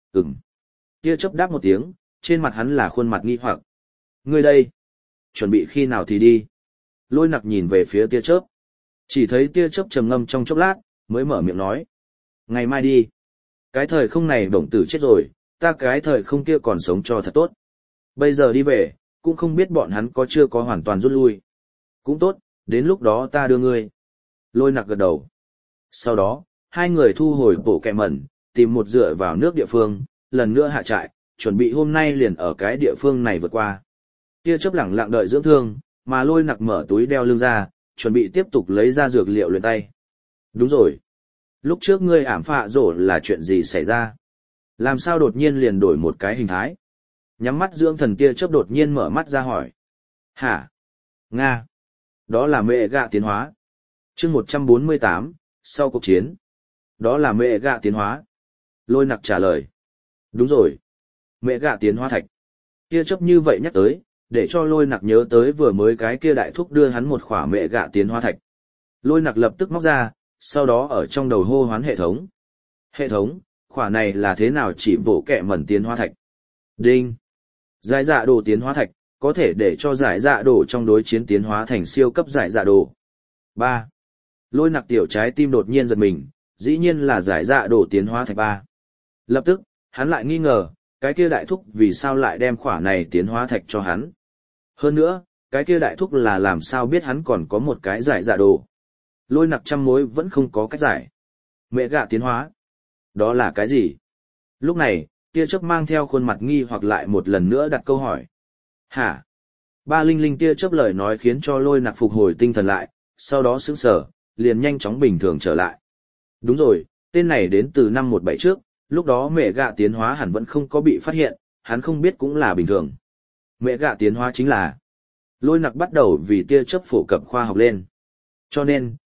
Tia chớp đáp một tiếng, trên mặt hắn là khuôn mặt nghi hoặc. Ngươi đây, chuẩn bị khi nào thì đi? Lôi Nặc nhìn về phía tia chớp. Chỉ thấy tia chớp trầm ngâm trong chốc lát, mới mở miệng nói. Ngày mai đi. Cái thời không này bổng tử chết rồi, ta cái thời không kia còn sống cho thật tốt. Bây giờ đi về, cũng không biết bọn hắn có chưa có hoàn toàn rút lui. Cũng tốt, đến lúc đó ta đưa ngươi. Lôi Nặc gật đầu. Sau đó, hai người thu hồi bộ kẹ mẩn, tìm một dựa vào nước địa phương, lần nữa hạ trại, chuẩn bị hôm nay liền ở cái địa phương này vượt qua. Tia chớp lẳng lặng đợi dưỡng thương, mà Lôi Nặc mở túi đeo lưng ra, chuẩn bị tiếp tục lấy ra dược liệu luyện tay. Đúng rồi. Lúc trước ngươi ảm phạ rổ là chuyện gì xảy ra? Làm sao đột nhiên liền đổi một cái hình thái? Nhắm mắt dưỡng thần tia chớp đột nhiên mở mắt ra hỏi. Hả? Nga. Đó là mẹ gạ tiến hóa. Chương 148, sau cuộc chiến. Đó là mẹ gạ tiến hóa. Lôi Nặc trả lời. Đúng rồi. Mẹ gạ tiến hóa thạch. Tia chớp như vậy nhắc tới, để cho Lôi Nặc nhớ tới vừa mới cái kia đại thúc đưa hắn một khỏa mẹ gạ tiến hóa thạch. Lôi Nặc lập tức móc ra, sau đó ở trong đầu hô hoán hệ thống. Hệ thống, khỏa này là thế nào chỉ bổ kẹ mẩn tiến hóa thạch? Đinh. Giải dạ đồ tiến hóa thạch, có thể để cho giải dạ đồ trong đối chiến tiến hóa thành siêu cấp giải dạ đồ. 3. Lôi Nặc tiểu trái tim đột nhiên giật mình, dĩ nhiên là giải dạ đồ tiến hóa thạch 3. Lập tức, hắn lại nghi ngờ, cái kia đại thúc vì sao lại đem khỏa này tiến hóa thạch cho hắn. Hơn nữa, cái kia đại thúc là làm sao biết hắn còn có một cái giải dạ đồ. Lôi Nặc trăm mối vẫn không có cách giải. Mẹ gạ tiến hóa. Đó là cái gì? Lúc này, tia chớp mang theo khuôn mặt nghi hoặc lại một lần nữa đặt câu hỏi. Hả? Ba linh linh tia chớp lời nói khiến cho Lôi Nặc phục hồi tinh thần lại, sau đó sững sờ, liền nhanh chóng bình thường trở lại. Đúng rồi, tên này đến từ năm 17 trước, lúc đó mẹ gạ tiến hóa hẳn vẫn không có bị phát hiện, hắn không biết cũng là bình thường. Mẹ gạ tiến hóa chính là... Lôi Nặc bắt đầu vì tia chớp phổ cập khoa học lên. Cho nên,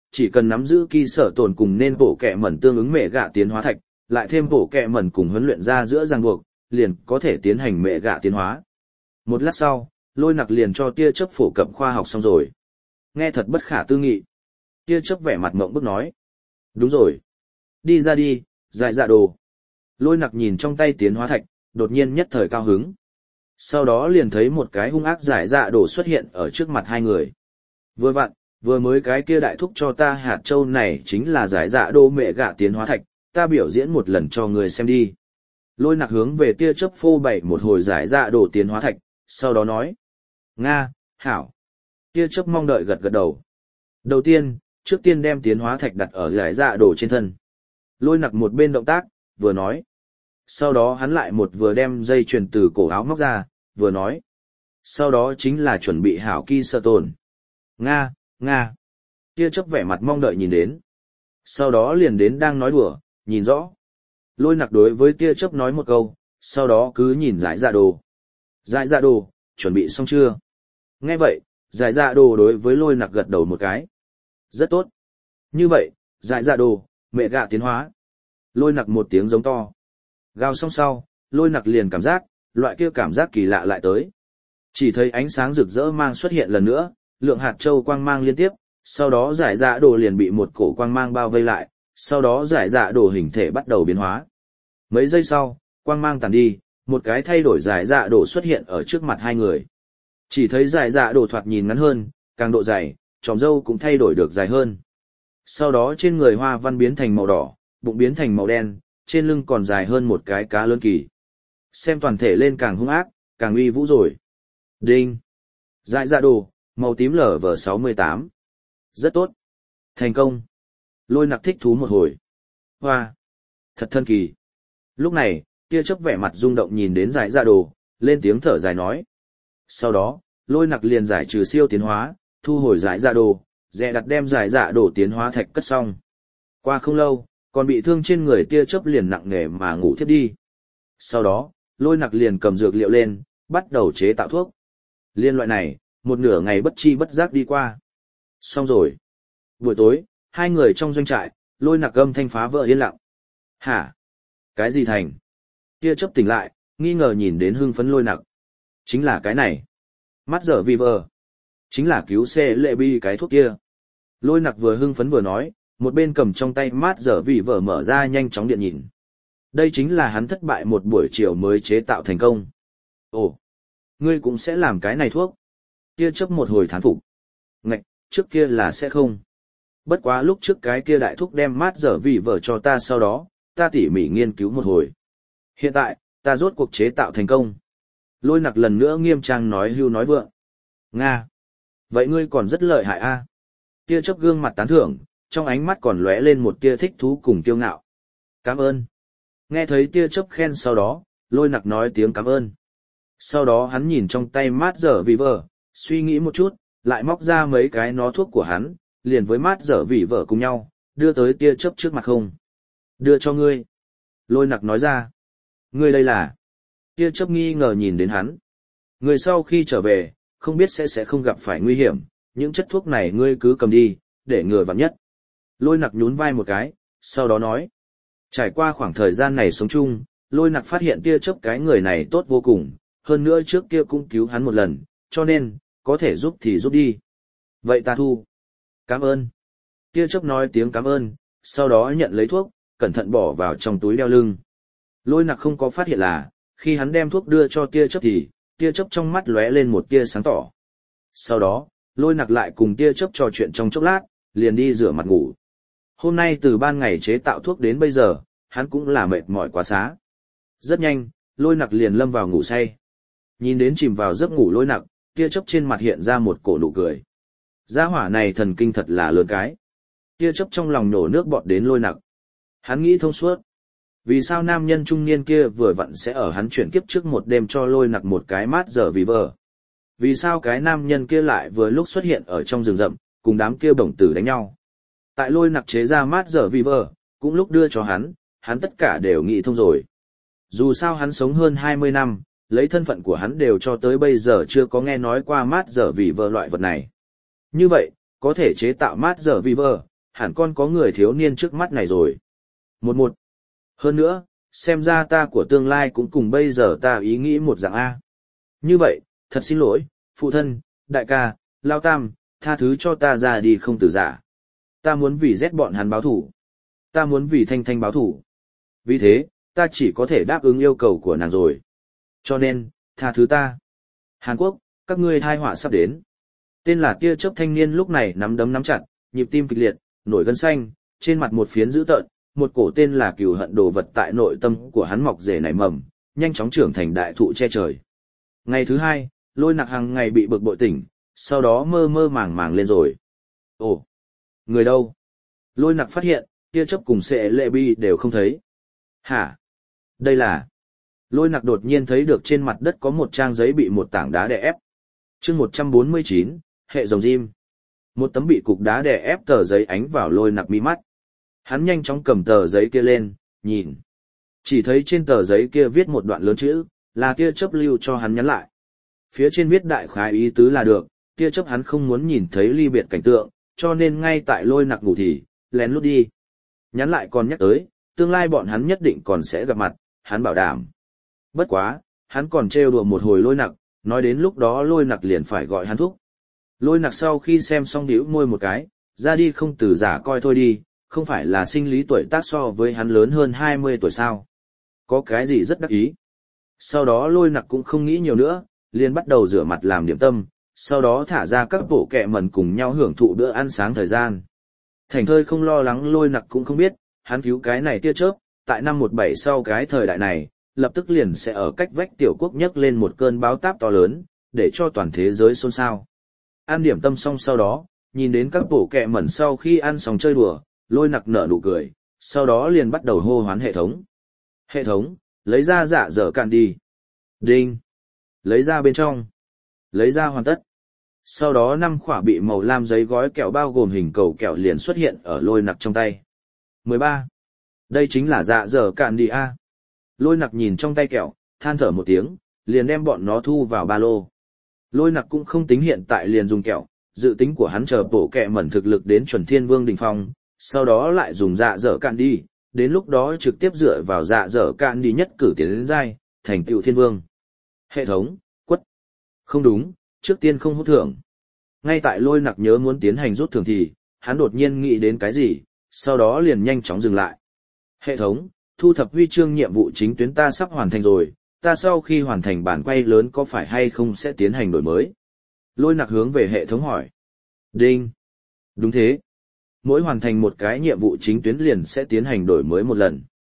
chỉ cần nắm giữ kỳ sở tồn cùng nên bổ kẹ mẩn tương ứng mẹ gạ tiến hóa thạch, lại thêm bổ kẹ mẩn cùng huấn luyện ra giữa ràng buộc, liền có thể tiến hành mẹ gạ tiến hóa. Một lát sau, Lôi Nặc liền cho tia chớp phổ cập khoa học xong rồi. Nghe thật bất khả tư nghị. Tia chớp vẻ mặt ngộng bức nói. Đúng rồi. Đi ra đi, Giải Dạ Đồ. Lôi Nặc nhìn trong tay tiến hóa thạch, đột nhiên nhất thời cao hứng. Sau đó liền thấy một cái hung ác Giải Dạ Đồ xuất hiện ở trước mặt hai người. Vừa vặn, vừa mới cái kia đại thúc cho ta hạt châu này chính là Giải Dạ Đồ mẹ gạ tiến hóa thạch, ta biểu diễn một lần cho người xem đi. Lôi Nặc hướng về tia chớp phô bày một hồi Giải Dạ Đồ tiến hóa thạch, sau đó nói. Nga, hảo. Tia chớp mong đợi gật gật đầu. Đầu tiên, trước tiên đem tiến hóa thạch đặt ở Giải Dạ Đồ trên thân. Lôi Nặc một bên động tác, vừa nói. Sau đó hắn lại một vừa đem dây chuyền từ cổ áo móc ra, vừa nói. Sau đó chính là chuẩn bị hảo kỳ sơ tồn. Nga, Nga. Tia chớp vẻ mặt mong đợi nhìn đến. Sau đó liền đến đang nói đùa, nhìn rõ. Lôi Nặc đối với tia chớp nói một câu, sau đó cứ nhìn Giải Dạ Đồ. Giải Dạ Đồ, chuẩn bị xong chưa? Nghe vậy, Giải Dạ Đồ đối với Lôi Nặc gật đầu một cái. Rất tốt. Như vậy, Giải Dạ Đồ, mẹ gạ tiến hóa. Lôi Nặc một tiếng giống to. Gào xong sau, Lôi Nặc liền cảm giác, loại kia cảm giác kỳ lạ lại tới. Chỉ thấy ánh sáng rực rỡ mang xuất hiện lần nữa, lượng hạt châu quang mang liên tiếp, sau đó Giải Dạ Đồ liền bị một cổ quang mang bao vây lại, sau đó Giải Dạ Đồ hình thể bắt đầu biến hóa. Mấy giây sau, quang mang tàn đi, một cái thay đổi Giải Dạ Đồ xuất hiện ở trước mặt hai người. Chỉ thấy Giải Dạ Đồ thoạt nhìn ngắn hơn, càng độ dày, tròm râu cũng thay đổi được dài hơn. Sau đó trên người hoa văn biến thành màu đỏ, bụng biến thành màu đen, trên lưng còn dài hơn một cái cá lớn kỳ. Xem toàn thể lên càng hung ác, càng uy vũ rồi. Đinh! Giải Dạ Đồ, màu tím LV68. Rất tốt. Thành công. Lôi Nặc thích thú một hồi. Hoa! Thật thân kỳ. Lúc này, tia chớp vẻ mặt rung động nhìn đến Giải Dạ Đồ, lên tiếng thở dài nói. Sau đó, Lôi Nặc liền giải trừ siêu tiến hóa, thu hồi Giải Dạ Đồ, dè đặt đem Giải Dạ Đồ tiến hóa thạch cất xong. Qua không lâu, còn bị thương trên người tia chớp liền nặng nề mà ngủ thiếp đi. Sau đó, Lôi Nặc liền cầm dược liệu lên, bắt đầu chế tạo thuốc. Liên loại này, một nửa ngày bất chi bất giác đi qua. Xong rồi. Buổi tối, hai người trong doanh trại, Lôi Nặc âm thanh phá vỡ yên lặng. Hả? Cái gì thành? Tia chớp tỉnh lại, nghi ngờ nhìn đến hưng phấn Lôi Nặc. Chính là cái này. Mắt dở vì vờ. Chính là cứu xe lệ bi cái thuốc kia. Lôi Nặc vừa hưng phấn vừa nói, một bên cầm trong tay mát dở vì vờ mở ra nhanh chóng điện nhìn. Đây chính là hắn thất bại một buổi chiều mới chế tạo thành công. Ồ, ngươi cũng sẽ làm cái này thuốc. Tia chớp một hồi thán phục. Ngạch, trước kia là sẽ không. Bất quá lúc trước cái kia đại thúc đem mát dở vì vợ cho ta sau đó, ta tỉ mỉ nghiên cứu một hồi. Hiện tại, ta rốt cuộc chế tạo thành công. Lôi Nặc lần nữa nghiêm trang nói hưu nói vượng. Nga! Vậy ngươi còn rất lợi hại a. Tia chớp gương mặt tán thưởng, trong ánh mắt còn lóe lên một tia thích thú cùng kiêu ngạo. Cảm ơn. Nghe thấy tia chớp khen sau đó, Lôi Nặc nói tiếng cảm ơn. Sau đó hắn nhìn trong tay mát dở vì vợ, suy nghĩ một chút, lại móc ra mấy cái nó thuốc của hắn, liền với mát dở vì vợ cùng nhau, đưa tới tia chớp trước mặt không. Đưa cho ngươi. Lôi Nặc nói ra. Ngươi đây là. Tia chớp nghi ngờ nhìn đến hắn. Người sau khi trở về, không biết sẽ không gặp phải nguy hiểm, những chất thuốc này ngươi cứ cầm đi, để ngừa vạn nhất. Lôi Nặc nhún vai một cái, sau đó nói. Trải qua khoảng thời gian này sống chung, Lôi Nặc phát hiện tia chớp cái người này tốt vô cùng, hơn nữa trước kia cũng cứu hắn một lần, cho nên, có thể giúp thì giúp đi. Vậy ta thu. Cảm ơn. Tia chớp nói tiếng cảm ơn, sau đó nhận lấy thuốc, cẩn thận bỏ vào trong túi đeo lưng. Lôi Nặc không có phát hiện là, khi hắn đem thuốc đưa cho tia chớp thì, tia chớp trong mắt lóe lên một tia sáng tỏ. Sau đó, Lôi Nặc lại cùng tia chớp trò chuyện trong chốc lát, liền đi rửa mặt ngủ. Hôm nay từ ban ngày chế tạo thuốc đến bây giờ, hắn cũng là mệt mỏi quá xá. Rất nhanh, Lôi Nặc liền lâm vào ngủ say. Nhìn đến chìm vào giấc ngủ Lôi Nặc, tia chớp trên mặt hiện ra một cổ nụ cười. Gia hỏa này thần kinh thật là lớn cái. Tia chớp trong lòng nổ nước bọt đến Lôi Nặc. Hắn nghĩ thông suốt. Vì sao nam nhân trung niên kia vừa vặn sẽ ở hắn chuyển kiếp trước một đêm cho Lôi Nặc một cái mát dở vì vợ? Vì sao cái nam nhân kia lại vừa lúc xuất hiện ở trong rừng rậm, cùng đám kia bổng tử đánh nhau? Tại Lôi Nặc chế ra mát dở vì vợ, cũng lúc đưa cho hắn tất cả đều nghĩ thông rồi. Dù sao hắn sống hơn 20 năm, lấy thân phận của hắn đều cho tới bây giờ chưa có nghe nói qua mát dở vì vợ loại vật này. Như vậy, có thể chế tạo mát dở vì vợ, hẳn con có người thiếu niên trước mắt này rồi. Một. Hơn nữa, xem ra ta của tương lai cũng cùng bây giờ ta ý nghĩ một dạng A. Như vậy, thật xin lỗi, phụ thân, đại ca, lao tam, tha thứ cho ta ra đi không từ giả. Ta muốn vì giết bọn hắn báo thủ. Ta muốn vì Thanh Thanh báo thủ. Vì thế, ta chỉ có thể đáp ứng yêu cầu của nàng rồi. Cho nên, tha thứ ta. Hàn Quốc, các ngươi tai họa sắp đến. Tên là tia chớp thanh niên lúc này nắm đấm nắm chặt, nhịp tim kịch liệt, nổi gân xanh, trên mặt một phiến dữ tợn, một cổ tên là cừu hận đồ vật tại nội tâm của hắn mọc rễ nảy mầm, nhanh chóng trưởng thành đại thụ che trời. Ngày thứ hai, Lôi Nặc hàng ngày bị bực bội tỉnh, sau đó mơ mơ màng màng lên rồi. Ồ, người đâu? Lôi Nặc phát hiện, tia chớp cùng Sệ Lệ Bi đều không thấy. Hả? Đây là... Lôi Nặc đột nhiên thấy được trên mặt đất có một trang giấy bị một tảng đá đè ép. Chương 149, hệ rồng rim. Một tấm bị cục đá đè ép tờ giấy ánh vào Lôi Nặc mi mắt. Hắn nhanh chóng cầm tờ giấy kia lên, nhìn. Chỉ thấy trên tờ giấy kia viết một đoạn lớn chữ, là tia chớp lưu cho hắn nhắn lại. Phía trên viết đại khái ý tứ là được, tia chớp hắn không muốn nhìn thấy ly biệt cảnh tượng, cho nên ngay tại Lôi Nặc ngủ thì, lén lút đi. Nhắn lại còn nhắc tới, tương lai bọn hắn nhất định còn sẽ gặp mặt, hắn bảo đảm. Bất quá, hắn còn trêu đùa một hồi Lôi Nặc, nói đến lúc đó Lôi Nặc liền phải gọi hắn thúc. Lôi Nặc sau khi xem xong bĩu môi một cái, ra đi không từ giả coi thôi đi, không phải là sinh lý tuổi tác so với hắn lớn hơn 20 tuổi sao. Có cái gì rất đắc ý. Sau đó Lôi Nặc cũng không nghĩ nhiều nữa, liền bắt đầu rửa mặt làm điểm tâm, sau đó thả ra các bộ kẹ mẩn cùng nhau hưởng thụ bữa ăn sáng thời gian. Thành thơi không lo lắng Lôi Nặc cũng không biết, hắn cứu cái này tia chớp, tại năm 17 sau cái thời đại này, lập tức liền sẽ ở cách vách tiểu quốc nhấc lên một cơn báo táp to lớn, để cho toàn thế giới xôn xao. Ăn điểm tâm xong sau đó, nhìn đến các bộ kẹ mẩn sau khi ăn xong chơi đùa, Lôi Nặc nở nụ cười, sau đó liền bắt đầu hô hoán hệ thống. Hệ thống, lấy ra dạ dở cạn đi. Đinh. Lấy ra bên trong. Lấy ra hoàn tất. Sau đó 5 khỏa bị màu lam giấy gói kẹo bao gồm hình cầu kẹo liền xuất hiện ở Lôi Nặc trong tay. 13. Đây chính là dạ dở cạn đi a. Lôi Nặc nhìn trong tay kẹo, than thở một tiếng, liền đem bọn nó thu vào ba lô. Lôi Nặc cũng không tính hiện tại liền dùng kẹo, dự tính của hắn chờ bổ kẹ mẩn thực lực đến chuẩn thiên vương đỉnh phong, sau đó lại dùng dạ dở cạn đi, đến lúc đó trực tiếp dựa vào dạ dở cạn đi nhất cử tiến đến giai, thành tựu thiên vương. Hệ thống, quất. Không đúng, trước tiên không hút thưởng. Ngay tại Lôi Nặc nhớ muốn tiến hành rút thưởng thì, hắn đột nhiên nghĩ đến cái gì, sau đó liền nhanh chóng dừng lại. Hệ thống, thu thập huy chương nhiệm vụ chính tuyến ta sắp hoàn thành rồi, ta sau khi hoàn thành bản quay lớn có phải hay không sẽ tiến hành đổi mới? Lôi Nặc hướng về hệ thống hỏi. Đinh. Đúng thế. Mỗi hoàn thành một cái nhiệm vụ chính tuyến liền sẽ tiến hành đổi mới một lần.